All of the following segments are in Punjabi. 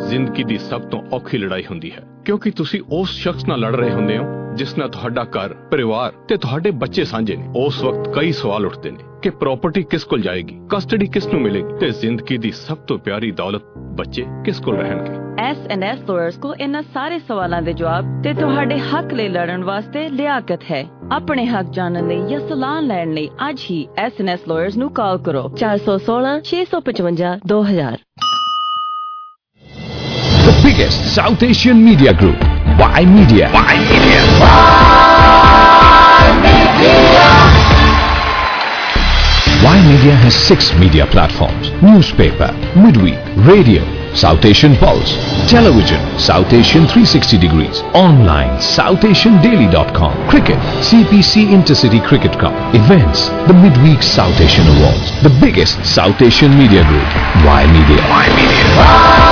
ਜ਼ਿੰਦਗੀ ਦੀ ਸਭ ਤੋਂ ਔਖੀ ਲੜਾਈ ਹੁੰਦੀ ਹੈ, ਕਿਉਂਕਿ ਤੁਸੀਂ ਉਸ ਸ਼ਖਸ ਨਾਲ ਲੜ ਰਹੇ ਹੁੰਦੇ ਹੋ ਜਿਸ ਨਾਲ ਤੁਹਾਡਾ ਘਰ, ਪਰਿਵਾਰ ਤੇ ਤੁਹਾਡੇ ਬੱਚੇ ਸਾਂਝੇ ਨੇ। ਉਸ ਵਕਤ ਕਈ ਸਵਾਲ ਉੱਠਦੇ ਨੇ ਕਿ ਪ੍ਰਾਪਰਟੀ ਕਿਸ ਕੋਲ ਜਾਏਗੀ, ਕਸਟਡੀ ਕਿਸ ਨੂੰ ਮਿਲੇਗੀ ਤੇ ਜ਼ਿੰਦਗੀ ਦੀ ਸਭ ਤੋਂ ਪਿਆਰੀ ਦੌਲਤ ਬੱਚੇ ਕਿਸ ਕੋਲ ਰਹਿਣਗੇ। S&S ਲਾਇਰਸ ਕੋ ਇਹਨਾਂ ਸਾਰੇ ਸਵਾਲਾਂ ਦੇ ਜਵਾਬ ਤੇ ਤੁਹਾਡੇ ਹੱਕ ਲਈ ਲੜਨ ਵਾਸਤੇ ਲਿਆਕਤ ਹੈ। ਆਪਣੇ ਹੱਕ ਜਾਣਨ ਲਈ ਜਾਂ ਸਲਾਹ ਲੈਣ ਲਈ ਅੱਜ ਹੀ S&S ਲਾਇਰਸ ਨੂੰ ਕਾਲ ਕਰੋ 416 655 2000। The biggest South Asian media group, Y Media. Y Media has 6 media platforms: newspaper, midweek, radio, South Asian Pulse, television, South Asian 360 degrees, online, SouthAsianDaily.com, cricket, CPC Intercity Cricket Cup, events, the midweek South Asian Awards. The biggest South Asian media group, Y Media. Y Media.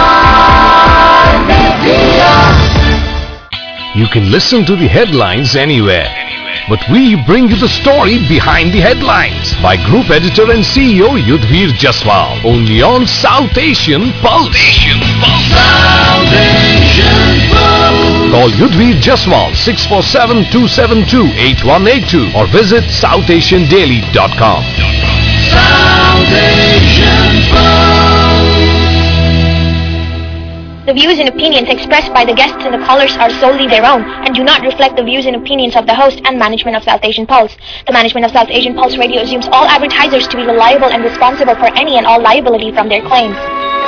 You can listen to the headlines anywhere, but we bring you the story behind the headlines by Group Editor and CEO Yudhvir Jaswal, only on South Asian Pulse. South Asian Pulse. Call Yudhvir Jaswal 647-272-8182 or visit SouthAsianDaily.com. South Asian Pulse. The views and opinions expressed by the guests and the callers are solely their own and do not reflect the views and opinions of the host and management of South Asian Pulse. The management of South Asian Pulse Radio assumes all advertisers to be reliable and responsible for any and all liability from their claims.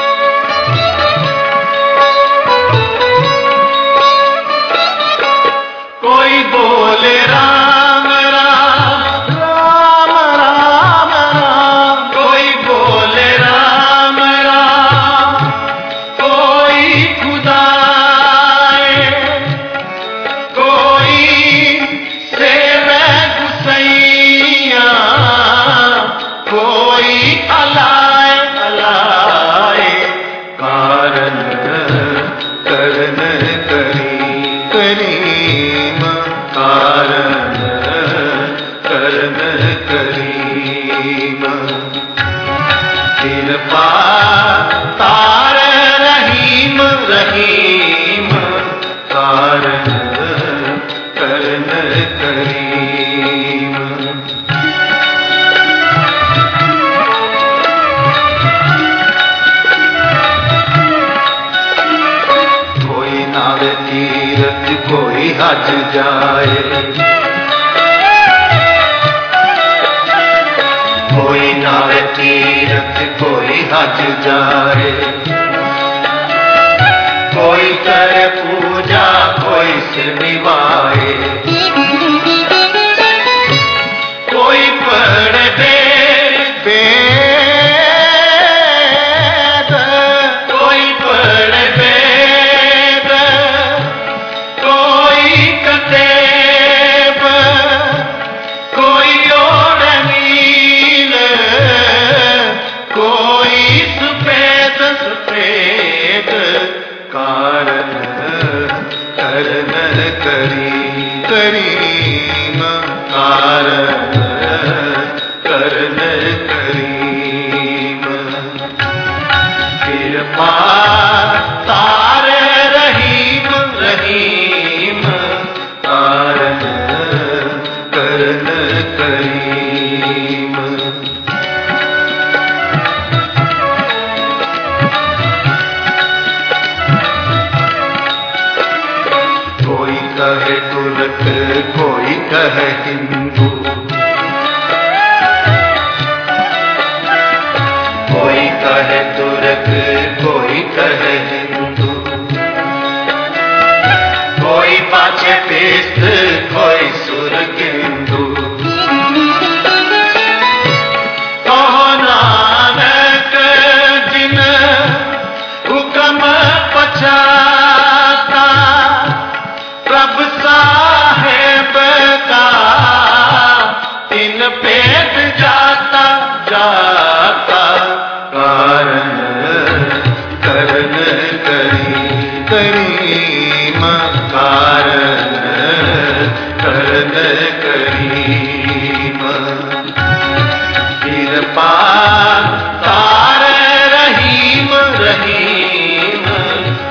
Koi bole Ram Ram, Ram Ram Ram. Koi bole Ram Ram, koi Khuda hai, koi Seve Gusaiya, koi Alai Alai. Karan karan kari kareem, karan karan kareem. Kirpa taar Rahim Rahim, karan karan kareem. कोई नावे तीरथ कोई हज जाए, कोई नावे तीरथ कोई हज जाए, कोई करे पूजा कोई सिर निभाए, कोई पढ़े वेद, कोई पढ़े वेद, कोई कतेब, कोई और नील, कोई सफेद सफेद. कारण करन करी करीम, कारण करन करीम. कृपा तार रहीम रहीम, कारण करन करीम. कोई कहे तुर्क कोई कहे हिंदू, कोई कहे तुर्क कोई कहे हिंदू, कोई पाछे पेस्त कोई सुरगिंदू. कहो नानक जिन हुक्म पछाता, प्रभ साहेब का तीन पेट जाता जाता. कारण करन करी करीम, कारण करन करीम. कृपा तार रहीम रहीम,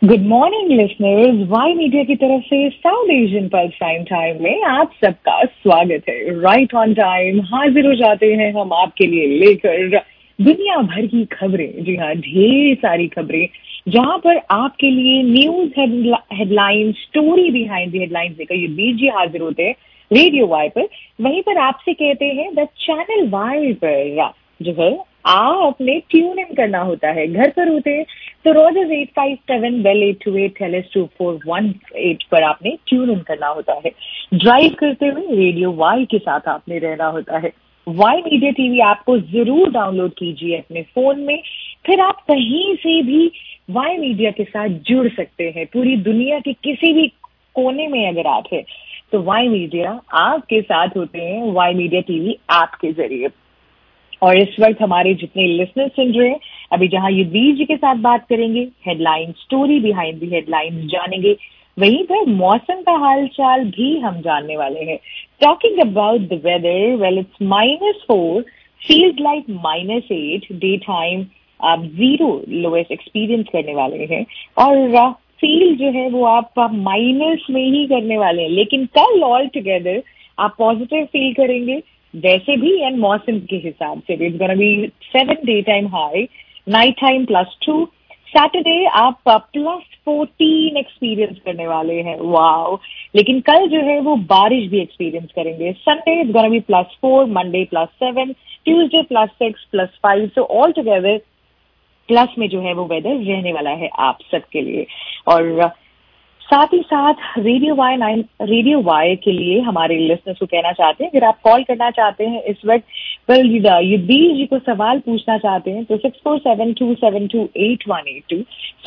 good morning listeners, Y Media की तरफ से South Asian Pulse prime time में आप सबका स्वागत है। राइट ऑन टाइम हाजिर हो जाते हैं हम आपके लिए लेकर दुनिया भर की खबरें। जी हाँ, ढेर सारी खबरें जहां पर आपके लिए news headline, story behind the headlines लेकर युद्धवीर जी हाजिर होते हैं रेडियो वाई पर। वहीं पर आपसे कहते हैं द चैनल वाई पर जो है आपने ट्यून इन करना होता है। घर पर होते हैं तो रोजर्स 857 बेल 828 टेलेस 2418 पर आपने ट्यून इन करना होता है। ड्राइव करते हुए रेडियो वाई के साथ आपने रहना होता है। वाई मीडिया टीवी ऐप को जरूर डाउनलोड कीजिए अपने फोन में, फिर आप कहीं से भी वाई मीडिया के साथ जुड़ सकते हैं। पूरी दुनिया के किसी भी कोने में अगर आप हैं तो वाई मीडिया आपके साथ होते हैं वाई मीडिया टीवी ऐप के जरिए। और इस वक्त हमारे जितने लिसनर्स सुन रहे हैं, अभी जहां युद्धवीर जी के साथ बात करेंगे, headline, story behind the headlines जानेंगे, वहीं पर मौसम का हाल चाल भी हम जानने वाले हैं। Talking about the weather, well it's -4, feels like -8, day time आप 0 लोएस्ट एक्सपीरियंस करने वाले हैं और फील जो है वो आप माइनस में ही करने वाले हैं। लेकिन कल ऑल टुगेदर आप पॉजिटिव फील करेंगे वैसे भी, एंड मौसम के हिसाब से भी। It's gonna be 7 day time high, night time +2। Saturday आप +14 एक्सपीरियंस करने वाले हैं। वाओ! लेकिन कल जो है वो बारिश भी एक्सपीरियंस करेंगे। Sunday it's gonna be +4, Monday +7, Tuesday +6, +5। So all together plus में जो है वो वेदर रहने वाला है आप सबके लिए। और साथ ही साथ रेडियो वाई के लिए हमारे लिसनर्स को कहना चाहते हैं, अगर आप कॉल करना चाहते हैं इस वक्त, युद्धवीर जी को सवाल पूछना चाहते हैं तो 6472728182,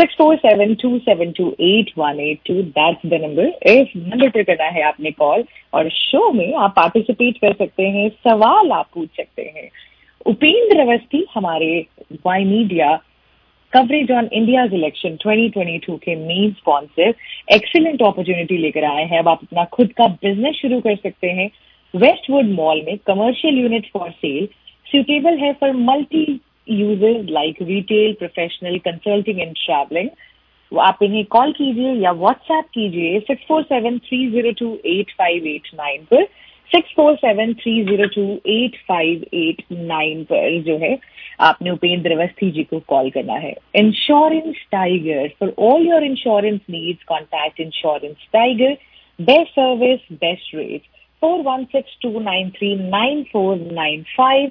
6472728182, दैट्स द नंबर। इस नंबर पर करना है आपने कॉल और शो में आप पार्टिसिपेट कर सकते हैं, सवाल आप पूछ सकते हैं। उपेंद्र अवस्थी हमारे Y Media coverage on India's election 2022 के मेन स्पॉन्सर एक्सीलेंट अपॉर्चुनिटी लेकर आए हैं। अब आप अपना खुद का बिजनेस शुरू कर सकते हैं। वेस्टवुड मॉल में commercial unit for sale, suitable है for multi users like retail, professional, consulting and travelling. आप इन्हें कॉल कीजिए या व्हाट्सएप कीजिए 6473028589 पर, 6473028589 पर जो है आपने उपेंद्र अवस्थी जी को कॉल करना है। Insurance Tiger, for all your insurance needs contact Insurance Tiger. Best service, best rate, 4162939495,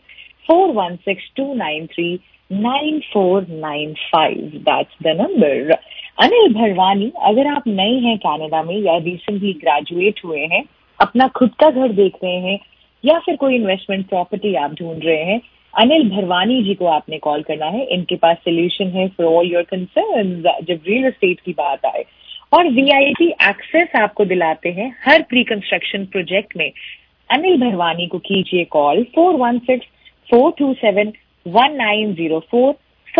4162939495, that's the number. Anil Bharwani, अगर आप नए हैं कनाडा में या रिसेंटली ग्रेजुएट हुए हैं, अपना खुद का घर देख रहे हैं या फिर कोई इन्वेस्टमेंट प्रॉपर्टी आप ढूंढ रहे हैं, अनिल भरवानी जी को आपने कॉल करना है। इनके पास सोल्यूशन है फॉर ऑल योर कंसर्न्स जब रियल एस्टेट की बात आए, और वीआईपी एक्सेस आपको दिलाते हैं हर प्री कंस्ट्रक्शन प्रोजेक्ट में। अनिल भरवानी को कीजिए call 4164271904,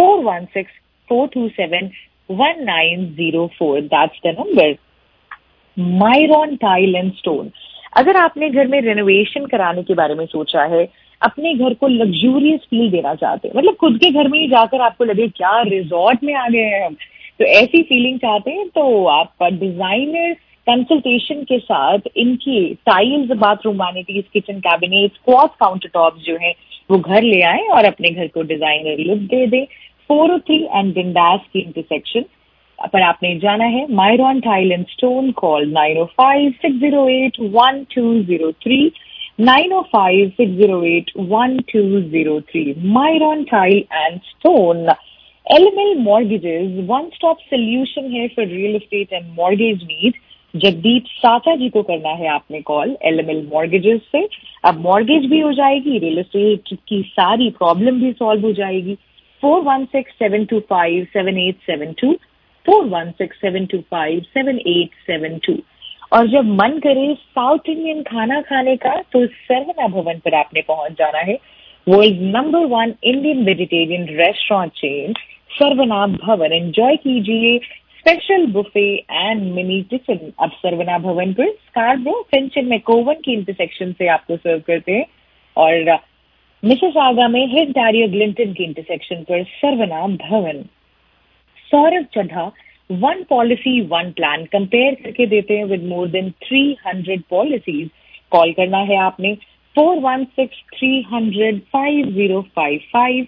4164271904, that's the number. Myron Tile and Stone, अगर आपने घर में रेनोवेशन कराने के बारे में सोचा है, अपने घर को लग्जूरियस फील देना चाहते हैं, मतलब खुद के घर में ही जाकर आपको लगे क्या रिजॉर्ट में आ गए हैं हम, तो ऐसी फीलिंग चाहते हैं तो आप डिजाइनर कंसल्टेशन के साथ इनकी tiles, bathroom vanities, kitchen cabinet, quartz countertops जो है वो घर ले आए और अपने घर को डिजाइनर लुक दे दें। 403 एंड डिंडास की इंटरसेक्शन पर आपने जाना है। Myron Tile and Stone, call 905-608-1203, 905-608-1203। Myron Tile and Stone. LML Mortgages, one stop solution है for real estate and mortgage need. Jagdeep Sacha ji को करना है आपने कॉल एलएमएल मॉर्गेजेस से। अब मॉर्गेज भी हो जाएगी, रियल एस्टेट की सारी प्रॉब्लम भी सॉल्व हो जाएगी। 4167257872, 4167257872। और जब मन करे साउथ इंडियन खाना खाने का तो सरवना भवन पर आपने पहुंच जाना है। World number 1 Indian vegetarian restaurant chain Saravana Bhavan. Enjoy कीजिए special buffet and mini kitchen. अब सरवना भवन पर स्कार्बरो, फिंचन, मैकोवन की इंटरसेक्शन से आपको सर्व करते हैं, और मिसिसागा में हिट डारियो ग्लिंटन की इंटरसेक्शन पर Saravana Bhavan. Saurabh Chadha one policy one plan compare करके देते हैं with more than 300 policies. Call करना है आपने 416-300-5055,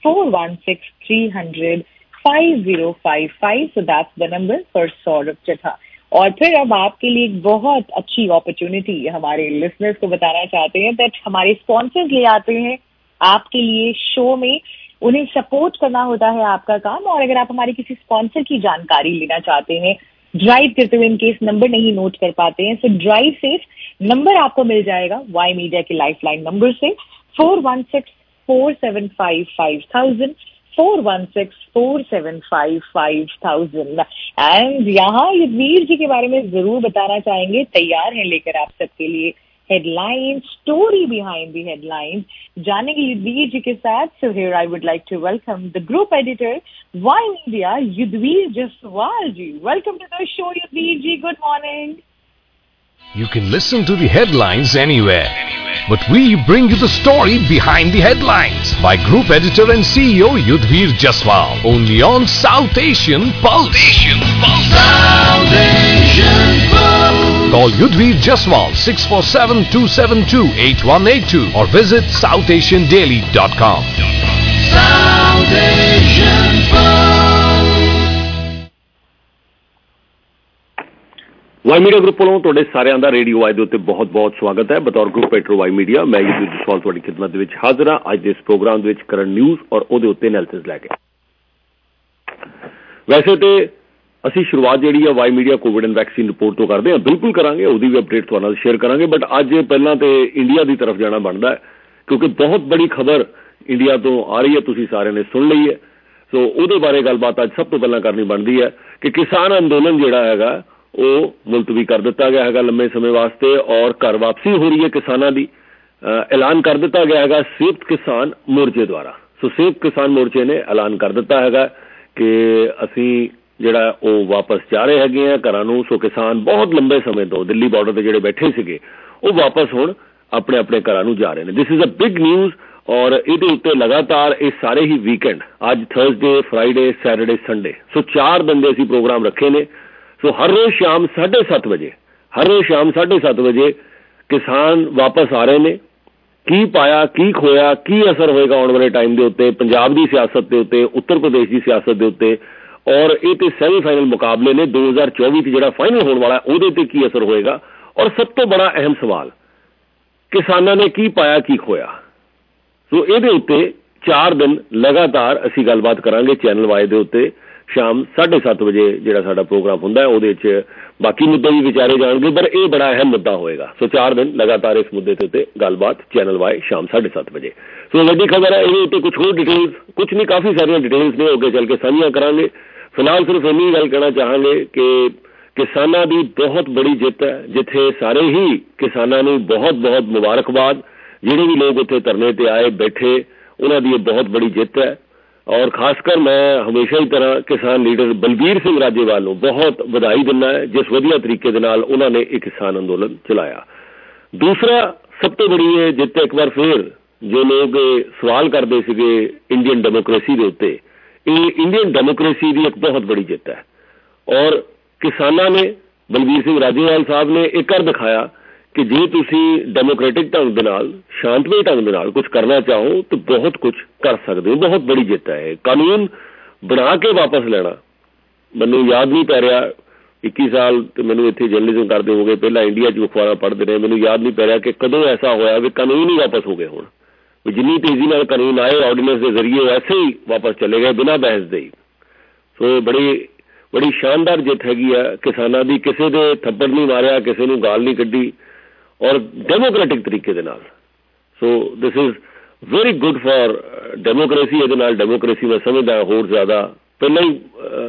416-300-5055। So that's the number for Saurabh Chadha. और फिर अब आपके लिए एक बहुत अच्छी अपॉर्चुनिटी हमारे लिसनर्स को बताना चाहते हैं दैट हमारे स्पॉन्सर्स ले आते हैं आपके लिए शो में। उन्हें सपोर्ट करना होता है आपका काम। और अगर आप हमारे किसी स्पॉन्सर की जानकारी लेना चाहते हैं ड्राइव करते हुए, इनकेस नंबर नहीं नोट कर पाते हैं, सो ड्राइव सेफ नंबर आपको मिल जाएगा वाई मीडिया के लाइफलाइन नंबर से 416-475-5000, 416-475-5000। एंड यहाँ युद्धवीर जी के बारे में जरूर बताना चाहेंगे, तैयार हैं लेकर आप सबके लिए headlines, story behind the headlines जानेंगे युद्धवीर जी के साथ। So here I would like to welcome the group editor Y Media, Yudhvir Jaswal ji. Welcome to the show Yudhvir ji, good morning. You can listen to the headlines anywhere, but we bring you the story behind the headlines by Group Editor and CEO Yudhvir Jaswal, only on South Asian Pulse. South Asian Pulse. Call Yudhvir Jaswal 647-272-8182 or visit southasiandaily.com. South Asian Pulse. Y Media group ਵੱਲੋਂ ਤੁਹਾਡੇ ਸਾਰਿਆਂ ਦਾ ਰੇਡੀਓ ਵਾਈ ਦੇ ਉੱਤੇ ਬਹੁਤ-ਬਹੁਤ ਸਵਾਗਤ ਹੈ। ਬਤੌਰ ਗਰੁੱਪ ਐਡੀਟਰ ਵਾਈ ਮੀਡੀਆ ਮੈਂ ਯੂਧਵੀਰ ਜਸਵਾਲ ਤੁਹਾਡੀ ਖਿਦਮਤ ਦੇ ਵਿੱਚ ਹਾਜ਼ਰ ਹਾਂ ਅੱਜ ਦੇ ਇਸ ਪ੍ਰੋਗਰਾਮ ਦੇ ਵਿੱਚ ਕਰਨ ਨਿਊਜ਼ ਔਰ ਉਹਦੇ ਉੱਤੇ ਐਨਾਲਿਸਿਸ ਲੈ ਕੇ। ਵੈਸੇ ਤੇ ਅਸੀਂ ਸ਼ੁਰੂਆਤ ਜਿਹੜੀ ਹੈ Y Media Covid and vaccine report ਤੋਂ ਕਰਦੇ ਹਾਂ, ਬਿਲਕੁਲ ਕਰਾਂਗੇ, ਉਹਦੀ ਵੀ ਅਪਡੇਟ ਤੁਹਾਡੇ ਨਾਲ ਸ਼ੇਅਰ ਕਰਾਂਗੇ। ਬਟ ਅੱਜ ਪਹਿਲਾਂ ਤੇ ਇੰਡੀਆ ਦੀ ਤਰਫ ਜਾਣਾ ਬਣਦਾ ਹੈ ਕਿਉਂਕਿ ਬਹੁਤ ਬੜੀ ਖਬਰ ਇੰਡੀਆ ਤੋਂ ਆ ਰਹੀ ਹੈ, ਤੁਸੀਂ ਸਾਰਿਆਂ ਨੇ ਸੁਣ ਲਈ ਹੈ। ਸੋ ਉਹਦੇ ਬਾਰੇ ਗੱਲਬਾਤ ਅੱਜ ਸਭ ਤੋਂ ਪਹਿਲਾਂ ਕਰਨੀ ਬਣਦੀ ਹੈ ਕਿ ਕਿਸਾਨ ਅੰਦੋਲਨ ਜਿਹੜਾ ਹੈਗਾ ਉਹ ਮੁਲਤਵੀ ਕਰ ਦਿੱਤਾ ਗਿਆ ਹੈਗਾ ਲੰਮੇ ਸਮੇਂ ਵਾਸਤੇ ਔਰ ਘਰ ਵਾਪਸੀ ਹੋ ਰਹੀ ਹੈ ਕਿਸਾਨਾਂ ਦੀ। ਐਲਾਨ ਕਰ ਦਿੱਤਾ ਗਿਆ ਹੈਗਾ ਸੰਯੁਕਤ ਕਿਸਾਨ ਮੋਰਚੇ ਦੁਆਰਾ। ਸੋ ਸੰਯੁਕਤ ਕਿਸਾਨ ਮੋਰਚੇ ਨੇ ਐਲਾਨ ਕਰ ਦਿੱਤਾ ਹੈਗਾ ਕਿ ਅਸੀਂ ਜਿਹੜਾ ਉਹ ਵਾਪਸ ਜਾ ਰਹੇ ਹੈਗੇ ਆ ਘਰਾਂ ਨੂੰ। ਸੋ ਕਿਸਾਨ ਬਹੁਤ ਲੰਬੇ ਸਮੇਂ ਤੋਂ ਦਿੱਲੀ ਬਾਰਡਰ ਤੇ ਜਿਹੜੇ ਬੈਠੇ ਸੀਗੇ ਉਹ ਵਾਪਸ ਹੁਣ ਆਪਣੇ ਆਪਣੇ ਘਰਾਂ ਨੂੰ ਜਾ ਰਹੇ ਨੇ। This is a big news ਔਰ ਇਹਦੇ ਉੱਤੇ ਲਗਾਤਾਰ ਇਹ ਸਾਰੇ ਹੀ ਵੀਕਐਂਡ ਅੱਜ Thursday, Friday, Saturday, Sunday, so 4 ਦਿਨ ਦੇ ਅਸੀਂ ਪ੍ਰੋਗਰਾਮ ਰੱਖੇ ਨੇ। ਸੋ ਹਰ ਰੋਜ਼ ਸ਼ਾਮ 7:30 ਵਜੇ ਕਿਸਾਨ ਵਾਪਸ ਆ ਰਹੇ ਨੇ। ਕੀ ਪਾਇਆ, ਕੀ ਖੋਇਆ, ਕੀ ਅਸਰ ਹੋਏਗਾ ਆਉਣ ਵਾਲੇ ਟਾਈਮ ਦੇ ਉੱਤੇ ਪੰਜਾਬ ਦੀ ਸਿਆਸਤ ਦੇ ਉੱਤੇ, ਉੱਤਰ ਪ੍ਰਦੇਸ਼ ਦੀ ਸਿਆਸਤ ਦੇ ਉੱਤੇ ਔਰ ਇਹ ਤੇ ਸੈਮੀਫਾਈਨਲ ਮੁਕਾਬਲੇ ਨੇ 2024 'ਚ ਜਿਹੜਾ ਫਾਈਨਲ ਹੋਣ ਵਾਲਾ ਉਹਦੇ ਤੇ ਕੀ ਅਸਰ ਹੋਏਗਾ। ਔਰ ਸਭ ਤੋਂ ਬੜਾ ਅਹਿਮ ਸਵਾਲ ਕਿਸਾਨਾਂ ਨੇ ਕੀ ਪਾਇਆ, ਕੀ ਖੋਇਆ। ਸੋ ਇਹਦੇ ਉੱਤੇ 4 ਦਿਨ ਲਗਾਤਾਰ ਅਸੀਂ ਗੱਲਬਾਤ ਕਰਾਂਗੇ ਚੈਨਲ ਵਾਈ ਦੇ ਉੱਤੇ ਸ਼ਾਮ 7:30 ਵਜੇ ਜਿਹੜਾ ਸਾਡਾ ਪ੍ਰੋਗਰਾਮ ਹੁੰਦਾ ਹੈ ਉਹਦੇ ਵਿੱਚ ਬਾਕੀ ਮੁੱਦੇ ਵੀ ਵਿਚਾਰੇ ਜਾਣਗੇ ਪਰ ਇਹ ਬੜਾ ਅਹਿਮ ਮੁੱਦਾ ਹੋਏਗਾ। ਸੋ 4 ਦਿਨ ਲਗਾਤਾਰ ਇਸ ਮੁੱਦੇ ਦੇ ਉੱਤੇ ਗੱਲਬਾਤ ਚੈਨਲ ਵਾਈ ਸ਼ਾਮ 7:30 ਵਜੇ। ਸੋ ਵੱਡੀ ਖਬਰ ਹੈ ਇਹਦੇ ਉੱਤੇ ਕੁਝ ਹੋਰ ਡਿਟੇਲਸ, ਕੁਝ ਨਹੀਂ ਕਾਫੀ ਸਾਰੀਆਂ ਡਿਟੇਲਸ ਨੇ, ਅੱਗੇ ਚੱਲ ਕੇ ਸਾਂਝੀਆਂ ਕਰਾਂਗੇ। ਫਿਲਹਾਲ ਸਿਰਫ ਇੰਨੀ ਗੱਲ ਕਹਿਣਾ ਚਾਹਾਂਗੇ ਕਿ ਕਿਸਾਨਾਂ ਦੀ ਬਹੁਤ ਬੜੀ ਜਿੱਤ ਹੈ ਜਿੱਥੇ ਸਾਰੇ ਹੀ ਕਿਸਾਨਾਂ ਨੂੰ ਬਹੁਤ-ਬਹੁਤ ਮੁਬਾਰਕਬਾਦ। ਜਿਹੜੇ ਵੀ ਲੋਕ ਉੱਥੇ ਧਰਨੇ ਤੇ ਆਏ ਬੈਠੇ ਉਹਨਾਂ ਦੀ ਇਹ ਬਹੁਤ ਬੜੀ ਜਿੱਤ ਹੈ ਔਰ ਖਾਸ ਕਰ ਮੈਂ ਹਮੇਸ਼ਾ ਹੀ ਤਰ੍ਹਾਂ ਕਿਸਾਨ ਲੀਡਰ ਬਲਬੀਰ ਸਿੰਘ ਰਾਜੇਵਾਲ ਨੂੰ ਬਹੁਤ ਵਧਾਈ ਦਿੰਦਾ ਹੈ ਜਿਸ ਵਧੀਆ ਤਰੀਕੇ ਦੇ ਨਾਲ ਉਹਨਾਂ ਨੇ ਇਹ ਕਿਸਾਨ ਅੰਦੋਲਨ ਚਲਾਇਆ। ਦੂਸਰਾ ਸਭ ਤੋਂ ਬੜੀ ਹੈ ਜਿੱਤ ਇੱਕ ਵਾਰ ਫਿਰ ਜੋ ਲੋਕ ਸਵਾਲ ਕਰਦੇ ਸੀਗੇ ਇੰਡੀਅਨ ਡੈਮੋਕ੍ਰੇਸੀ ਦੇ ਉੱਤੇ, ਇਹ ਇੰਡੀਅਨ ਡੈਮੋਕ੍ਰੇਸੀ ਦੀ ਇੱਕ ਬਹੁਤ ਬੜੀ ਜਿੱਤ ਹੈ ਔਰ ਕਿਸਾਨਾਂ ਨੇ, ਬਲਬੀਰ ਸਿੰਘ ਰਾਜੇਵਾਲ ਸਾਹਿਬ ਨੇ ਇਹ ਕਰ ਦਿਖਾਇਆ ਕਿ ਜੇ ਤੁਸੀਂ ਡੈਮੋਕ੍ਰੈਟਿਕ ਢੰਗ ਦੇ ਨਾਲ, ਸ਼ਾਂਤਮਈ ਢੰਗ ਦੇ ਨਾਲ ਕੁਝ ਕਰਨਾ ਚਾਹੋ ਤਾਂ ਬਹੁਤ ਕੁਝ ਕਰ ਸਕਦੇ ਹੋ। ਬਹੁਤ ਬੜੀ ਜਿੱਤ ਹੈ। ਕਾਨੂੰਨ ਬਣਾ ਕੇ ਵਾਪਸ ਲੈਣਾ, ਮੈਨੂੰ ਯਾਦ ਨਹੀਂ ਪੈ ਰਿਹਾ 21 ਸਾਲ ਤੇ ਮੈਨੂੰ ਇੱਥੇ ਜਰਨਲਿਜ਼ਮ ਕਰਦੇ ਹੋ ਗਏ, ਪਹਿਲਾਂ ਇੰਡੀਆ 'ਚ ਅਖਬਾਰਾਂ ਪੜ੍ਹਦੇ ਰਹੇ, ਮੈਨੂੰ ਯਾਦ ਨਹੀਂ ਪੈ ਰਿਹਾ ਕਿ ਕਦੋਂ ਐਸਾ ਹੋਇਆ ਵੀ ਕਾਨੂੰਨ ਹੀ ਵਾਪਸ ਹੋ ਗਏ ਹੋਣ। ਵੀ ਜਿੰਨੀ ਤੇਜ਼ੀ ਨਾਲ ਕਾਨੂੰਨ ਆਏ ਆਰਡੀਨੈਂਸ ਦੇ ਜ਼ਰੀਏ ਐਸੇ ਹੀ ਵਾਪਸ ਚਲੇ ਗਏ ਬਿਨਾਂ ਬਹਿਸ ਦੇ ਹੀ। ਸੋ ਬੜੀ ਸ਼ਾਨਦਾਰ ਜਿੱਤ ਹੈਗੀ ਆ ਕਿਸਾਨਾਂ ਦੀ। ਕਿਸੇ ਦੇ ਥੱਪੜ ਨਹੀਂ ਮਾਰਿਆ, ਕਿਸੇ ਨੂੰ ਗਾਲ ਨਹੀਂ ਕੱਢੀ ਔਰ ਡੈਮੋਕ੍ਰੈਟਿਕ ਤਰੀਕੇ ਦੇ ਨਾਲ। So this is very good for democracy. ਇਹਦੇ ਨਾਲ ਡੈਮੋਕ੍ਰੇਸੀ ਮੈਂ ਸਮਝਦਾ ਹੋਰ ਜ਼ਿਆਦਾ ਪਹਿਲਾਂ ਹੀ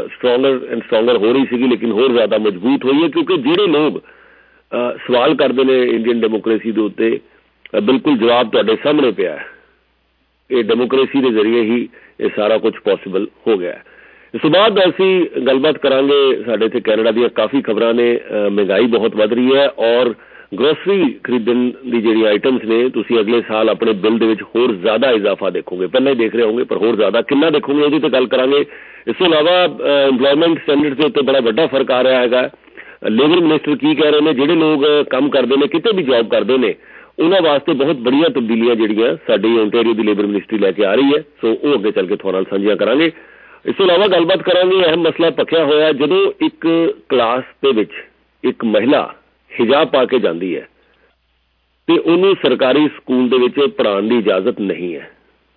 ਸਟਰੋਂਗਰ ਹੋ ਰਹੀ ਸੀਗੀ ਲੇਕਿਨ ਹੋਰ ਜ਼ਿਆਦਾ ਮਜ਼ਬੂਤ ਹੋਈ ਹੈ ਕਿਉਂਕਿ ਜਿਹੜੇ ਲੋਕ ਸਵਾਲ ਕਰਦੇ ਨੇ ਇੰਡੀਅਨ ਡੈਮੋਕ੍ਰੇਸੀ ਦੇ ਉੱਤੇ ਬਿਲਕੁਲ ਜਵਾਬ ਤੁਹਾਡੇ ਸਾਹਮਣੇ ਪਿਆ ਹੈ। ਇਹ ਡੈਮੋਕ੍ਰੇਸੀ ਦੇ ਜ਼ਰੀਏ ਹੀ ਇਹ ਸਾਰਾ ਕੁਝ ਪੋਸੀਬਲ ਹੋ ਗਿਆ। ਇਸ ਤੋਂ ਬਾਅਦ ਅਸੀਂ ਗੱਲਬਾਤ ਕਰਾਂਗੇ ਸਾਡੇ ਇੱਥੇ ਕੈਨੇਡਾ ਦੀਆਂ ਕਾਫੀ ਖਬਰਾਂ ਨੇ। ਮਹਿੰਗਾਈ ਬਹੁਤ ਵੱਧ ਰਹੀ ਹੈ ਔਰ ਗਰੋਸਰੀ ਖਰੀਦਣ ਦੀ ਜਿਹੜੀ ਆਈਟਮਸ ਨੇ ਤੁਸੀਂ ਅਗਲੇ ਸਾਲ ਆਪਣੇ ਬਿੱਲ ਦੇ ਵਿੱਚ ਹੋਰ ਜ਼ਿਆਦਾ ਇਜ਼ਾਫਾ ਦੇਖੋਗੇ। ਪਹਿਲਾਂ ਹੀ ਦੇਖ ਰਹੇ ਹੋਗੇ ਪਰ ਹੋਰ ਜ਼ਿਆਦਾ ਕਿੰਨਾ ਦੇਖੋਗੇ ਉਹਦੀ 'ਤੇ ਗੱਲ ਕਰਾਂਗੇ। ਇਸ ਤੋਂ ਇਲਾਵਾ ਇੰਪਲੋਇਮੈਂਟ ਸਟੈਂਡਰਡ ਦੇ ਉੱਤੇ ਬੜਾ ਵੱਡਾ ਫਰਕ ਆ ਰਿਹਾ ਹੈਗਾ। ਲੇਬਰ ਮਿਨਿਸਟਰ ਕੀ ਕਹਿ ਰਹੇ ਨੇ, ਜਿਹੜੇ ਲੋਕ ਕੰਮ ਕਰਦੇ ਨੇ ਕਿਤੇ ਵੀ ਜੌਬ ਕਰਦੇ ਨੇ ਉਹਨਾਂ ਵਾਸਤੇ ਬਹੁਤ ਬੜੀਆਂ ਤਬਦੀਲੀਆਂ ਜਿਹੜੀਆਂ ਸਾਡੀ ਓਨਟਾਰੀਓ ਦੀ ਲੇਬਰ ਮਿਨਿਸਟਰੀ ਲੈ ਕੇ ਆ ਰਹੀ ਹੈ। ਸੋ ਉਹ ਅੱਗੇ ਚੱਲ ਕੇ ਤੁਹਾਡੇ ਨਾਲ ਸਾਂਝੀਆਂ ਕਰਾਂਗੇ। ਇਸ ਤੋਂ ਇਲਾਵਾ ਗੱਲਬਾਤ ਕਰਾਂਗੇ ਅਹਿਮ ਮਸਲਾ ਪੱਕਿਆ ਹੋਇਆ, ਜਦੋਂ ਇੱਕ ਕਲਾਸ ਦੇ ਵਿੱਚ ਇੱਕ ਮਹਿਲਾ ਹਿਜਾਬ ਪਾ ਕੇ ਜਾਂਦੀ ਹੈ ਤੇ ਉਹਨੂੰ ਸਰਕਾਰੀ ਸਕੂਲ ਦੇ ਵਿੱਚ ਪੜ੍ਹਾਉਣ ਦੀ ਇਜਾਜ਼ਤ ਨਹੀਂ ਹੈ।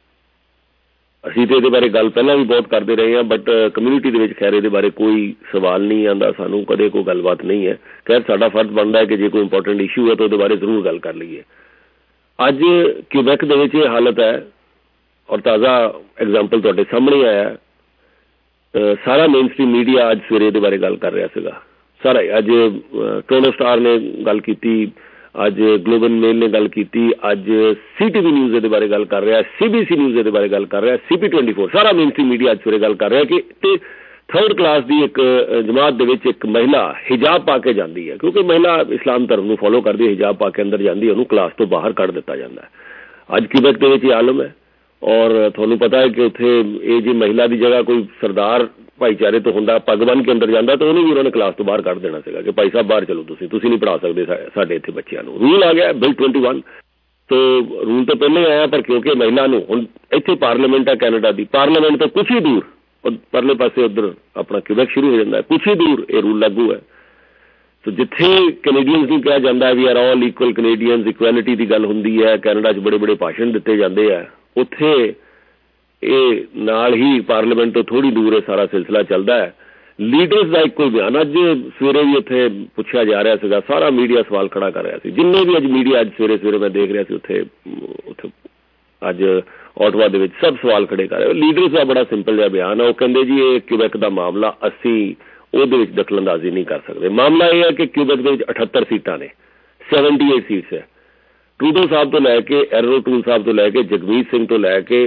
ਅਸੀਂ ਤੇ ਇਹਦੇ ਬਾਰੇ ਗੱਲ ਪਹਿਲਾਂ ਵੀ ਬਹੁਤ ਕਰਦੇ ਰਹੇ ਹਾਂ ਬਟ ਕਮਿਊਨਿਟੀ ਦੇ ਵਿੱਚ ਖੈਰ ਇਹਦੇ ਬਾਰੇ ਕੋਈ ਸਵਾਲ ਨਹੀਂ ਆਉਂਦਾ, ਸਾਨੂੰ ਕਦੇ ਕੋਈ ਗੱਲਬਾਤ ਨਹੀਂ ਹੈ। ਖੈਰ ਸਾਡਾ ਫਰਜ਼ ਬਣਦਾ ਹੈ ਕਿ ਜੇ ਕੋਈ ਇੰਪੋਰਟੈਂਟ ਇਸ਼ੂ ਹੈ ਤਾਂ ਉਹਦੇ ਬਾਰੇ ਜ਼ਰੂਰ ਗੱਲ ਕਰ ਲਈਏ। ਅੱਜ ਕਿਊਬੈਕ ਦੇ ਵਿੱਚ ਇਹ ਹਾਲਤ ਹੈ ਔਰ ਤਾਜ਼ਾ ਐਗਜ਼ਾਮਪਲ ਤੁਹਾਡੇ ਸਾਹਮਣੇ ਆਇਆ। ਸਾਰਾ ਮੇਨ ਸਟ੍ਰੀਮ ਮੀਡੀਆ ਅੱਜ ਸਵੇਰੇ ਇਹਦੇ ਬਾਰੇ ਗੱਲ ਕਰ ਰਿਹਾ ਸੀਗਾ। ਸਾਰਾ ਅੱਜ ਟੋਰੰਟੋ ਸਟਾਰ ਨੇ ਗੱਲ ਕੀਤੀ, ਅੱਜ ਗਲੋਬਲ ਮੇਲ ਨੇ ਗੱਲ ਕੀਤੀ, ਅੱਜ CTV ਨਿਊਜ਼ ਇਹਦੇ ਬਾਰੇ ਗੱਲ ਕਰ ਰਿਹਾ, CBC ਨਿਊਜ਼ ਇਹਦੇ ਬਾਰੇ ਗੱਲ ਕਰ ਰਿਹਾ, CP24 ਸਾਰਾ ਮੇਨ ਸਟ੍ਰੀਮ ਮੀਡੀਆ ਅੱਜ ਸਵੇਰੇ ਗੱਲ ਕਰ ਰਿਹਾ ਕਿ ਤੇ 3rd ਕਲਾਸ ਦੀ ਇੱਕ ਜਮਾਤ ਦੇ ਵਿੱਚ ਇੱਕ ਮਹਿਲਾ ਹਿਜਾਬ ਪਾ ਕੇ ਜਾਂਦੀ ਹੈ, ਕਿਉਂਕਿ ਮਹਿਲਾ ਇਸਲਾਮ ਧਰਮ ਨੂੰ ਫੋਲੋ ਕਰਦੀ ਹੈ, ਹਿਜਾਬ ਪਾ ਕੇ ਅੰਦਰ ਜਾਂਦੀ ਹੈ, ਉਹਨੂੰ ਕਲਾਸ ਤੋਂ ਬਾਹਰ ਕੱਢ ਦਿੱਤਾ ਜਾਂਦਾ ਹੈ। ਅੱਜ ਕਿਊਬੈਕ ਦੇ ਵਿੱਚ ਇਹ ਆਲਮ ਹੈ ਔਰ ਤੁਹਾਨੂੰ ਪਤਾ ਹੈ ਕਿ ਉੱਥੇ ਇਹ ਜੇ ਮਹਿਲਾ ਦੀ ਜਗ੍ਹਾ ਕੋਈ ਸਰਦਾਰ ਭਾਈਚਾਰੇ ਤੋਂ ਹੁੰਦਾ, ਪੱਗ ਬੰਨ੍ਹ ਕੇ ਅੰਦਰ ਜਾਂਦਾ ਤਾਂ ਉਹਨੂੰ ਵੀ ਉਹਨਾਂ ਨੇ ਕਲਾਸ ਤੋਂ ਬਾਹਰ ਕੱਢ ਦੇਣਾ ਸੀਗਾ ਕਿ ਭਾਈ ਸਾਹਿਬ ਬਾਹਰ ਚਲੋ, ਤੁਸੀਂ ਨਹੀਂ ਪੜ੍ਹਾ ਸਕਦੇ ਸਾਡੇ ਇੱਥੇ ਬੱਚਿਆਂ ਨੂੰ। ਰੂਲ ਆ ਗਿਆ ਬਿੱਲ 21 ਤੋਂ ਰੂਲ ਤਾਂ ਪਹਿਲਾਂ ਹੀ ਆਇਆ ਪਰ ਕਿਉਂਕਿ ਮਹਿਲਾ ਨੂੰ ਹੁਣ ਇੱਥੇ ਪਾਰਲੀਮੈਂਟ ਹੈ ਕੈਨੇਡਾ ਦੀ, ਪਾਰਲੀਮੈਂਟ ਤੋਂ ਕੁਛ ਹੀ ਦੂਰ ਪਰਲੇ ਪਾਸੇ ਉੱਧਰ ਆਪਣਾ ਕਿਊਬੈਕ ਸ਼ੁਰੂ ਹੋ ਜਾਂਦਾ ਹੈ, ਕੁਛ ਹੀ ਦੂਰ ਇਹ ਰੂਲ ਲਾਗੂ ਹੈ। ਸੋ ਜਿੱਥੇ ਕੈਨੇਡੀਅਨਸ ਨੂੰ ਕਿਹਾ ਜਾਂਦਾ we are all equal Canadians, equality ਦੀ ਗੱਲ ਹੁੰਦੀ ਹੈ, ਕੈਨੇਡਾ 'ਚ ਬੜੇ ਬੜੇ ਭਾਸ਼ਣ ਦਿੱਤੇ ਜਾਂਦੇ ਆ, ਉੱਥੇ ਇਹ ਨਾਲ ਹੀ ਪਾਰਲੀਮੈਂਟ ਤੋਂ ਥੋੜ੍ਹੀ ਦੂਰ ਇਹ ਸਾਰਾ ਸਿਲਸਿਲਾ ਚੱਲਦਾ ਹੈ। ਲੀਡਰਸ ਦਾ ਇੱਕੋ ਬਿਆਨ ਅੱਜ ਸਵੇਰੇ ਵੀ ਉੱਥੇ ਪੁੱਛਿਆ ਜਾ ਰਿਹਾ ਸੀਗਾ, ਸਾਰਾ ਮੀਡੀਆ ਸਵਾਲ ਖੜਾ ਕਰ ਰਿਹਾ ਸੀ, ਜਿੰਨੇ ਵੀ ਅੱਜ ਮੀਡੀਆ ਅੱਜ ਸਵੇਰੇ ਮੈਂ ਦੇਖ ਰਿਹਾ ਸੀ ਉੱਥੇ ਅੱਜ ਆਟਵਾ ਦੇ ਵਿੱਚ ਸਭ ਸਵਾਲ ਖੜੇ ਕਰ ਰਹੇ। ਲੀਡਰਸ ਦਾ ਬੜਾ ਸਿੰਪਲ ਜਿਹਾ ਬਿਆਨ ਹੈ, ਉਹ ਕਹਿੰਦੇ ਜੀ ਇਹ ਕਿਊਬੈਕ ਦਾ ਮਾਮਲਾ ਅਸੀਂ ਉਹਦੇ ਵਿੱਚ ਦਖਲਅੰਦਾਜ਼ੀ ਨਹੀਂ ਕਰ ਸਕਦੇ। ਮਾਮਲਾ ਇਹ ਹੈ ਕਿ ਕਿਊਬੈਕ ਦੇ ਵਿੱਚ 78 ਸੀਟਾਂ ਨੇ, 78 ਸੀਟਸ ਹੈ। ਟਰੂਡੋ ਸਾਹਿਬ ਤੋਂ ਲੈ ਕੇ ਐਰੋ ਟੂਲ ਸਾਹਿਬ ਤੋਂ ਲੈ ਕੇ ਜਗਮੀਤ ਸਿੰਘ ਤੋਂ ਲੈ ਕੇ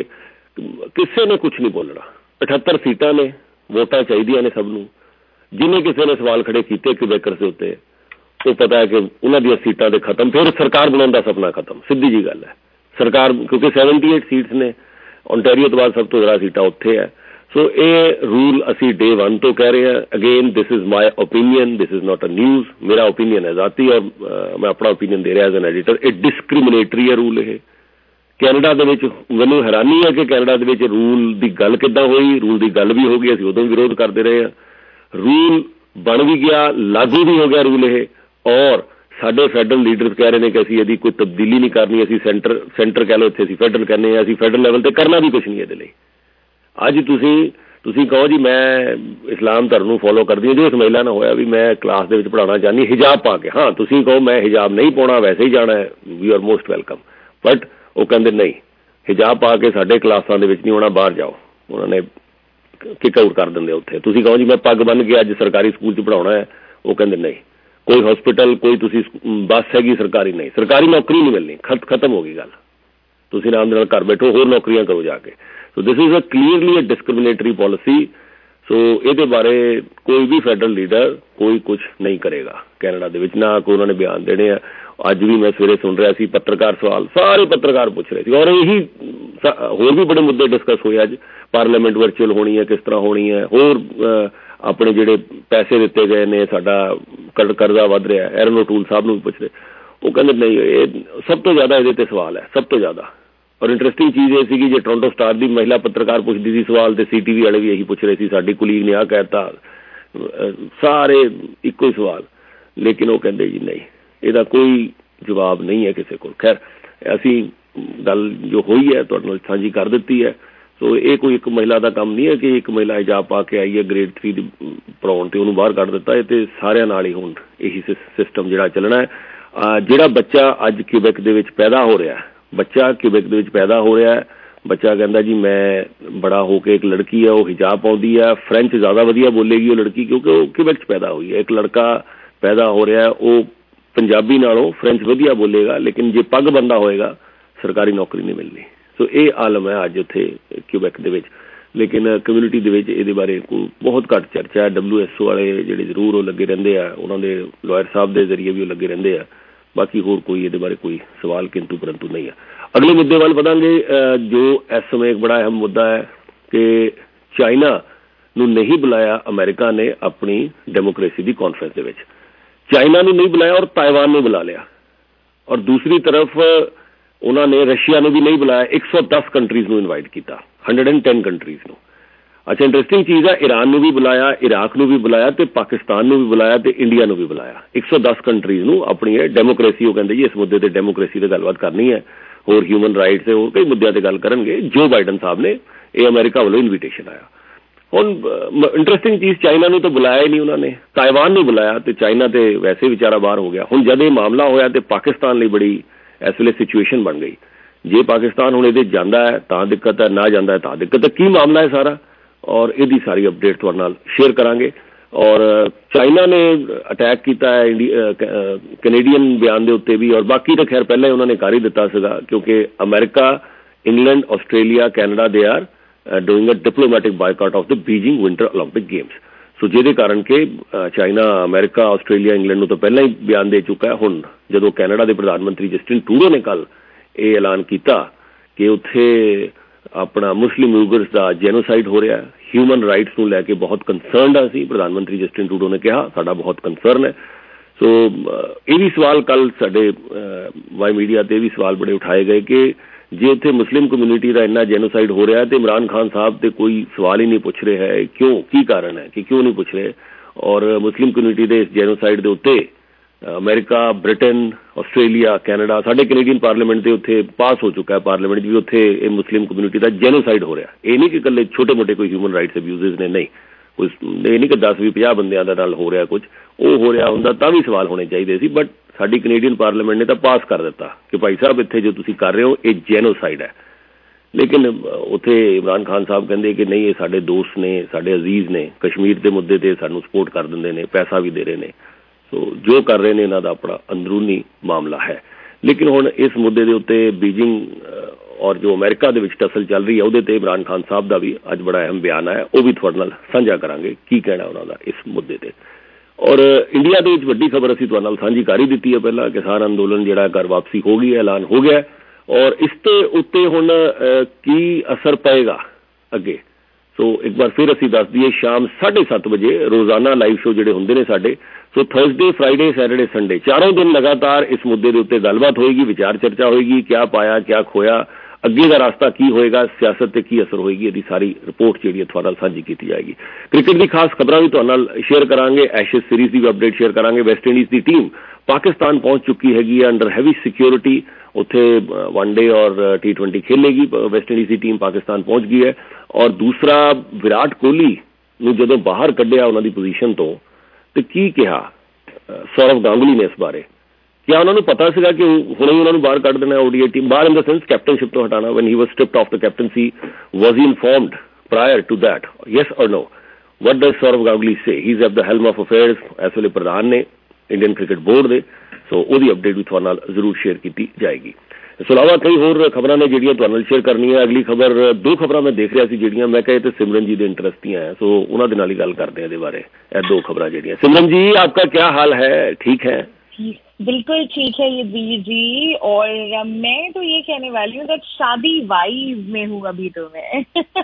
ਕਿਸੇ ਨੇ ਕੁਛ ਨਹੀਂ ਬੋਲਣਾ। 78 ਸੀਟਾਂ ਨੇ, ਵੋਟਾਂ ਚਾਹੀਦੀਆਂ ਨੇ ਸਭ ਨੂੰ। ਜਿਹਨੇ ਕਿਸੇ ਨੇ ਸਵਾਲ ਖੜੇ ਕੀਤੇ ਕਿਊਬੈਕਰਸ ਦੇ ਉੱਤੇ ਉਹ ਪਤਾ ਹੈ ਕਿ ਉਹਨਾਂ ਦੀਆਂ ਸੀਟਾਂ ਦੇ ਖਤਮ, ਫਿਰ ਸਰਕਾਰ ਬਣਾਉਣ ਦਾ ਸੁਪਨਾ ਖਤਮ, ਸਿੱਧੀ ਜੀ ਗੱਲ ਹੈ। ਸਰਕਾਰ ਕਿਉਂਕਿ 78 ਸੀਟਸ ਨੇ, ਓਨਟਾਰੀਓ ਤੋਂ ਬਾਅਦ ਸਭ ਤੋਂ ਜ਼ਿਆਦਾ ਸੀਟਾਂ ਉੱਥੇ ਹੈ। ਸੋ ਇਹ ਰੂਲ ਅਸੀਂ ਡੇ 1 ਤੋਂ ਕਹਿ ਰਹੇ ਹਾਂ। Again this is my opinion, this is not a news, ਮੇਰਾ ਓਪੀਨੀਅਨ ਹੈ ਜ਼ਾਤੀ ਔਰ ਮੈਂ ਆਪਣਾ ਓਪੀਨੀਅਨ ਦੇ ਰਿਹਾ ਐਜ਼ ਐਨ ਐਡੀਟਰ। ਇਹ ਡਿਸਕ੍ਰਿਮੀਨੇਟਰੀ ਹੈ ਰੂਲ। ਇਹ ਕੈਨੇਡਾ ਦੇ ਵਿੱਚ ਮੈਨੂੰ ਹੈਰਾਨੀ ਹੈ ਕਿ ਕੈਨੇਡਾ ਦੇ ਵਿੱਚ ਰੂਲ ਦੀ ਗੱਲ ਕਿੱਦਾਂ ਹੋਈ। ਰੂਲ ਦੀ ਗੱਲ ਵੀ ਹੋ ਗਈ, ਅਸੀਂ ਉਦੋਂ ਵਿਰੋਧ ਕਰਦੇ ਰਹੇ ਹਾਂ, ਰੂਲ ਬਣ ਵੀ ਗਿਆ, ਲਾਗੂ ਵੀ ਹੋ ਗਿਆ ਰੂਲ ਇਹ। ਔਰ ਸਾਡੇ ਫੈਡਰਲ ਲੀਡਰਸ ਕਹਿ ਰਹੇ ਨੇ ਕਿ ਅਸੀਂ ਇਹਦੀ ਕੋਈ ਤਬਦੀਲੀ ਨਹੀਂ ਕਰਨੀ, ਅਸੀਂ ਸੈਂਟਰ ਕਹਿ ਲਓ, ਇੱਥੇ ਅਸੀਂ ਫੈਡਰਲ ਕਹਿੰਦੇ ਹਾਂ, ਅਸੀਂ ਫੈਡਰਲ ਲੈਵਲ ਤੇ ਕਰਨਾ ਵੀ ਕੁਛ ਨਹੀਂ ਇਹਦੇ ਲਈ। ਅੱਜ ਤੁਸੀਂ ਕਹੋ ਜੀ ਮੈਂ ਇਸਲਾਮ ਧਰਮ ਨੂੰ ਫੋਲੋ ਕਰਦੀ ਹਾਂ, ਜੋ ਇਸ ਮਹਿਲਾ ਨਾਲ ਹੋਇਆ ਵੀ ਮੈਂ ਕਲਾਸ ਦੇ ਵਿੱਚ ਪੜ੍ਹਾਉਣਾ ਚਾਹੁੰਦੀ ਹਿਜਾਬ ਪਾ ਕੇ, ਹਾਂ ਤੁਸੀਂ ਕਹੋ ਮੈਂ ਹਿਜਾਬ ਨਹੀਂ ਪਾਉਣਾ, ਵੈਸੇ ਹੀ ਜਾਣਾ ਹੈ, we are most welcome. But ਉਹ ਕਹਿੰਦੇ ਨਹੀਂ, ਹਿਜਾਬ ਪਾ ਕੇ ਸਾਡੇ ਕਲਾਸਾਂ ਦੇ ਵਿੱਚ ਨਹੀਂ ਹੋਣਾ, ਬਾਹਰ ਜਾਓ। ਉਹਨਾਂ ਨੇ ਕਿਕ ਆਊਟ ਕਰ ਦਿੰਦੇ ਉੱਥੇ। ਤੁਸੀਂ ਕਹੋ ਜੀ ਮੈਂ ਪੱਗ ਬੰਨ੍ਹ ਕੇ ਅੱਜ ਸਰਕਾਰੀ ਸਕੂਲ 'ਚ ਪੜ੍ਹਾਉਣਾ ਹੈ, ਉਹ ਕਹਿੰਦੇ ਨਹੀਂ, ਕੋਈ ਹਸਪੀਟਲ, ਕੋਈ ਤੁਸੀਂ ਬੱਸ ਹੈਗੀ ਸਰਕਾਰੀ ਨਹੀਂ, ਸਰਕਾਰੀ ਨੌਕਰੀ ਨਹੀਂ ਮਿਲਣੀ, ਖਤਮ ਹੋ ਗਈ ਗੱਲ, ਤੁਸੀਂ ਆਰਾਮ ਦੇ ਨਾਲ ਘਰ ਬੈਠੋ, ਹੋਰ ਨੌਕਰੀਆਂ ਕਰੋ ਜਾ ਕੇ। So this is a clearly a discriminatory policy. So ਇਹਦੇ ਬਾਰੇ ਕੋਈ ਵੀ ਫੈਡਰਲ ਲੀਡਰ ਕੋਈ ਕੁਛ ਨਹੀਂ ਕਰੇਗਾ ਕੈਨੇਡਾ ਦੇ ਵਿੱਚ, ਨਾ ਕੋਈ ਉਹਨਾਂ ਨੇ ਬਿਆਨ ਦੇਣੇ ਆ। ਅੱਜ ਵੀ ਮੈਂ ਸਵੇਰੇ ਸੁਣ ਰਿਹਾ ਸੀ ਪੱਤਰਕਾਰ ਸਵਾਲ, ਸਾਰੇ ਪੱਤਰਕਾਰ ਪੁੱਛ ਰਹੇ ਸੀ ਔਰ ਇਹੀ ਹੋਰ ਵੀ ਬੜੇ ਮੁੱਦੇ ਡਿਸਕਸ ਹੋਏ ਅੱਜ। ਪਾਰਲੀਮੈਂਟ ਵਰਚੁਅਲ ਹੋਣੀ ਹੈ, ਕਿਸ ਤਰ੍ਹਾਂ ਹੋਣੀ ਹੈ, ਹੋਰ ਆਪਣੇ ਜਿਹੜੇ ਪੈਸੇ ਦਿੱਤੇ ਗਏ ਨੇ, ਸਾਡਾ ਕਰਜ਼ਾ ਵੱਧ ਰਿਹਾ। ਐਰਨ ਓਟੂਲ ਸਾਹਿਬ ਨੂੰ ਵੀ ਪੁੱਛ ਰਹੇ, ਉਹ ਕਹਿੰਦੇ ਨਹੀਂ, ਇਹ ਸਭ ਤੋਂ ਜ਼ਿਆਦਾ ਇਹਦੇ ਤੇ ਸਵਾਲ ਹੈ, ਸਭ ਤੋਂ ਜ਼ਿਆਦਾ। ਔਰ ਇੰਟਰਸਟਿੰਗ ਚੀਜ਼ ਇਹ ਸੀਗੀ, ਜੇ ਟੋਰੰਟੋ ਸਟਾਰ ਦੀ ਮਹਿਲਾ ਪੱਤਰਕਾਰ ਪੁੱਛਦੀ ਸੀ ਸਵਾਲ ਤੇ CTV ਵਾਲੇ ਵੀ ਇਹੀ ਪੁੱਛ ਰਹੇ ਸੀ, ਸਾਡੀ ਕੁਲੀਗ ਨੇ ਆਹ ਕਹਿਤਾ, ਸਾਰੇ ਇੱਕੋ ਹੀ ਸਵਾਲ। ਲੇਕਿਨ ਉਹ ਕਹਿੰਦੇ ਜੀ ਨਹੀਂ, ਇਹਦਾ ਕੋਈ ਜਵਾਬ ਨਹੀਂ ਹੈ ਕਿਸੇ ਕੋਲ। ਖੈਰ ਅਸੀਂ ਗੱਲ ਜੋ ਹੋਈ ਹੈ ਤੁਹਾਡੇ ਨਾਲ ਸਾਂਝੀ ਕਰ ਦਿੱਤੀ ਹੈ। ਸੋ ਇਹ ਕੋਈ ਇੱਕ ਮਹਿਲਾ ਦਾ ਕੰਮ ਨਹੀਂ ਹੈ ਕਿ ਇੱਕ ਮਹਿਲਾ ਹਿਜਾਬ ਪਾ ਕੇ ਆਈ ਹੈ ਗ੍ਰੇਡ 3 ਦੀ ਪੜਾਉਣ ਤੇ ਉਹਨੂੰ ਬਾਹਰ ਕੱਢ ਦਿੱਤਾ। ਇਹ ਤੇ ਸਾਰਿਆਂ ਨਾਲ ਹੀ ਹੁਣ ਇਹੀ ਸਿਸਟਮ ਜਿਹੜਾ ਚੱਲਣਾ ਹੈ। ਜਿਹੜਾ ਬੱਚਾ ਅੱਜ ਕਿਊਬੈਕ ਦੇ ਵਿੱਚ ਪੈਦਾ ਹੋ ਰਿਹਾ, ਬੱਚਾ ਕਿਊਬੈਕ ਦੇ ਵਿੱਚ ਪੈਦਾ ਹੋ ਰਿਹਾ, ਬੱਚਾ ਕਹਿੰਦਾ ਜੀ ਮੈਂ ਬੜਾ ਹੋ ਕੇ, ਇੱਕ ਲੜਕੀ ਹੈ ਉਹ ਹਿਜਾਬ ਪਾਉਂਦੀ ਹੈ, ਫਰੈਂਚ ਜ਼ਿਆਦਾ ਵਧੀਆ ਬੋਲੇਗੀ ਉਹ ਲੜਕੀ ਕਿਉਂਕਿ ਉਹ ਕਿਊਬੈਕ 'ਚ ਪੈਦਾ ਹੋਈ ਹੈ। ਇੱਕ ਲੜਕਾ ਪੈਦਾ ਹੋ ਰਿਹਾ, ਉਹ ਪੰਜਾਬੀ ਨਾਲੋਂ ਫਰੈਂਚ ਵਧੀਆ ਬੋਲੇਗਾ, ਲੇਕਿਨ ਜੇ ਪੱਗ ਬੰਦਾ ਹੋਏਗਾ ਸਰਕਾਰੀ ਨੌਕਰੀ ਨਹੀਂ ਮਿਲਣੀ। ਸੋ ਇਹ ਆਲਮ ਹੈ ਅੱਜ ਉੱਥੇ ਕਿਊਬੈਕ ਦੇ ਵਿੱਚ। ਲੇਕਿਨ ਕਮਿਊਨਿਟੀ ਦੇ ਵਿੱਚ ਇਹਦੇ ਬਾਰੇ ਕੋਈ ਬਹੁਤ ਘੱਟ ਚਰਚਾ ਹੈ। WSO ਵਾਲੇ ਜਿਹੜੇ ਜ਼ਰੂਰ ਉਹ ਲੱਗੇ ਰਹਿੰਦੇ ਆ, ਉਹਨਾਂ ਦੇ ਲਾਇਰ ਸਾਹਿਬ ਦੇ ਜ਼ਰੀਏ ਵੀ ਉਹ ਲੱਗੇ ਰਹਿੰਦੇ ਆ, बाकी होर कोई ये बारे कोई सवाल किंतु परंतु नहीं है। अगले मुद्दे वाल बढ़ांगे जो इस समय एक बड़ा अहम मुद्दा है कि चाइना नूं नहीं बुलाया अमेरिका ने अपनी डेमोक्रेसी की कॉन्फ्रेंस दे विच, चाइना नूं नहीं बुलाया और ताइवान नूं बुला लिया, और दूसरी तरफ उन्होंने रशिया ने भी नहीं बुलाया, 110 कंट्रीज नूं इनवाइट किया, 110 कंट्रीज नूं। अच्छा इंटरेस्टिंग चीज़ है, ईरान नूं भी बुलाया, इराक नूं भी बुलाया, तो पाकिस्तान नूं भी बुलाया, तो इंडिया नूं भी बुलाया। 110 कंट्रीज नूं अपनी डेमोक्रेसी वो कहते जी इस मुद्दे ते डेमोक्रेसी ते गलबात करनी है, और ह्यूमन राइट्स से और कई मुद्दों ते गल करनगे। जो बाइडन साहब ने यह अमेरिका वालों इन्विटेशन आया। हुण इंटरेस्टिंग चीज़, चाइना नूं तो बुलाया ही नहीं उन्होंने, ताइवान नूं बुलाया, तो चाइना तो वैसे बेचारा बाहर हो गया। हुण जद ये मामला होया तो पाकिस्तान लई बड़ी इस वेले सिचुएशन बन गई। जे पाकिस्तान हुण इहदे जांदा है तां दिक्कत है, ना जांदा है तां दिक्कत है। की मामला है सारा, और यदी सारी अपडेट तुहाडे नाल शेयर करांगे। और चाइना ने अटैक किया है कैनेडियन बयान के उत्ते भी, और बाकी तो खैर पहले उन्होंने कर ही दिता सीगा, क्योंकि America, England, Australia, Canada they are doing a diplomatic boycott of the Beijing Winter Olympic Games. So जिहदे कारण के चाइना, अमेरिका, आस्ट्रेलिया, इंग्लैंड नूं तो पहले ही बयान दे चुका है। हुण जदों कैनेडा के प्रधानमंत्री जस्टिन ट्रूडो ने कल ये ऐलान किया कि उत्थे अपना मुस्लिम उइगर्स का जेनोसाइड हो रहा है, ह्यूमन राइट्स नूं लैके बहुत कंसर्नड असीं, प्रधानमंत्री जस्टिन ट्रूडो ने कहा साडा बहुत कंसर्न है। सो ये भी सवाल कल साडे वाई मीडिया ते भी सवाल बड़े उठाए गए कि जे उत्थे मुस्लिम कम्यूनिटी का इन्ना जेनोसाइड हो रहा है तो इमरान खान साहब तो कोई सवाल ही नहीं पूछ रहे है, क्यों, की कारण है कि क्यों नहीं पूछ रहे। और मुस्लिम कम्यूनिटी के इस जेनोसाइड के उत्ते अमेरिका, ब्रिटेन, आस्ट्रेलिया, कैनेडा, साडे कैनेडियन पार्लीमेंट के उत्थे पास हो चुका है, पार्लीमेंट भी उत्थे मुस्लिम कम्यूनिटी का जेनोसाइड हो रहा है। ये नहीं कि कल्ले छोटे मोटे कोई ह्यूमन राइट्स अब्यूजेज ने, नहीं, कुछ ये नहीं कि 10-20-50 बंदियां दा नाल हो रहा कुछ, वो हो रहा हुंदा तां भी सवाल होने चाहिए सी, बट साडी कैनेडियन पार्लीमेंट ने तो पास कर दिता कि भाई साहब इत्थे जो तुसीं कर रहे हो ये जेनोसाइड है। लेकिन उत्थे इमरान खान साहब कहते कि नहीं, ये साडे दोस्त ने, साडे अजीज ने, कश्मीर के मुद्दे ते सानूं सपोर्ट कर दिंदे ने, पैसा भी दे रहे हैं। सो जो कर रहे हैं इन्हां दा अपना अंदरूनी मामला है। लेकिन हुण इस मुद्दे के उत्ते बीजिंग और जो अमेरिका दे विच टसल चल रही है उहदे ते इमरान खान साहब का भी अज बड़ा अहम बयान आया, वो भी तुहाडे नाल साझा करांगे की कहना उन्हां दा इस मुद्दे ते। और इंडिया के वड्डी खबर असीं तुहाडे नाल साझी कर ही दित्ती है, पहला किसान अंदोलन जिहड़ा घर वापसी हो गई है, ऐलान हो गया। और इसते उत्ते हुण की असर पएगा अगे, सो एक बार फिर असीं दस दईए, शाम 7:30 बजे रोजाना लाइव शो जिहड़े हुंदे ने साडे, so Thursday, Friday, Saturday, Sunday 4 दिन लगातार इस मुद्दे के उत्ते गलबात होएगी, विचार चर्चा होएगी, क्या पाया क्या खोया, अगे का रास्ता की होएगा, सियासत ते की असर होएगी, यदि सारी रिपोर्ट जिहड़ी तुहाडे नाल साझी की जाएगी। क्रिकेट की खास खबरां भी तुहाडे नाल शेयर करांगे, एशेज सीरीज की भी अपडेट शेयर करांगे। वेस्ट इंडीज की टीम पाकिस्तान पहुंच चुकी हैगी अंडर हैवी सिक्योरिटी, उत्थे वनडे और T20 खेलेगी। वेस्ट इंडीज की टीम पाकिस्तान पहुंच गई है। और दूसरा, विराट कोहली नूं जदों बाहर कढ़िया उन्हां दी पोजीशन तो की कहा सौरव गांगुली ने इस बारे, क्या उन्होंने पता सीगा कि हुणे ही उन्होंने बाहर कढ़ देना ओडीआई टीम बाहर, इन द सेंस कैप्टनशिप तो हटाना, when he was stripped of the captaincy, was he informed prior to that, yes और no? What does Sourav Ganguly say? He is at the helm of affairs, इस वेले प्रधान ने इंडियन क्रिकेट बोर्ड दे। सो ਉਹਦੀ अपडेट भी तुहाडे नाल जरूर शेयर की जाएगी। इस अलावा कई होर खबरां ने जिहड़ियां तुहाडे नाल शेयर करनी है। अगली खबर, 2 खबरां मैं देख रहा सी जिहड़ियां मैं कहे तो सिमरन जी दे इंटरेस्ट ਦੀਆਂ है, सो उन्हां दे नाल ही गल करते हैं इहदे बारे। ਇਹ 2 खबरां जिहड़ियां, सिमरन जी आपका क्या हाल है, ठीक है? बिल्कुल ठीक है ये वीर जी। और मैं तो ये कहने वाली हूँ कि शादी वाइब में हूँ अभी तो मैं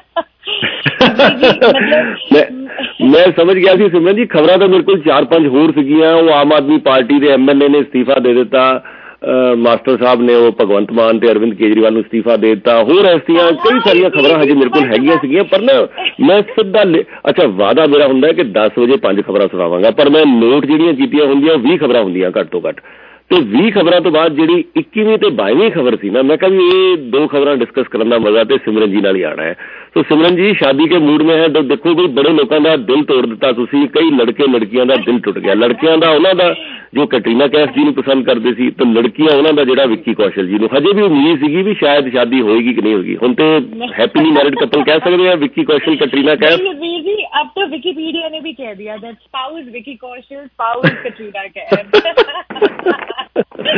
मतलब मैं समझ गया सी सिमरन जी, खबरां तो मेरे को 4-5 होर सीगियां। वो आम आदमी पार्टी के MLA ने इस्तीफा दे दिता, मास्टर साहब ने वो भगवंत मान ते अरविंद केजरीवाल नूं इस्तीफा दे दिता, होर ऐसियां कई सारियां खबरां हजे मेरे को हैगियां सीगियां। पर ना मैं सीधा अच्छा वादा मेरा हुंदा है कि 10 बजे 5 खबरां सुणावांगा, पर मैं नोट जिहड़ियां कीतियां हुंदियां 20 खबरां हुंदियां घट तो घट। तो 20 खबरों तो बाद जी 21वीं ते 22वीं खबर सी ना, मैं कहा भी ये 2 खबर डिस्कस करने का मजा तो सिमरन जी नाल ही आना है। तो सिमरन जी शादी के मूड में है, तो देखो कोई बड़े लोगों का दिल तोड़ दिता तुसी, कई लड़के लड़कियां का दिल टुट गया। लड़कियां का उन्हों का जो कैटरीना कैफ जी नूं पसंद करते सी, तो लड़कियां उन्हों का जिहड़ा विक्की कौशल जी नूं हजे भी उम्मीद सीगी भी शायद शादी होएगी कि नहीं होगी। हुण तो हैप्पीली मैरिड कपल कह सकते हैं विक्की कौशल कैटरीना कैफ। अब तो विकिपीडिया ने भी कह दिया that spouse Vicky Kaushal, spouse Katrina Kaif.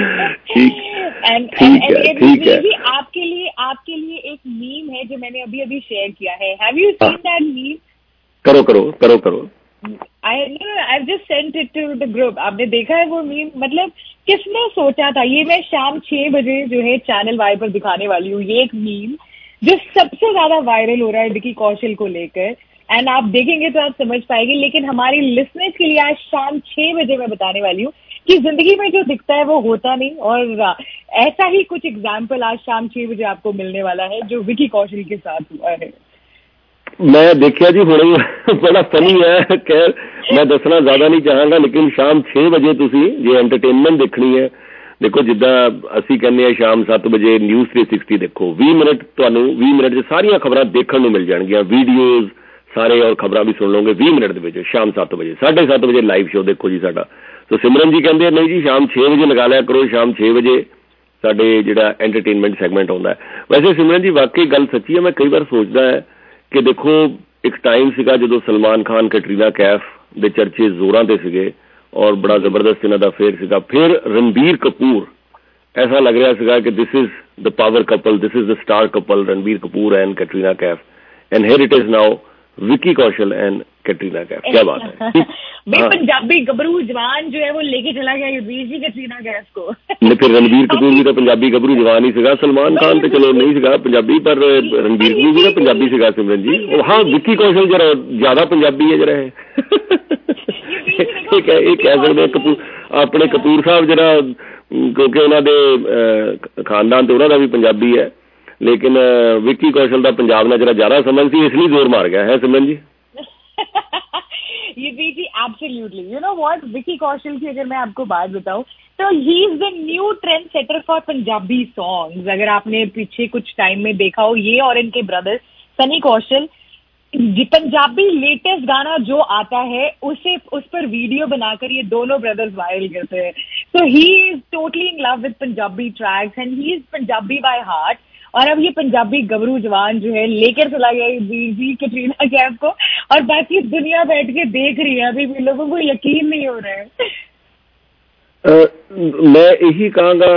ठीक है। आपके लिए एक मीम है जो मैंने अभी शेयर किया है। Have you seen that meme? करो। I I've just sent it to the group. आपने देखा है वो मीम? मतलब किसने सोचा था ये मैं शाम 6 बजे जो है चैनल वाई पर दिखाने वाली हूँ, ये एक मीम जो सबसे ज्यादा वायरल हो रहा है विकी कौशल को लेकर, एंड आप देखेंगे तो आप समझ पाएंगे। लेकिन हमारी लिसनर्स के लिए आज शाम 6 बजे मैं बताने वाली हूँ कि जिंदगी में जो दिखता है वो होता नहीं, और ऐसा ही कुछ एग्जाम्पल आज शाम 6 बजे आपको मिलने वाला है जो विकी कौशल के साथ हुआ है। मैं देखिया जी हुणे, बड़ा फनी है। खैर मैं दसना ज्यादा नहीं चाहांगा, लेकिन शाम 6 वजे तुसी जे एंटरटेनमेंट देखनी है, देखो जिद्दां असीं कहने शाम 7 वजे न्यूज़ 360 देखो, 20 मिनट तुहानूं 20 मिनट च सारियां खबरां देखण नूं मिल जाणगीਆਂ, वीडियोज़ सारे और खबरां भी सुन लोगे 20 मिनट दे विच। शाम 7 वजे 7:30 वजे लाइव शो देखो जी साडा। तो सिमरन जी कहते नहीं जी शाम 6 वजे लगा लिया करो, शाम 6 वजे साडे जिहड़ा एंटरटेनमेंट सैगमेंट आउंदा है। वैसे सिमरन जी वाकई गल सच्ची है, मैं कई बार सोचदा है कि देखो एक टाइम सीगा जदों सलमान खान कैटरीना कैफ दे चर्चे जोरां ते सीगे और बड़ा जबरदस्त इन्हां दा फेयर सीगा, फिर रणबीर कपूर ऐसा लग रहा सीगा कि this is the power couple, this is the star couple, Ranbir Kapoor and Katrina Kaif, and here it is now Vicky Kaushal and Katrina Kaif. क्या बात है भाई, पंजाबी गबरू जवान जो है वो लेके चला गया युद्धवीर जी कैटरीना कैफ को। नहीं, फिर रणबीर कपूर भी तो पंजाबी गबरू जवान ही सीगा, सलमान खान तो चलो नहीं सीगा पंजाबी, पर रणबीर कपूर भी तो पंजाबी सीगा सिमरन जी। हाँ, विकी कौशल जरा ज्यादा पंजाबी है जरा ये कह सकते हैं। कपूर अपने कपूर साहब जरा, क्योंकि उन्होंने खानदान तो उन्होंने भी पंजाबी है, लेकिन विकी कौशल का पंजाब ने जरा ज्यादा समझ सी, इसलिए जोर मार गया है सिमरन जी। जी absolutely. You know what, Vicky Kaushal की अगर मैं आपको बात बताऊं तो he is the new trend setter for Punjabi songs. अगर आपने पीछे कुछ टाइम में देखा हो, ये और इनके ब्रदर सनी कौशल पंजाबी लेटेस्ट गाना जो आता है उस पर वीडियो बनाकर ये दोनों ब्रदर्स वायरल करते हैं। तो he is totally in love with Punjabi tracks and he is Punjabi by heart. और अब ये पंजाबी गबरू जवान जो है लेकर चला गया जी कैटरीना कैफ को, और बाकी दुनिया बैठ के देख रही है, अभी भी लोगों को यकीन नहीं हो रहा है। मैं यही कहूँगा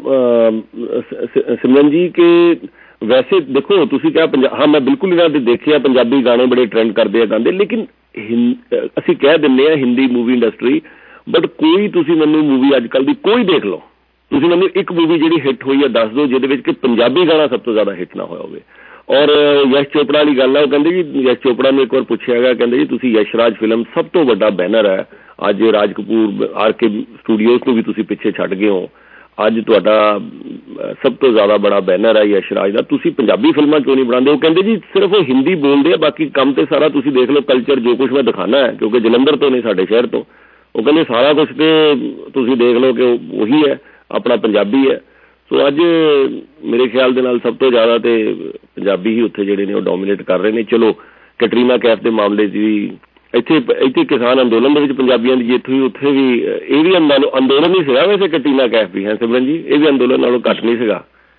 सिमरन जी के वैसे देखो तुसी क्या हाँ मैं बिल्कुल इन्हां दे देखिया पंजाबी गाने बड़े ट्रेंड करते हैं गाते, लेकिन असीं कह दिंदे आ हिंदी मूवी इंडस्ट्री, बट कोई तुसी मैनूं मूवी अजकल दी कोई देख लो, तुसी मैनूं एक मूवी जिहड़ी हिट हुई है दस दो जिहदे विच कि पंजाबी गाना सब तो ज्यादा हिट ना होया होवे। और यश चोपड़ा वाली गल है, वो कहंदे जी यश चोपड़ा ने एक बार पूछा गया, कहंदे जी तुसी यशराज फिल्म सब तो वड्डा बैनर है, अज राज कपूर RK स्टूडियोज को भी तुसी पिछे छड्ड गए हो, अज तुहाडा सब तो ज्यादा बड़ा बैनर है यशराज का, तुसी पंजाबी फिल्मां क्यों नहीं बनाते? वो कहंदे जी सिर्फ वो हिंदी बोलते हैं, बाकी काम तो सारा तुसी देख लो, कल्चर जो कुछ मैं दिखाना है, क्योंकि जलंधर तो नहीं साडे शहर तो, वो कहंदे सारा कुछ तो तुसी देख लो कि वही है अपना पंजाबी है। सो अज मेरे ख्याल दे नाल सब तो ज्यादा तो पंजाबी ही उत्थे जिहड़े ने वो डोमीनेट कर रहे हैं। चलो कैटरीना कैफ के मामले भी इत्थे किसान अंदोलन दे विच पंजाबियों की जित हुई, उत्थे भी ये भी अंदोलन ही सीगा। वैसे कैटरीना कैफ भी है सिमरन जी, ये भी अंदोलन नालों घट नहीं सीगा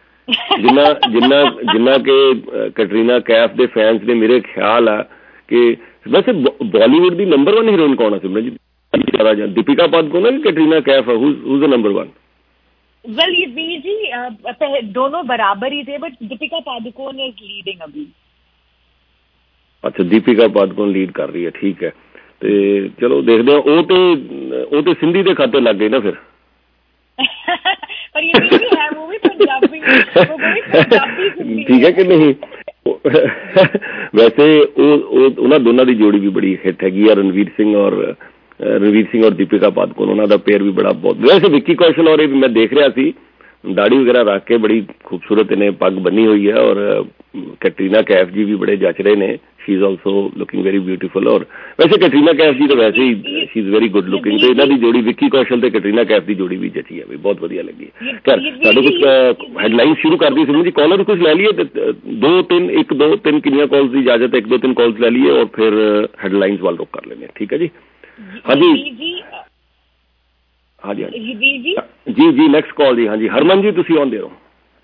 जिन्ना के कैटरीना कैफ के फैंस ने मेरे ख्याल है कि वैसे बॉलीवुड की नंबर 1 हीरोइन कौन है सिमरन जी? दीपिका पादुकोण है कि कैटरीना कैफ है? Who's the number 1? वेल ये जी दोनों बराबर ही थे, but Deepika Padukone is leading अभी। अच्छा, दीपिका पादुकोण लीड कर रही है, ठीक है। तो चलो देखते हैं, वो तो सिंधी के खाते लग गए ना फिर पर ये भी है, वो भी पंजाबी ठीक है कि नहीं? वैसे उन्होंने दोनों की जोड़ी भी बड़ी हिट हैगी, रणवीर सिंह और दीपिका पादुकोण, उन्होंने का पेयर भी बड़ा बहुत। वैसे विक्की कौशल और मैं देख रहा सी दाढ़ी वगैरह रख के बड़ी खूबसूरत इन्हें पग बनी हुई है, और कैटरीना कैफ जी भी बड़े जच रहे ने, she is also looking very beautiful. और वैसे कैटरीना कैफ जी तो वैसे ही she is very good looking, तो इन्हों की जोड़ी विक्की कौशल ते कैटरीना कैफ की जोड़ी भी जची है, बहुत वधिया लगी। खैर साडे कुछ हेडलाइन शुरू कर दी सिमरन जी, कॉलर कुछ ले लिए 1-2-3 किनिया कॉल्स की इजाजत है, 1-2-3 कॉल्स ले लिए और फिर हेडलाइंस वाल रुक कर लेने, ठीक है जी? हाँ जी नेक्स्ट कॉल जी। हाँ जी हरमन जी तुसी आउंदे हो,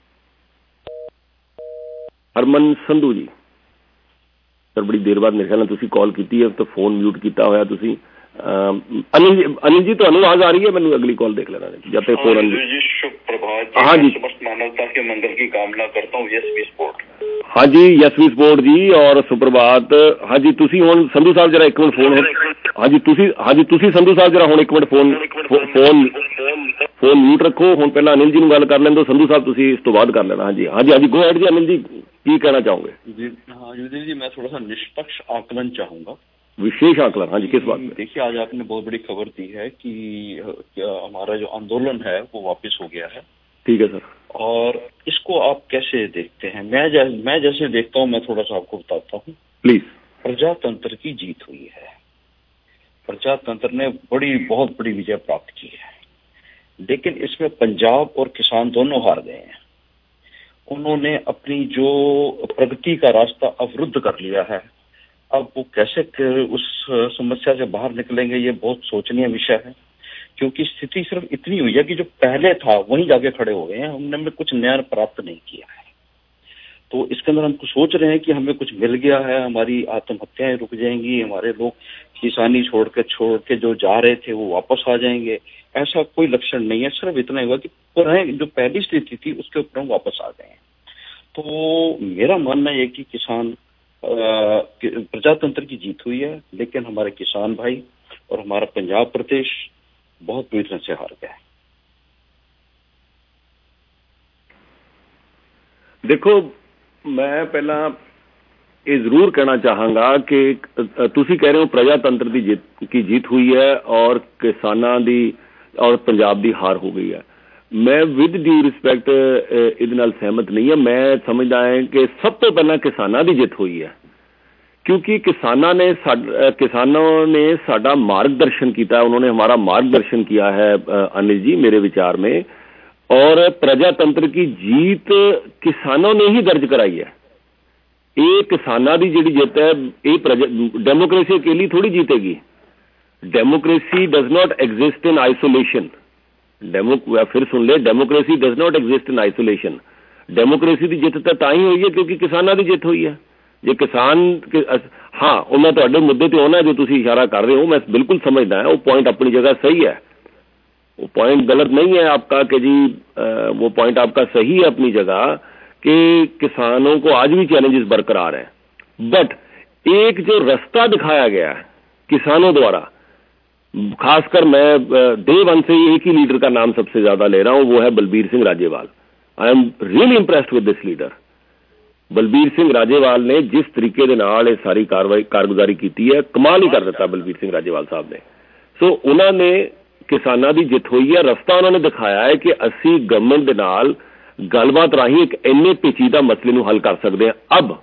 हरमन संधू जी सर, बड़ी देर बाद मेरे ख्याल तुसी कॉल की है, तो फोन म्यूट किया होया तुसी। अनिल जी तुहानू आवाज आ रही है? मैनू अगली कॉल देख लेना जब तक फोन। जी शुभ प्रभात। हाँ जी, समस्त मानवता के मंगल की कामना करता हूँ। Yes we sport. हाँ जी, यशवी स्पोर्ट जी और सुप्रभात। हाँ जी, तुसी हुण संधू साहब जरा एक मिनट फोन, हाँ जी तुसी संधू साहब जरा हुण एक मिनट फोन म्यूट रखो। हुण पहला अनिल जी नूं गल कर लैण दो, संधू साहब तुसी इस तो बाद कर लेना। हाँ जी गो हैड जी। अनिल जी की कहना चाहोगे? जी हाँ युधिष्ठिर जी, मैं थोड़ा सा निष्पक्ष आकलन चाहूंगा, विशेष आकलन। हाँ जी, किस बात में? देखिए, आज आपने बहुत बड़ी खबर दी है कि हमारा जो आंदोलन है वो वापस हो गया है। ठीक है सर। और इसको आप कैसे देखते हैं? मैं जैसे देखता हूँ, मैं थोड़ा सा आपको बताता हूँ प्लीज। प्रजातंत्र की जीत हुई है, प्रजातंत्र ने बहुत बड़ी विजय प्राप्त की है, लेकिन इसमें पंजाब और किसान दोनों हार गए हैं। उन्होंने अपनी जो प्रगति का रास्ता अवरुद्ध कर लिया है। अब वो कैसे उस समस्या से बाहर निकलेंगे, ये बहुत सोचनीय विषय है, क्योंकि स्थिति सिर्फ इतनी हुई है कि जो पहले था वहीं जाके खड़े हो गए हैं। हमने कुछ नया प्राप्त नहीं किया है। तो इसके अंदर हम सोच रहे हैं कि हमें कुछ मिल गया है, हमारी आत्महत्याएं रुक जाएंगी, हमारे लोग किसानी छोड़ के जो जा रहे थे वो वापस आ जाएंगे। ऐसा कोई लक्षण नहीं है। सिर्फ इतना ही हुआ कि पुराने जो पहली स्थिति थी उसके ऊपर हम वापस आ गए हैं। तो मेरा मानना है कि किसान प्रजातंत्र की जीत हुई है, लेकिन हमारे किसान भाई और हमारा पंजाब प्रदेश बहुत बुरी तरह से हार गया है। देखो, मैं पहला ये जरूर कहना चाहांगा कि तुसी कह रहे हो प्रजातंत्र की जीत हुई है और किसानां दी और पंजाब दी हार हो गई है। मैं विद ड्यू रिस्पैक्ट इहदे नाल सहमत नहीं है। मैं समझदा है कि सब तो पहला किसानां दी जीत हुई है, क्योंकि किसानों ने साडा मार्गदर्शन किया है, उन्होंने हमारा मार्गदर्शन किया है अनिल जी मेरे विचार में। और प्रजातंत्र की जीत किसानों ने ही दर्ज कराई है। ये किसानों की जिहड़ी जीत है, ये डेमोक्रेसी अकेली थोड़ी जीतेगी। Democracy does not exist in isolation. फिर सुन ले, democracy does not exist in isolation. Democracy की जित तो तां ही हुई है क्योंकि किसानों की जित हुई है। जे किसान हाँ, और मैं तुहाडे मुद्दे ते आउणा जो तुसीं इशारा कर रहे हो, मैं बिल्कुल समझदा है, वो पॉइंट अपनी जगह सही है, वो पॉइंट गलत नहीं है आपका कि जी वो पॉइंट आपका सही है अपनी जगह कि किसानों को आज भी चैलेंजेस बरकरार हैं। बट एक जो रास्ता दिखाया गया है किसानों द्वारा, खासकर मैं डे वन से एक ही लीडर का नाम सबसे ज्यादा ले रहा हूं, वो है Balbir Singh Rajewal. I am really impressed with this leader. Balbir Singh Rajewal ने जिस तरीके दे नाल ये सारी कारगुजारी की है, कमाल ही कर दिता बलबीर सिंह राजेवाल साहब ने। सो उन्होंने किसानों की जित हुई है, रास्ता उन्होंने दिखाया है कि असी गवर्नमेंट दे नाल गलबात राही एक इन्ने पेचीदा मसले नूं हल कर सकते हैं। अब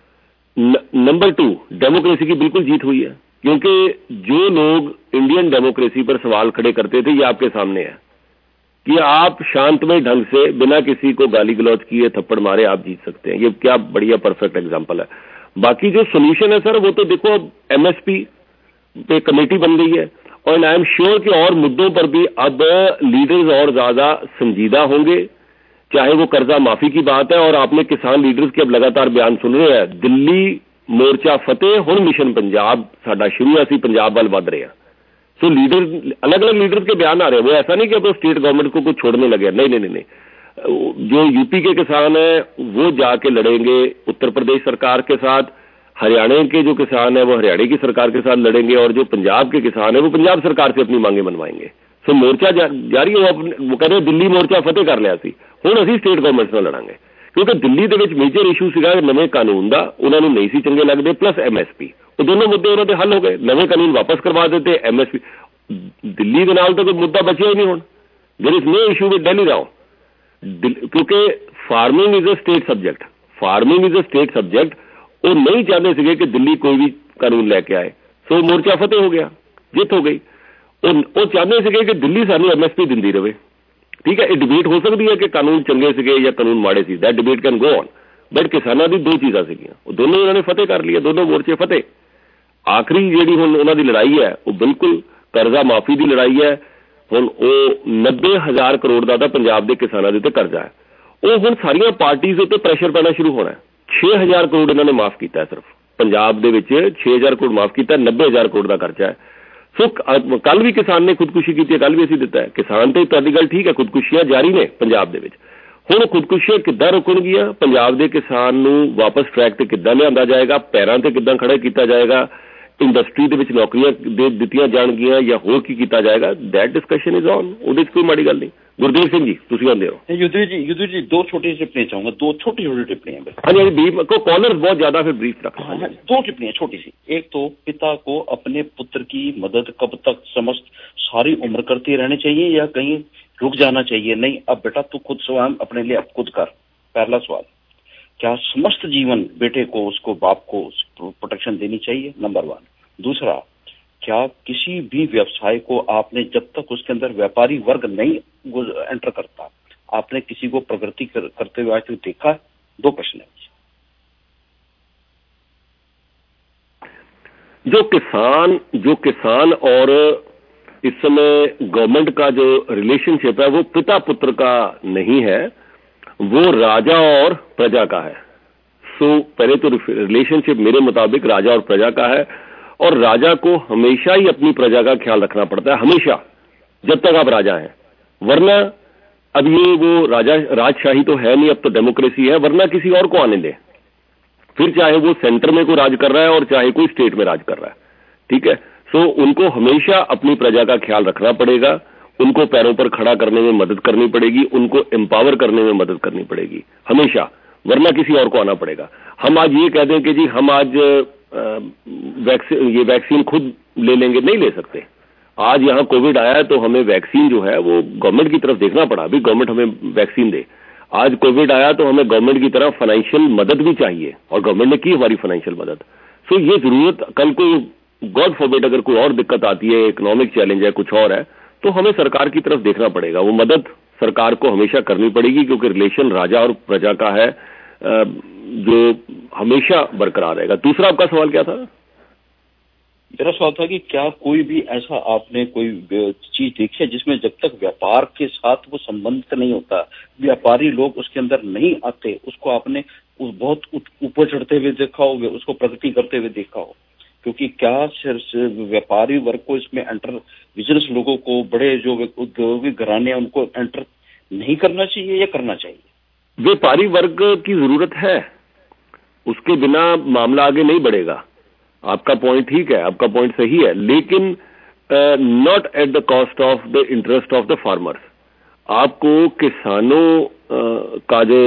नंबर 2, डेमोक्रेसी की बिल्कुल जीत हुई है, क्योंकि जो लोग इंडियन डेमोक्रेसी पर सवाल खड़े करते थे ये आपके सामने है कि आप शांतमय ढंग से बिना किसी को गाली गलौज किए थप्पड़ मारे आप जीत सकते हैं। ये क्या बढ़िया परफेक्ट एग्जांपल है। बाकी जो सोल्यूशन है सर, वो तो देखो अब एमएसपी पे कमेटी बन गई है और आई एम श्योर कि और मुद्दों पर भी अब लीडर्स और ज्यादा संजीदा होंगे, चाहे वो कर्जा माफी की बात है। और आपने किसान लीडर्स के अब लगातार बयान सुन रहे हैं, दिल्ली मोर्चा फतेह, हुण मिशन पंजाब साडा शुरू, असीं पंजाब वाल वध रहे हैं। तो लीडर अलग अलग लीडर्स के बयान आ रहे हैं। वो ऐसा नहीं कि अब स्टेट गवर्नमेंट को कुछ छोड़ने लगे, नहीं। जो यूपी के किसान हैं वो जाके लड़ेंगे उत्तर प्रदेश सरकार के साथ, हरियाणा के जो किसान है वो हरियाणा की सरकार के साथ लड़ेंगे, और जो पंजाब के किसान है वो पंजाब सरकार से अपनी मांगे मनवाएंगे। सो मोर्चा जारी हो। वो कह रहे दिल्ली मोर्चा फतेह कर लिया सी, हुण असीं स्टेट गवर्नमेंट नाल लड़ांगे, क्योंकि दिल्ली दे विच मेजर इशू सीगा नवे कानून दा, उन्होंने नहीं सी चंगे लगदे, प्लस एमएसपी। वो दोनों मुद्दे उन्होंने हल हो गए, नवे कानून वापस करवा देते, एमएसपी दिल्ली के नाल तो कोई मुद्दा बचिया ही नहीं। हुण there is no issue with Delhi now, क्योंकि farming is a state subject. Farming is a state subject. वो नहीं चाहते थे कि दिल्ली कोई भी कानून लेके आए। सो मोर्चा फतेह हो गया, जित हो गई। वो चाहते थे कि दिल्ली सानू एमएसपी दिंदी रहे। ठीक है, ये डिबेट हो सकती है कि कानून चंगे सीगे या कानून माड़े सी, that debate can go on, but किसानों की दो चीज़ां सीगियां, वो दोनों उन्होंने फतेह कर लिया, दोनों मोर्चे फतेह। आखिरी जिहड़ी हुण उन्हां दी लड़ाई है वो बिल्कुल कर्जा माफी की लड़ाई है। हुण वो 90,000 करोड़ का पंजाब के किसानों के उत्ते कर्जा है, वो हुण सारियां पार्टीज़ उत्ते प्रैशर पैना शुरू होना है। 6,000 करोड़ इन्होंने माफ किया, सिर्फ पंजाब दे विच 6,000 करोड़ माफ किया, 90,000 करोड़ का खर्चा है। सो कल भी किसान ने खुदकुशी की, कल भी असीं दिता है। किसान तो तुहाडी गल ठीक है, खुदकुशियां जारी ने पंजाब दे विच। ਹੁਣ ਖੁਦਕੁਸ਼ੀਆਂ ਕਿੱਦਾਂ ਰੁਕਣਗੀਆਂ, ਪੰਜਾਬ ਦੇ ਕਿਸਾਨ ਨੂੰ ਵਾਪਸ ਟਰੈਕ ਤੇ ਕਿੱਦਾਂ ਲਿਆਂਦਾ ਜਾਏਗਾ, ਪੈਰਾਂ ਤੇ ਕਿੱਦਾਂ ਖੜਾ ਕੀਤਾ ਜਾਏਗਾ, ਇੰਡਸਟਰੀ ਦੇ ਵਿੱਚ ਨੌਕਰੀਆਂ ਦਿੱਤੀਆਂ ਜਾਣਗੀਆਂ ਜਾਂ ਹੋਰ ਕੀ ਕੀਤਾ ਜਾਏਗਾ, ਦੈਟ ਡਿਸਕਸ਼ਨ ਇਜ਼ ਔਨ। ਉਹਦੇ 'ਚ ਕੋਈ ਮਾੜੀ ਗੱਲ ਨਹੀਂ। ਗੁਰਦੇਵ ਸਿੰਘ ਜੀ ਤੁਸੀਂ ਆਉਂਦੇ ਹੋ। युद्धवीर जी 2 छोटी टिप्पणी चाहूंगा, 2 छोटी टिप्पणियां। हाँ जी ब्रीफ को, कॉलर बहुत ज्यादा फिर ब्रीफ रखा। हाँ, 2 टिप्पणियां छोटी सी। एक तो पिता को अपने पुत्र की मदद कब तक समस्त सारी उम्र करते रहने चाहिए या कहीं रुक जाना चाहिए? नहीं, अब बेटा तू खुद स्वयं अपने लिए अब खुद कर। पहला सवाल, क्या समस्त जीवन बेटे को, उसको बाप को प्रोटेक्शन देनी चाहिए? नंबर 1। दूसरा, क्या किसी भी व्यवसाय को आपने जब तक उसके अंदर व्यापारी वर्ग नहीं एंटर करता, आपने किसी को प्रगति करते हुए आज तक देखा है? 2 प्रश्न है। जो किसान और इस समय गवर्नमेंट का जो रिलेशनशिप है वो पिता पुत्र का नहीं है, वो राजा और प्रजा का है। सो पहले तो रिलेशनशिप मेरे मुताबिक राजा और प्रजा का है, और राजा को हमेशा ही अपनी प्रजा का ख्याल रखना पड़ता है, हमेशा, जब तक आप राजा हैं। वरना अब ये वो राजशाही तो है नहीं, अब तो डेमोक्रेसी है, वरना किसी और को आने दे, फिर चाहे वो सेंटर में कोई राज कर रहा है और चाहे कोई स्टेट में राज कर रहा है, ठीक है। सो उनको हमेशा अपनी प्रजा का ख्याल रखना पड़ेगा, उनको पैरों पर खड़ा करने में मदद करनी पड़ेगी, उनको एम्पावर करने में मदद करनी पड़ेगी हमेशा, वरना किसी और को आना पड़ेगा। हम आज ये कह दें कि जी हम आज ये वैक्सीन खुद ले लेंगे, नहीं ले सकते। आज यहाँ कोविड आया है तो हमें वैक्सीन जो है वो गवर्नमेंट की तरफ देखना पड़ा, अभी गवर्नमेंट हमें वैक्सीन दे। आज कोविड आया तो हमें गवर्नमेंट की तरफ फाइनेंशियल मदद भी चाहिए, और गवर्नमेंट ने की हमारी फाइनेंशियल मदद। सो ये जरूरत, कल को गॉड फॉरबिड अगर कोई और दिक्कत आती है, इकोनॉमिक चैलेंज है, कुछ और है, तो हमें सरकार की तरफ देखना पड़ेगा, वो मदद सरकार को हमेशा करनी पड़ेगी, क्योंकि रिलेशन राजा और प्रजा का है जो हमेशा बरकरार रहेगा। दूसरा आपका सवाल क्या था? मेरा सवाल था कि क्या कोई भी ऐसा आपने कोई चीज देखी है जिसमें जब तक व्यापार के साथ वो संबंधित नहीं होता, व्यापारी लोग उसके अंदर नहीं आते, उसको आपने बहुत ऊपर चढ़ते हुए देखा हो, उसको प्रगति करते हुए देखा हो? क्योंकि क्या सिर्फ व्यापारी वर्ग को इसमें एंटर, बिजनेस लोगों को, बड़े जो औद्योगिक घराने उनको एंटर नहीं करना चाहिए या करना चाहिए? व्यापारी वर्ग की जरूरत है, उसके बिना मामला आगे नहीं बढ़ेगा। आपका पॉइंट ठीक है, आपका पॉइंट सही है, लेकिन not at the cost of the interest of the farmers. आपको किसानों का जो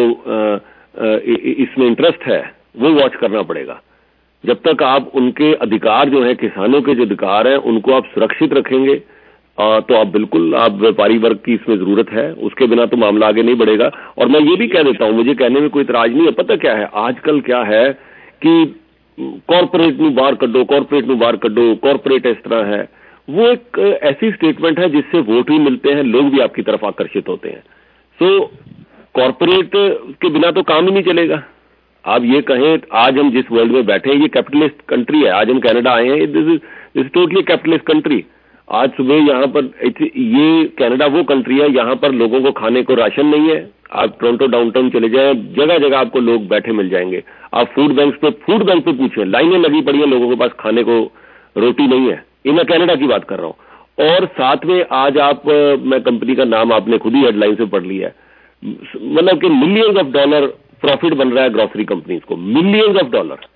इसमें इंटरेस्ट है वो वॉच करना पड़ेगा। जब तक आप उनके अधिकार जो है, किसानों के जो अधिकार हैं, उनको आप सुरक्षित रखेंगे तो आप बिल्कुल, आप व्यापारी वर्ग की इसमें जरूरत है, उसके बिना तो मामला आगे नहीं बढ़ेगा। और मैं ये भी कह देता हूं, मुझे कहने में कोई इतराज नहीं है। पता क्या है आजकल क्या है कि कॉर्पोरेट में बाहर कड्डो, कॉर्पोरेट में बाहर कड्डो, कॉर्पोरेट इस तरह है, वो एक ऐसी स्टेटमेंट है जिससे वोट भी मिलते हैं, लोग भी आपकी तरफ आकर्षित होते हैं। सो कॉर्पोरेट के बिना तो काम ही नहीं चलेगा। आप ये कहें, आज हम जिस वर्ल्ड में बैठे हैं ये कैपिटलिस्ट कंट्री है, आज हम कनाडा आए हैं, this is totally capitalist country. आज सुबह यहाँ पर, ये कनाडा वो कंट्री है यहाँ पर लोगों को खाने को राशन नहीं है। आप टोरंटो डाउनटाउन चले जाएं, जगह जगह आपको लोग बैठे मिल जाएंगे। आप फूड बैंक पे पूछें, लाइनें लगी पड़ी है, लोगों के पास खाने को रोटी नहीं है। ये मैं कनाडा की बात कर रहा हूं। और साथ में आज आप, मैं कंपनी का नाम आपने खुद ही हेडलाइन से पढ़ लिया है, मतलब कि मिलियंस ऑफ डॉलर प्रॉफिट बन रहा है ग्रोसरी कंपनीज को, millions of dollar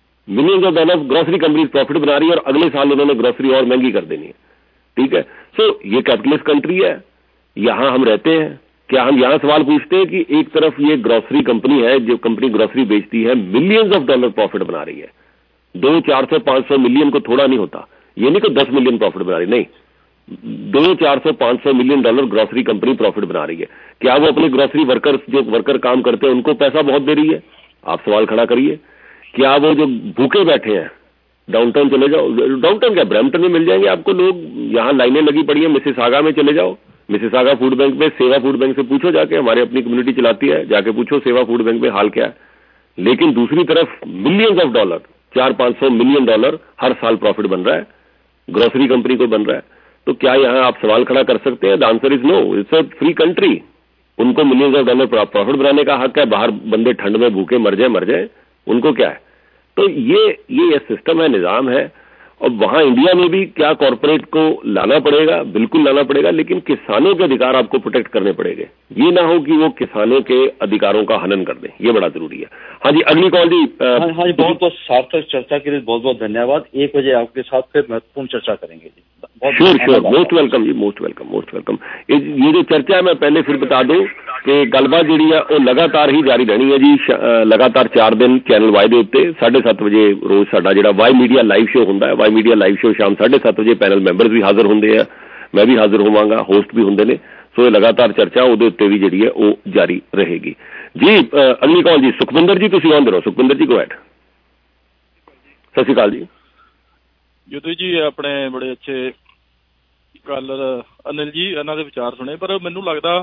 grocery companies profit बना रही है, और अगले साल उन्होंने ग्रोसरी और महंगी कर देनी है, ठीक है। सो ये कैपिटलिस्ट कंट्री है, यहां हम रहते हैं। क्या हम यहां सवाल पूछते हैं कि एक तरफ ये ग्रोसरी कंपनी है, जो कंपनी ग्रोसरी बेचती है, मिलियंस ऑफ डॉलर प्रॉफिट बना रही है, 200, 400, 500 मिलियन को थोड़ा नहीं होता, ये नहीं कि 10 मिलियन प्रॉफिट बना रही, नहीं, 200, 400, 500 million dollar grocery company profit बना रही है। क्या वो अपने ग्रोसरी वर्कर्स, जो वर्कर काम करते हैं, उनको पैसा बहुत दे रही है? आप सवाल खड़ा करिए। क्या वो जो भूखे बैठे हैं, डाउनटाउन चले जाओ, डाउनटाउन क्या, ब्रैम्पटन में मिल जाएंगे आपको लोग, यहां लाइनें लगी पड़ी है। मिसिसागा में चले जाओ, मिसिसागा फूड बैंक में, सेवा फूड बैंक से पूछो जाके, हमारी अपनी कम्युनिटी चलाती है, जाके पूछो सेवा फूड बैंक में हाल क्या है। लेकिन दूसरी तरफ millions of dollar, 400-500 million dollar हर साल प्रॉफिट बन रहा है, ग्रोसरी कंपनी को बन रहा है। तो क्या यहां आप सवाल खड़ा कर सकते हैं? The answer is no, it's a free country. उनको मिलियंस ऑफ डॉलर प्रॉफिट बनाने का हक है, बाहर बंदे ठंड में भूखे मर जाए, उनको क्या है? तो ये सिस्टम है, निजाम है, और वहाँ इंडिया में भी क्या कॉरपोरेट को लाना पड़ेगा, बिल्कुल लाना पड़ेगा, लेकिन किसानों के अधिकार आपको प्रोटेक्ट करने पड़ेंगे। ये ना हो कि वो किसानों के अधिकारों का हनन कर दें, ये बड़ा जरूरी है। हाँ जी, अगली कॉल जी। हाँ जी, बहुत बहुत सार्थक चर्चा के लिए बहुत बहुत धन्यवाद। 1 बजे आपके साथ फिर महत्वपूर्ण चर्चा करेंगे जी। श्योर, मोस्ट वेलकम जी, मोस्ट वेलकम, मोस्ट वेलकम। ये जो चर्चा है, मैं पहले फिर बता दूं कि गलबात जी है वो लगातार ही जारी रहनी है जी। लगातार 4 दिन चैनल वाई के उत्ते 7:30 वजे रोज साडा जिहड़ा वाई मीडिया लाइव शो हुंदा है। वाई मीडिया लाइव शो शाम 7:30 वजे पैनल मैंबर्स भी हाजिर होंगे हैं, मैं भी हाजिर होवांगा, होस्ट भी होंगे ने। सो ये लगातार चर्चा उहदे उत्ते भी जिहड़ी है वो जारी रहेगी जी। अगली कॉल जी, सुखविंदर जी, तुसीं ऑन दे रहो। Sukhwinder ji, go ahead. सत श्री अकाल जी। युद्धू जी, अपने बड़े अच्छे कालर अनिल जी, इन्हों के विचार सुने, पर मैनू लगता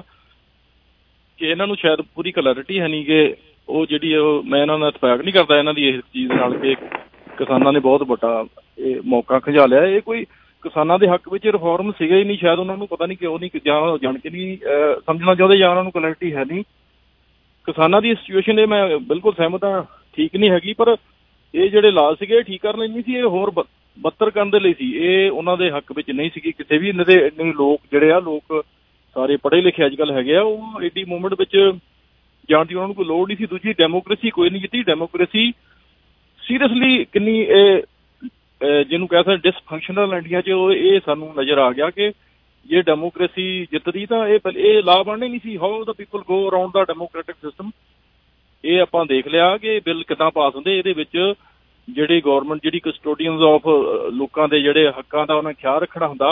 कि इन्हों शायद पूरी क्लैरिटी है नहीं कि वो जी, मैं इन्होंने इतफाक नहीं करता इन्हों की इस चीज़ नाल कि किसानों ने बहुत बड़ा मौका खजा लिया। ये कोई किसानों के हक में रिफॉर्म सीगा ही नहीं, शायद उन्होंने पता नहीं क्यों नहीं जान के नहीं समझना चाहते, या उन्होंने क्लैरिटी है नहीं। किसानों की सिचुएशन मैं बिल्कुल सहमत हाँ, ठीक नहीं हैगी, पर ये ਜਿਹੜੇ ਲਾ ਸੀਗੇ ਠੀਕ ਕਰਨ ਲਈ ਨਹੀਂ ਸੀ, ਇਹ ਹੋਰ ਬੱਤਰ ਕਰਨ ਦੇ ਲਈ ਸੀ। ਇਹ ਉਹਨਾਂ ਦੇ ਹੱਕ ਵਿੱਚ ਨਹੀਂ ਸੀਗੀ ਕਿਸੇ ਵੀ। ਇਹਨਾਂ ਦੇ ਇੰਨੇ ਲੋਕ ਜਿਹੜੇ ਆ, ਲੋਕ ਸਾਰੇ ਪੜ੍ਹੇ ਲਿਖੇ ਅੱਜ ਕੱਲ੍ਹ ਹੈਗੇ ਆ, ਉਹ ਏਡੀ ਮੂਵਮੈਂਟ ਵਿੱਚ ਜਾਣ ਦੀ ਉਹਨਾਂ ਨੂੰ ਕੋਈ ਲੋੜ ਨਹੀਂ ਸੀ। ਦੂਜੀ, ਡੈਮੋਕ੍ਰੇਸੀ ਕੋਈ ਨਹੀਂ ਜਿੱਤੀ। ਡੈਮੋਕ੍ਰੇਸੀ ਸੀਰੀਅਸਲੀ ਕਿੰਨੀ ਜਿਹਨੂੰ ਕਹਿ ਸਕਦੇ ਡਿਸਫੰਕਸ਼ਨਲ ਇੰਡੀਆ 'ਚ ਇਹ ਸਾਨੂੰ ਨਜ਼ਰ ਆ ਗਿਆ ਕਿ ਜੇ ਡੈਮੋਕ੍ਰੇਸੀ ਜਿੱਤਦੀ ਤਾਂ ਇਹ ਲਾ ਬਣਨੇ ਨਹੀਂ ਸੀ। How the people go around the democratic system, ਇਹ ਆਪਾਂ ਦੇਖ ਲਿਆ ਕਿ ਬਿੱਲ ਕਿੱਦਾਂ ਪਾਸ ਹੁੰਦੇ। ਇਹਦੇ ਵਿੱਚ ਜਿਹੜੀ ਗੌਰਮੈਂਟ ਜਿਹੜੀ ਕਸਟੋਡੀਅਨਸ ਆਫ ਲੋਕਾਂ ਦੇ ਜਿਹੜੇ ਹੱਕਾਂ ਦਾ ਉਹਨਾਂ ਖਿਆਲ ਰੱਖਣਾ ਹੁੰਦਾ,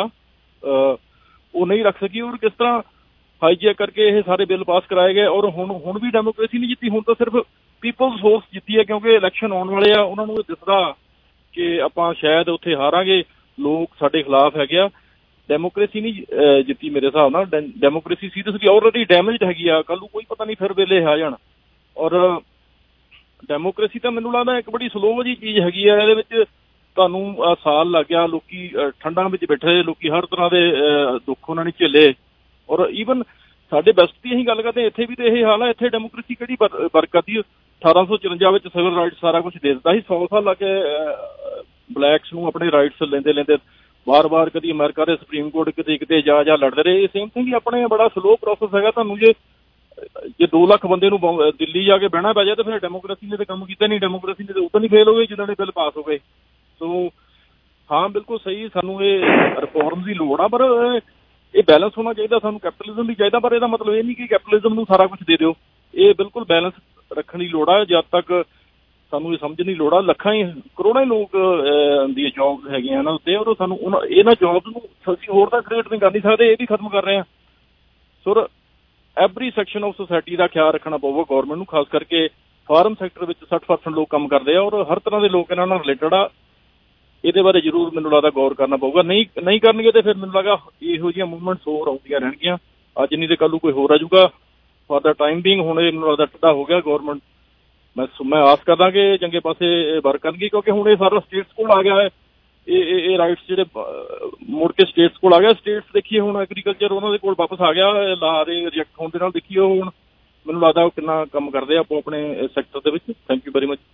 ਉਹ ਨਹੀਂ ਰੱਖ ਸਕੀ। ਔਰ ਕਿਸ ਤਰ੍ਹਾਂ ਹਾਈਜੈਕ ਕਰਕੇ ਇਹ ਸਾਰੇ ਬਿੱਲ ਪਾਸ ਕਰਾਏ ਗਏ। ਔਰ ਹੁਣ ਵੀ ਡੈਮੋਕ੍ਰੇਸੀ ਨਹੀਂ ਜਿੱਤੀ, ਹੁਣ ਤਾਂ ਸਿਰਫ ਪੀਪਲਸ ਫੋਰਸ ਜਿੱਤੀ ਹੈ, ਕਿਉਂਕਿ ਇਲੈਕਸ਼ਨ ਆਉਣ ਵਾਲੇ ਆ। ਉਹਨਾਂ ਨੂੰ ਇਹ ਦਿਸਦਾ ਕਿ ਆਪਾਂ ਸ਼ਾਇਦ ਉੱਥੇ ਹਾਰਾਂਗੇ, ਲੋਕ ਸਾਡੇ ਖਿਲਾਫ ਹੈਗੇ ਆ। ਡੈਮੋਕ੍ਰੇਸੀ ਨਹੀਂ ਜਿੱਤੀ ਮੇਰੇ ਹਿਸਾਬ ਨਾਲ। ਡੈਮੋਕ੍ਰੇਸੀ ਸੀਰੀਅਸਲੀ ਆਲਰੇਡੀ ਡੈਮੇਜਡ ਹੈਗੀ ਆ, ਕੱਲ੍ਹ ਨੂੰ ਕੋਈ ਪਤਾ ਨਹੀਂ ਫਿਰ ਵੇਲੇ ਆ ਜਾਣ। ਔਰ ਡੈਮੋਕ੍ਰੇਸੀ ਤਾਂ ਮੈਨੂੰ ਲੱਗਦਾ ਇੱਕ ਬੜੀ ਸਲੋ ਜਿਹੀ ਚੀਜ਼ ਹੈਗੀ ਆ। ਇਹਦੇ ਵਿੱਚ ਤੁਹਾਨੂੰ ਸਾਲ ਲੱਗ ਗਿਆ, ਲੋਕੀ ਠੰਡਾਂ ਵਿੱਚ ਬੈਠੇ, ਲੋਕੀ ਹਰ ਤਰ੍ਹਾਂ ਦੇ ਦੁੱਖ ਉਹਨਾਂ ਨੇ ਝੇਲੇ। ਔਰ ਈਵਨ ਸਾਡੇ ਵੈਸਟ ਦੀ ਅਸੀਂ ਗੱਲ ਕਰਦੇ, ਇੱਥੇ ਵੀ ਤਾਂ ਇਹ ਹਾਲ ਆ। ਇੱਥੇ ਡੈਮੋਕ੍ਰੇਸੀ ਕਿਹੜੀ ਵਰਕ ਕਰਦੀ। 1854 ਵਿੱਚ ਸਿਵਲ ਰਾਈਟਸ ਸਾਰਾ ਕੁਛ ਦੇ ਦਿੱਤਾ ਸੀ। 100 ਸਾਲ ਲੱਗ ਕੇ ਬਲੈਕਸ ਨੂੰ ਆਪਣੇ ਰਾਈਟਸ ਲੈਂਦੇ ਬਾਰ-ਬਾਰ, ਕਦੀ ਅਮਰੀਕਾ ਦੇ ਸੁਪਰੀਮ ਕੋਰਟ ਕਿਤੇ ਜਾ ਲੜਦੇ ਰਹੇ। ਇਹ ਸੇਮ ਥਿੰਗ ਹੀ ਆਪਣੇ ਬੜਾ ਸਲੋ ਪ੍ਰੋਸੈਸ ਹੈਗਾ। ਤੁਹਾਨੂੰ ਜੇ 2 ਲੱਖ ਬੰਦੇ ਨੂੰ ਦਿੱਲੀ ਜਾ ਕੇ ਬਹਿਣਾ ਪੈ ਜਾਏ ਤਾਂ ਫਿਰ ਡੈਮੋਕ੍ਰੇਸੀ ਨੇ ਤਾਂ ਕੰਮ ਕੀਤਾ ਨਹੀਂ। ਡੈਮੋਕ੍ਰੇਸੀ ਨੇ ਤਾਂ ਉਦੋਂ ਨਹੀਂ ਫੇਲ ਹੋ ਗਏ ਜਿੱਦਾਂ ਦੇ ਬਿੱਲ ਪਾਸ ਹੋ ਗਏ। ਸੋ ਹਾਂ, ਬਿਲਕੁਲ ਸਹੀ, ਸਾਨੂੰ ਇਹ ਰਿਫੋਰਮ ਦੀ ਲੋੜ ਆ, ਪਰ ਇਹ ਬੈਲੈਂਸ ਹੋਣਾ ਚਾਹੀਦਾ। ਸਾਨੂੰ ਕੈਪੀਟਲਿਜ਼ਮ ਵੀ ਚਾਹੀਦਾ, ਪਰ ਇਹਦਾ ਮਤਲਬ ਇਹ ਨਹੀਂ ਕਿ ਕੈਪੀਟਲਿਜ਼ਮ ਨੂੰ ਸਾਰਾ ਕੁਛ ਦੇ ਦਿਓ। ਇਹ ਬਿਲਕੁਲ ਬੈਲੈਂਸ ਰੱਖਣ ਦੀ ਲੋੜ ਆ। ਜਦ ਤੱਕ ਸਾਨੂੰ ਇਹ ਸਮਝਣ ਦੀ ਲੋੜ ਆ, ਲੱਖਾਂ ਹੀ ਕਰੋੜਾਂ ਹੀ ਲੋਕ ਦੀਆਂ ਜੋਬਸ ਹੈਗੀਆਂ ਇਹਨਾਂ ਉੱਤੇ, ਔਰ ਸਾਨੂੰ ਇਹਨਾਂ ਜੋਬਸ ਨੂੰ ਅਸੀਂ ਹੋਰ ਤਾਂ ਕ੍ਰੀਏਟ ਨਹੀਂ ਕਰ ਨਹੀਂ ਸਕਦੇ, ਇਹ ਵੀ ਖਤਮ ਕਰ ਰਹੇ ਹਾਂ। So every section of society ਦਾ ਖਿਆਲ ਰੱਖਣਾ ਪਊਗਾ ਗੌਰਮੈਂਟ ਨੂੰ, ਖਾਸ ਕਰਕੇ ਫਾਰਮ ਸੈਕਟਰ ਵਿੱਚ 60% ਲੋਕ ਕੰਮ ਕਰਦੇ ਆ, ਔਰ ਹਰ ਤਰ੍ਹਾਂ ਦੇ ਲੋਕ ਇਹਨਾਂ ਨਾਲ ਰਿਲੇਟਡ ਆ। ਇਹਦੇ ਬਾਰੇ ਜ਼ਰੂਰ ਮੈਨੂੰ ਲੱਗਦਾ ਗੌਰ ਕਰਨਾ ਪਊਗਾ। ਨਹੀਂ ਕਰਨਗੇ ਤੇ ਫਿਰ ਮੈਨੂੰ ਲੱਗਦਾ ਇਹੋ ਜਿਹੀਆਂ ਮੂਵਮੈਂਟਸ ਹੋਰ ਆਉਂਦੀਆਂ ਰਹਿਣਗੀਆਂ। ਅੱਜ ਨਹੀਂ ਤੇ ਕੱਲ੍ਹ ਨੂੰ ਕੋਈ ਹੋਰ ਆ ਜਾਊਗਾ। ਫॉर द टाइम बीइंग ਹੁਣ ਇਹ ਮੈਨੂੰ ਲੱਗਦਾ ਟੱਡਾ ਹੋ ਗਿਆ ਗੌਰਮੈਂਟ। ਮੈਂ ਆਸ ਕਰਦਾ ਕਿ ਚੰਗੇ ਪਾਸੇ ਵਰਕ ਕਰਨਗੇ, ਕਿਉਂਕਿ ਹੁਣ ਇਹ ਸਾਰਾ ਸਟੇਟਸ ਕੋਲ ਆ ਗਿਆ ਹੈ। ਇਹ ਰਾਈਟਸ ਜਿਹੜੇ ਮੁੜ ਕੇ ਸਟੇਟਸ ਕੋਲ ਆ ਗਿਆ। ਸਟੇਟਸ ਦੇਖੀਏ ਹੁਣ ਐਗਰੀਕਲਚਰ ਉਹਨਾਂ ਦੇ ਕੋਲ ਵਾਪਸ ਆ ਗਿਆ ਲਾ ਦੇ ਰਿਜੈਕਟ ਹੋਣ ਦੇ ਨਾਲ। ਦੇਖੀਏ ਹੁਣ ਮੈਨੂੰ ਲੱਗਦਾ ਉਹ ਕਿੰਨਾ ਕੰਮ ਕਰਦੇ ਆ ਆਪੋ ਆਪਣੇ ਸੈਕਟਰ ਦੇ ਵਿੱਚ। Thank you very much.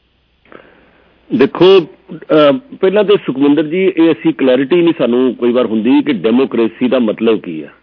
ਦੇਖੋ, ਪਹਿਲਾਂ ਤਾਂ ਸੁਖਵਿੰਦਰ ਜੀ, ਇਹ ਅਸੀਂ ਕਲੈਰਿਟੀ ਨਹੀਂ ਸਾਨੂੰ ਕਈ ਵਾਰ ਹੁੰਦੀ ਕਿ ਡੈਮੋਕ੍ਰੇਸੀ ਦਾ ਮਤਲਬ ਕੀ ਆ।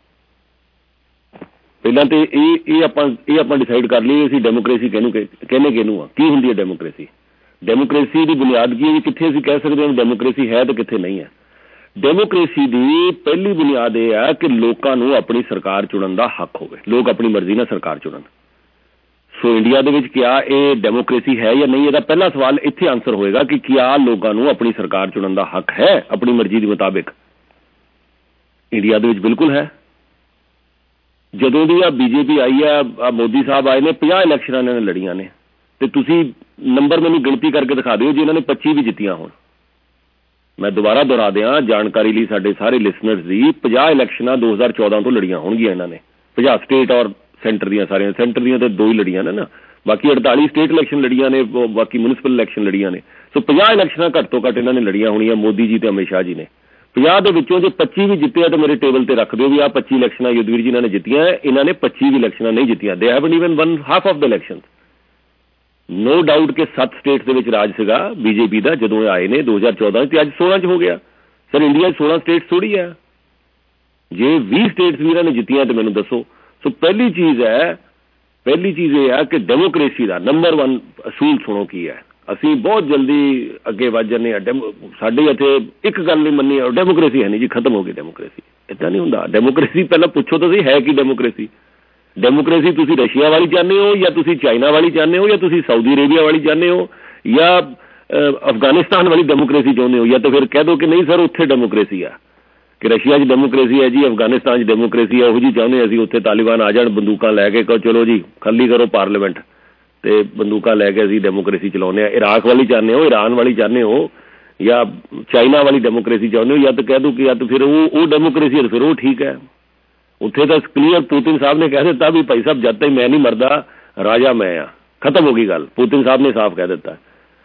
ਪਹਿਲਾਂ ਤੇ ਇਹ ਆਪਾਂ ਡਿਸਾਈਡ ਕਰ ਲਈਏ ਅਸੀਂ ਡੈਮੋਕ੍ਰੇਸੀ ਕਿਹਨੂੰ ਆ, ਕੀ ਹੁੰਦੀ ਹੈ ਡੈਮੋਕ੍ਰੇਸੀ। ਡੈਮੋਕ੍ਰੇਸੀ ਦੀ ਬੁਨਿਆਦ ਕੀ ਹੈ, ਕਿੱਥੇ ਅਸੀਂ ਕਹਿ ਸਕਦੇ ਹਾਂ ਡੈਮੋਕ੍ਰੇਸੀ ਹੈ ਤੇ ਕਿੱਥੇ ਨਹੀਂ ਹੈ। ਡੈਮੋਕ੍ਰੇਸੀ ਦੀ ਪਹਿਲੀ ਬੁਨਿਆਦ ਇਹ ਹੈ ਕਿ ਲੋਕਾਂ ਨੂੰ ਆਪਣੀ ਸਰਕਾਰ ਚੁਣਨ ਦਾ ਹੱਕ ਹੋਵੇ, ਲੋਕ ਆਪਣੀ ਮਰਜ਼ੀ ਨਾਲ ਸਰਕਾਰ ਚੁਣਨ। ਸੋ ਇੰਡੀਆ ਦੇ ਵਿੱਚ ਕਿਆ ਇਹ ਡੈਮੋਕ੍ਰੇਸੀ ਹੈ ਜਾਂ ਨਹੀਂ, ਇਹਦਾ ਪਹਿਲਾ ਸਵਾਲ ਇੱਥੇ ਆਨਸਰ ਹੋਏਗਾ ਕਿ ਕਿਆ ਲੋਕਾਂ ਨੂੰ ਆਪਣੀ ਸਰਕਾਰ ਚੁਣਨ ਦਾ ਹੱਕ ਹੈ ਆਪਣੀ ਮਰਜ਼ੀ ਦੇ ਮੁਤਾਬਿਕ। ਇੰਡੀਆ ਦੇ ਵਿੱਚ ਬਿਲਕੁਲ ਹੈ। ਜਦੋਂ ਦੀ ਆ ਬੀਜੇਪੀ ਆਈ ਆ, ਮੋਦੀ ਸਾਹਿਬ ਆਏ ਨੇ, 50 ਇਲੈਕਸ਼ਨਾਂ ਇਹਨਾਂ ਨੇ ਲੜੀਆਂ ਨੇ, ਤੇ ਤੁਸੀਂ ਨੰਬਰ ਮੈਨੂੰ ਗਿਣਤੀ ਕਰਕੇ ਦਿਖਾ ਦਿਓ ਜਿਨ੍ਹਾਂ ਨੇ 25 ਵੀ ਜਿੱਤੀਆਂ ਹੋਣ। ਮੈਂ ਦੁਬਾਰਾ ਦੁਹਰਾ ਦਿਆਂ ਜਾਣਕਾਰੀ ਲਈ ਸਾਡੇ ਸਾਰੇ ਲਿਸਨਰਸ ਦੀ, 50 ਇਲੈਕਸ਼ਨਾਂ 2014 ਤੋਂ ਲੜੀਆਂ ਹੋਣਗੀਆਂ ਇਹਨਾਂ ਨੇ। 50 ਸਟੇਟ ਔਰ ਸੈਂਟਰ ਦੀਆਂ, ਸਾਰੀਆਂ ਸੈਂਟਰ ਦੀਆਂ ਤਾਂ 2 ਹੀ ਲੜੀਆਂ ਨੇ ਨਾ, ਬਾਕੀ 48 ਸਟੇਟ ਇਲੈਕਸ਼ਨ ਲੜੀਆਂ ਨੇ, ਬਾਕੀ ਮਿਊਨਿਸਪਲ ਇਲੈਕਸ਼ਨ ਲੜੀਆਂ ਨੇ। ਸੋ 50 ਇਲੈਕਸ਼ਨਾਂ ਘੱਟ ਤੋਂ ਘੱਟ ਇਹਨਾਂ ਨੇ ਲੜੀਆਂ ਹੋਣੀਆਂ, ਮੋਦੀ ਜੀ ਤੇ ਅਮਿਤ ਸ਼ਾਹ ਜੀ ਨੇ। 50 ਦੇ ਵਿੱਚੋਂ ਜੇ 25 ਵੀ ਜਿੱਤਿਆ ਤਾਂ ਮੇਰੇ ਟੇਬਲ ਤੇ ਰੱਖ ਦਿਓ ਵੀ ਆਹ 25 ਇਲੈਕਸ਼ਨਾਂ ਯੁੱਧਵੀਰ ਜੀ ਇਹਨਾਂ ਨੇ ਜਿੱਤੀਆਂ। ਇਹਨਾਂ ਨੇ 25 ਵੀ ਇਲੈਕਸ਼ਨਾਂ ਨਹੀਂ ਜਿੱਤੀਆਂ। They haven't even won half of the election. No doubt ਕਿ 7 ਸਟੇਟਸ ਦੇ ਵਿੱਚ ਰਾਜ ਸੀਗਾ ਬੀਜੇਪੀ ਦਾ ਜਦੋਂ ਇਹ ਆਏ ਨੇ 2014 ਤੇ ਅੱਜ 16 'ਚ ਹੋ ਗਿਆ। ਸਰ ਇੰਡੀਆ 'ਚ 16 ਸਟੇਟਸ ਥੋੜ੍ਹੀ ਹੈ, ਜੇ 20 ਸਟੇਟਸ ਵੀ ਇਹਨਾਂ ਨੇ ਜਿੱਤੀਆਂ ਤਾਂ ਮੈਨੂੰ ਦੱਸੋ। ਸੋ ਪਹਿਲੀ ਚੀਜ਼ ਇਹ ਹੈ ਕਿ ਡੈਮੋਕ੍ਰੇਸੀ ਦਾ ਨੰਬਰ 1 ਅਸੂਲ ਸੁਣੋ ਕੀ ਹੈ। ਅਸੀਂ ਬਹੁਤ ਜਲਦੀ ਅੱਗੇ ਵੱਧ ਜਾਂਦੇ ਹਾਂ। ਸਾਡੇ ਇੱਥੇ ਇੱਕ ਗੱਲ ਨਹੀਂ ਮੰਨੀ, ਡੈਮੋਕ੍ਰੇਸੀ ਹੈ ਨਹੀਂ ਜੀ, ਖਤਮ ਹੋ ਗਈ ਡੈਮੋਕ੍ਰੇਸੀ। ਇੱਦਾਂ ਨਹੀਂ ਹੁੰਦਾ। ਡੈਮੋਕ੍ਰੇਸੀ ਪਹਿਲਾਂ ਪੁੱਛੋ ਤੁਸੀਂ ਹੈ ਕੀ ਡੈਮੋਕ੍ਰੇਸੀ। ਡੈਮੋਕ੍ਰੇਸੀ ਤੁਸੀਂ ਰਸ਼ੀਆ ਵਾਲੀ ਚਾਹੁੰਦੇ ਹੋ ਜਾਂ ਤੁਸੀਂ ਚਾਈਨਾ ਵਾਲੀ ਚਾਹੁੰਦੇ ਹੋ ਜਾਂ ਤੁਸੀਂ ਸਾਊਦੀ ਅਰੇਬੀਆ ਵਾਲੀ ਚਾਹੁੰਦੇ ਹੋ ਜਾਂ ਅਫਗਾਨਿਸਤਾਨ ਵਾਲੀ ਡੈਮੋਕ੍ਰੇਸੀ ਚਾਹੁੰਦੇ ਹੋ, ਜਾਂ ਤਾਂ ਫਿਰ ਕਹਿ ਦਿਓ ਕਿ ਨਹੀਂ ਸਰ ਉੱਥੇ ਡੈਮੋਕ੍ਰੇਸੀ ਆ, ਕਿ ਰਸ਼ੀਆ 'ਚ ਡੈਮੋਕ੍ਰੇਸੀ ਹੈ ਜੀ, ਅਫਗਾਨਿਸਤਾਨ 'ਚ ਡੈਮੋਕ੍ਰੇਸੀ ਹੈ, ਉਹੋ ਜਿਹੀ ਚਾਹੁੰਦੇ ਅਸੀਂ ਉੱਥੇ ਤਾਲਿਬਾਨ ਆ ਜਾਣ ਬੰਦੂਕਾਂ ਲੈ ਕੇ, ਕਹੋ ਚਲੋ ਜੀ ਖਾਲੀ ਕਰੋ ਪਾਰਲੀਮੈਂਟ ਅਤੇ ਬੰਦੂਕਾਂ ਲੈ ਕੇ ਅਸੀਂ ਡੈਮੋਕ੍ਰੇਸੀ ਚਲਾਉਂਦੇ ਹਾਂ। ਇਰਾਕ ਵਾਲੀ ਚਾਹੁੰਦੇ ਹੋ, ਇਰਾਨ ਵਾਲੀ ਚਾਹੁੰਦੇ ਹੋ ਜਾਂ ਚਾਈਨਾ ਵਾਲੀ ਡੈਮੋਕ੍ਰੇਸੀ ਚਾਹੁੰਦੇ ਹੋ, ਜਾਂ ਤਾਂ ਕਹਿ ਦਿਓ ਕਿ ਜਾਂ ਤਾਂ ਫਿਰ ਉਹ ਡੈਮੋਕ੍ਰੇਸੀ ਹੈ, ਫਿਰ ਉਹ ਠੀਕ ਹੈ। ਉੱਥੇ ਤਾਂ ਕਲੀਅਰ ਪੁਤਿਨ ਸਾਹਿਬ ਨੇ ਕਹਿ ਦਿੱਤਾ ਵੀ ਭਾਈ ਸਾਹਿਬ ਜਦ ਤੱਕ ਮੈਂ ਨਹੀਂ ਮਰਦਾ ਰਾਜਾ ਮੈਂ ਆ, ਖਤਮ ਹੋ ਗਈ ਗੱਲ। ਪੁਤਿਨ ਸਾਹਿਬ ਨੇ ਸਾਫ਼ ਕਹਿ ਦਿੱਤਾ।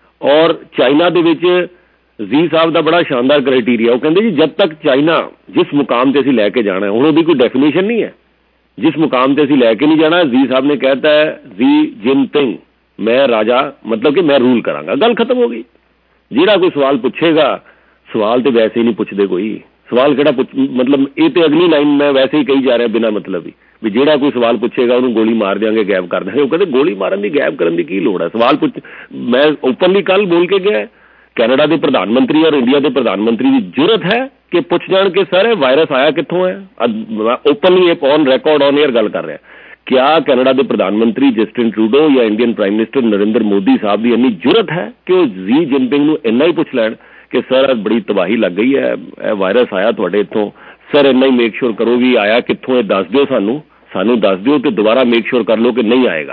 ਔਰ ਚਾਈਨਾ ਦੇ ਵਿੱਚ ਜ਼ੀ ਸਾਹਿਬ ਦਾ ਬੜਾ ਸ਼ਾਨਦਾਰ ਕ੍ਰਾਈਟੀਰੀਆ, ਉਹ ਕਹਿੰਦੇ ਜੀ ਜਦ ਤੱਕ ਚਾਈਨਾ ਜਿਸ ਮੁਕਾਮ 'ਤੇ ਅਸੀਂ ਲੈ ਕੇ ਜਾਣਾ, ਹੁਣ ਉਹਦੀ ਕੋਈ ਡੈਫੀਨੇਸ਼ਨ ਨਹੀਂ ਹੈ, ਜਿਸ ਮੁਕਾਮ 'ਤੇ ਅਸੀਂ ਲੈ ਕੇ ਨਹੀਂ ਜਾਣਾ, ਜ਼ੀ ਸਾਹਿਬ ਨੇ ਕਹਿ ਦਿੱਤਾ ਹੈ ਜ਼ੀ ਜਿਨਪਿੰਗ ਮੈਂ ਰਾਜਾ, ਮਤਲਬ ਕਿ ਮੈਂ ਰੂਲ ਕਰਾਂਗਾ, ਗੱਲ ਖਤਮ ਹੋ ਗਈ। ਜਿਹੜਾ ਕੋਈ ਸਵਾਲ ਪੁੱਛੇਗਾ, ਸਵਾਲ ਤਾਂ ਵੈਸੇ ਹੀ ਨਹੀਂ ਪੁੱਛਦੇ ਕੋਈ, ਸਵਾਲ ਕਿਹੜਾ ਮਤਲਬ ਇਹ ਤਾਂ ਅਗਲੀ ਲਾਈਨ ਮੈਂ ਵੈਸੇ ਹੀ ਕਹੀ ਜਾ ਰਿਹਾ ਬਿਨਾਂ ਮਤਲਬ ਹੀ, ਵੀ ਜਿਹੜਾ ਕੋਈ ਸਵਾਲ ਪੁੱਛੇਗਾ ਉਹਨੂੰ ਗੋਲੀ ਮਾਰ ਦਿਆਂਗੇ, ਗਾਇਬ ਕਰ ਦਿਆਂਗੇ। ਉਹ ਕਹਿੰਦੇ ਗੋਲੀ ਮਾਰਨ ਦੀ ਗਾਇਬ ਕਰਨ ਦੀ ਕੀ ਲੋੜ ਹੈ, ਸਵਾਲ ਮੈਂ ਓਪਨਲੀ ਕੱਲ੍ਹ ਬੋਲ ਕੇ ਗਿਆ, ਕੈਨੇਡਾ ਦੇ ਪ੍ਰਧਾਨ ਮੰਤਰੀ ਔਰ ਇੰਡੀਆ ਦੇ ਪ੍ਰਧਾਨ ਮੰਤਰੀ ਦੀ ਜ਼ਰੂਰਤ ਹੈ ਕਿ ਪੁੱਛ ਜਾਣ ਕਿ ਸਰ ਇਹ ਵਾਇਰਸ ਆਇਆ ਕਿੱਥੋਂ ਹੈ। ਓਪਨਲੀ ਇੱਕ ਔਨ ਰਿਕਾਰਡ ਔਨ ਏਅਰ ਗੱਲ ਕਰ ਰਿਹਾ, ਕਿਆ ਕੈਨੇਡਾ ਦੇ ਪ੍ਰਧਾਨ ਮੰਤਰੀ ਜਸਟਿਨ ਟਰੂਡੋ ਜਾਂ Indian prime minister Narendra Modi ਸਾਹਿਬ ਦੀ ਇੰਨੀ ਜ਼ਰੂਰਤ ਹੈ ਕਿ ਉਹ ਜ਼ੀ ਜਿਨਪਿੰਗ ਨੂੰ ਇੰਨਾ ਹੀ ਪੁੱਛ ਲੈਣ ਕਿ ਸਰ ਬੜੀ ਤਬਾਹੀ ਲੱਗ ਗਈ ਹੈ, ਇਹ ਵਾਇਰਸ ਆਇਆ ਤੁਹਾਡੇ ਇੱਥੋਂ, ਸਰ ਇੰਨਾ ਹੀ ਮੇਕ ਸ਼ੋਰ ਕਰੋ ਵੀ ਆਇਆ ਕਿੱਥੋਂ, ਇਹ ਦੱਸ ਦਿਓ ਸਾਨੂੰ ਦੱਸ ਦਿਓ ਅਤੇ ਦੁਬਾਰਾ ਮੇਕ ਸ਼ੋਰ ਕਰ ਲਓ ਕਿ ਨਹੀਂ ਆਏਗਾ।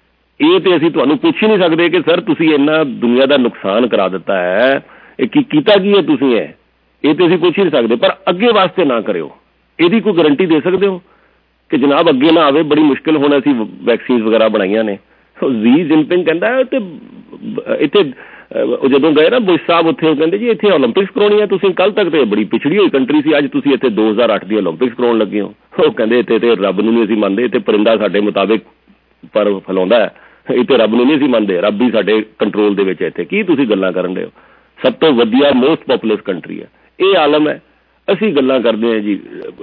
ਇਹ ਤਾਂ ਅਸੀਂ ਤੁਹਾਨੂੰ ਪੁੱਛ ਹੀ ਨਹੀਂ ਸਕਦੇ ਕਿ ਸਰ ਤੁਸੀਂ ਇੰਨਾ ਦੁਨੀਆ ਦਾ ਨੁਕਸਾਨ ਕਰਾ ਦਿੱਤਾ ਹੈ, ਇਹ ਕੀਤਾ ਕੀ ਹੈ ਤੁਸੀਂ, ਇਹ ਤਾਂ ਅਸੀਂ ਪੁੱਛ ਹੀ ਨਹੀਂ ਸਕਦੇ। ਪਰ ਅੱਗੇ ਵਾਸਤੇ ਨਾ ਕਰਿਓ, ਇਹਦੀ ਕੋਈ ਗਰੰਟੀ ਦੇ ਸਕਦੇ ਹੋ ਕਿ ਜਨਾਬ ਅੱਗੇ ਨਾ ਆਵੇ, ਬੜੀ ਮੁਸ਼ਕਿਲ ਹੁਣ ਅਸੀਂ ਵੈਕਸੀਨਸ ਵਗੈਰਾ ਬਣਾਈਆਂ ਨੇ। ਜ਼ੀ ਜਿਨਪਿੰਗ ਕਹਿੰਦਾ ਤੇ ਇੱਥੇ ਉਹ ਜਦੋਂ ਗਏ ਨਾ ਬੁਸ਼ ਸਾਹਿਬ ਉੱਥੇ, ਉਹ ਕਹਿੰਦੇ ਜੀ ਇੱਥੇ ਓਲੰਪਿਕਸ ਕਰਾਉਣੀ ਹੈ ਤੁਸੀਂ, ਕੱਲ੍ਹ ਤੱਕ ਤੇ ਬੜੀ ਪਿਛੜੀ ਹੋਈ ਕੰਟਰੀ ਸੀ, ਅੱਜ ਤੁਸੀਂ ਇੱਥੇ 2008 ਦੀ ਓਲੰਪਿਕਸ ਕਰਾਉਣ ਲੱਗੇ ਹੋ। ਉਹ ਕਹਿੰਦੇ ਇੱਥੇ ਤੇ ਰੱਬ ਨੂੰ ਨਹੀਂ ਅਸੀਂ ਮੰਨਦੇ, ਇੱਥੇ ਪਰਿੰਦਾ ਸਾਡੇ ਮੁਤਾਬਿਕ ਪਰ ਫੈਲਾਉਂਦਾ ਹੈ, ਇੱਥੇ ਰੱਬ ਨੂੰ ਨਹੀਂ ਅਸੀਂ ਮੰਨਦੇ, ਰੱਬ ਹੀ ਸਾਡੇ ਕੰਟਰੋਲ ਦੇ ਵਿੱਚ ਹੈ ਇੱਥੇ, ਕੀ ਤੁਸੀਂ ਗੱਲਾਂ ਕਰਨ ਦੇ ਹੋ। ਸਭ ਤੋਂ ਵਧੀਆ ਮੋਸਟ ਪੋਪੂਲਸ ਕੰਟਰੀ ਹੈ, ਇਹ ਆਲਮ ਹੈ। ਅਸੀਂ ਗੱਲਾਂ ਕਰਦੇ ਹਾਂ ਜੀ,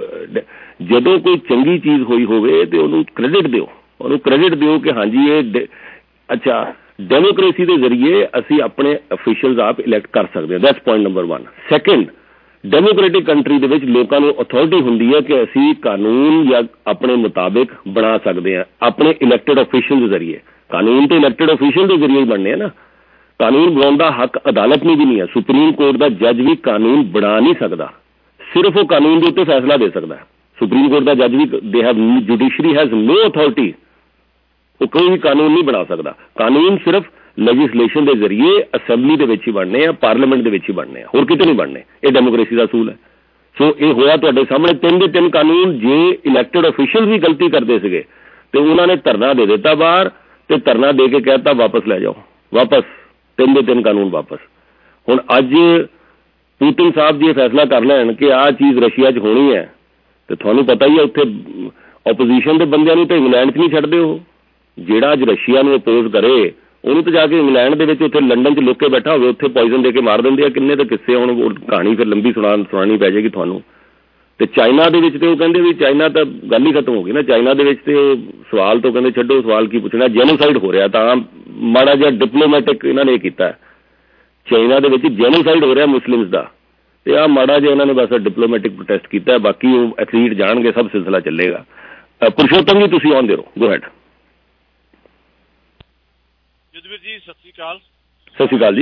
ਜਦੋਂ ਕੋਈ ਚੰਗੀ ਚੀਜ਼ ਹੋਈ ਹੋਵੇ ਤੇ ਉਹਨੂੰ ਕ੍ਰੈਡਿਟ ਦਿਓ ਕਿ ਹਾਂਜੀ ਇਹ ਅੱਛਾ ਡੈਮੋਕ੍ਰੇਸੀ ਦੇ ਜ਼ਰੀਏ ਅਸੀਂ ਆਪਣੇ ਅਫੀਸ਼ੀਅਲਸ ਆਪ ਇਲੈਕਟ ਕਰ ਸਕਦੇ ਹਾਂ, that's point number 1। Second, democratic country ਦੇ ਵਿੱਚ ਲੋਕਾਂ ਨੂੰ ਅਥਾਰਟੀ ਹੁੰਦੀ ਹੈ ਕਿ ਅਸੀਂ ਕਾਨੂੰਨ ਜਾਂ ਆਪਣੇ ਮੁਤਾਬਿਕ ਬਣਾ ਸਕਦੇ ਹਾਂ ਆਪਣੇ ਇਲੈਕਟਡ ਅਫੀਸ਼ੀਅਲ ਦੇ ਜ਼ਰੀਏ। ਕਾਨੂੰਨ ਤਾਂ ਇਲੈਕਟਡ ਅਫੀਸ਼ੀਅਲ ਦੇ ਜ਼ਰੀਏ ਹੀ ਬਣਨੇ ਆ ਨਾ, ਕਾਨੂੰਨ ਬਣਾਉਣ ਦਾ ਹੱਕ ਅਦਾਲਤ ਨੂੰ ਵੀ ਨਹੀਂ ਹੈ। ਸੁਪਰੀਮ ਕੋਰਟ ਦਾ ਜੱਜ ਵੀ ਕਾਨੂੰਨ ਬਣਾ ਨਹੀਂ ਸਕਦਾ, ਸਿਰਫ ਉਹ ਕਾਨੂੰਨ ਦੇ ਉੱਤੇ ਫੈਸਲਾ ਦੇ ਸਕਦਾ। ਸੁਪਰੀਮ ਕੋਰਟ ਦਾ ਜੱਜ ਵੀ ਜੁਡੀਸ਼ਰੀ ਹੈਜ਼ ਨੋ ਅਥਾਰਟੀ, ਉਹ ਕੋਈ ਵੀ ਕਾਨੂੰਨ ਨਹੀਂ ਬਣਾ ਸਕਦਾ। ਕਾਨੂੰਨ ਸਿਰਫ ਲੈਜਿਸਲੇਸ਼ਨ ਦੇ ਜ਼ਰੀਏ ਅਸੈਂਬਲੀ ਦੇ ਵਿੱਚ ਹੀ ਬਣਨੇ ਆ, ਪਾਰਲੀਮੈਂਟ ਦੇ ਵਿੱਚ ਹੀ ਬਣਨੇ ਆ, ਹੋਰ ਕਿਤੇ ਨਹੀਂ ਬਣਨੇ। ਇਹ ਡੈਮੋਕ੍ਰੇਸੀ ਦਾ ਅਸੂਲ ਹੈ। ਸੋ ਇਹ ਹੋਇਆ ਤੁਹਾਡੇ ਸਾਹਮਣੇ 3 ਦੇ 3 ਕਾਨੂੰਨ। ਜੇ ਇਲੈਕਟਡ ਅਫੀਸ਼ੀਅਲ ਵੀ ਗਲਤੀ ਕਰਦੇ ਸੀਗੇ ਤੇ ਉਹਨਾਂ ਨੇ ਧਰਨਾ ਦੇ ਦਿੱਤਾ ਬਾਹਰ, ਤੇ ਧਰਨਾ ਦੇ ਕੇ ਕਹਿਤਾ ਵਾਪਸ ਲੈ ਜਾਓ, ਵਾਪਸ 3 ਦੇ 3 ਕਾਨੂੰਨ ਵਾਪਸ। ਹੁਣ ਅੱਜ ਪੁਤਿਨ ਸਾਹਿਬ ਜੀ ਇਹ ਫੈਸਲਾ ਕਰ ਲੈਣ ਕਿ ਆਹ ਚੀਜ਼ ਰਸ਼ੀਆ 'ਚ ਹੋਣੀ ਹੈ, ਤੇ ਤੁਹਾਨੂੰ ਪਤਾ ਹੀ ਹੈ ਉੱਥੇ ਓਪੋਜੀਸ਼ਨ ਦੇ ਬੰਦਿਆਂ ਨੂੰ ਤਾਂ ਇੰਗਲੈਂਡ 'ਚ ਨਹੀਂ ਛੱਡਦੇ। ਉਹ ਜਿਹੜਾ ਅੱਜ ਰਸ਼ੀਆ ਨੂੰ ਅਪੋਜ਼ ਕਰੇ ਉਹਨੂੰ ਤਾਂ ਜਾ ਕੇ ਇੰਗਲੈਂਡ ਦੇ ਵਿੱਚ ਉੱਥੇ ਲੰਡਨ 'ਚ ਲੁੱਕ ਕੇ ਬੈਠਾ ਹੋਵੇ, ਉੱਥੇ ਪੋਇਜ਼ਨ ਦੇ ਕੇ ਮਾਰ ਦਿੰਦੇ ਆ। ਕਿੰਨੇ ਤਾਂ ਕਿੱਸੇ, ਹੁਣ ਉਹ ਕਹਾਣੀ ਫਿਰ ਲੰਬੀ ਸੁਣਾਉਣੀ ਪੈ ਜਾਏਗੀ ਤੁਹਾਨੂੰ। ਤੇ ਚਾਈਨਾ ਦੇ ਵਿੱਚ ਤੇ ਉਹ ਕਹਿੰਦੇ ਵੀ ਚਾਈਨਾ ਤਾਂ ਗੱਲ ਹੀ ਖਤਮ ਹੋ ਗਈ ਨਾ। ਚਾਈਨਾ ਦੇ ਵਿੱਚ ਤੇ ਸਵਾਲ ਤੋਂ ਕਹਿੰਦੇ ਛੱਡੋ, ਸਵਾਲ ਕੀ ਪੁੱਛਣਾ, ਜੈਨੋਸਾਈਡ ਹੋ ਰਿਹਾ। ਤਾਂ ਮਾੜਾ ਜਿਹਾ ਡਿਪਲੋਮੈਟਿਕ ਇਹਨਾਂ ਨੇ ਕੀਤਾ, ਚਾਈਨਾ ਦੇ ਵਿੱਚ ਜੈਨੋਸਾਈਡ ਹੋ ਰਿਹਾ ਮੁਸਲਿਮਸ ਦਾ, ਤੇ ਆਹ ਮਾੜਾ ਜਿਹਾ ਇਹਨਾਂ ਨੇ ਬਸ ਡਿਪਲੋਮੈਟਿਕ ਪ੍ਰੋਟੈਸਟ ਕੀਤਾ। ਬਾਕੀ ਉਹ ਐਥਲੀਟ ਜਾਣਗੇ, ਸਭ ਸਿਲਸਿਲਾ ਚੱਲੇਗਾ। ਪੁਰਸ਼ੋਤਮ ਜੀ ਤੁਸੀਂ ਆਉਂਦੇ ਰਹੋ, ਗੋ ਹੈਡ। ਜੁਦਵੀਰ ਜੀ ਸਤਿ ਸ਼੍ਰੀ ਅਕਾਲ। ਸਤਿ ਸ਼੍ਰੀ ਅਕਾਲ ਜੀ।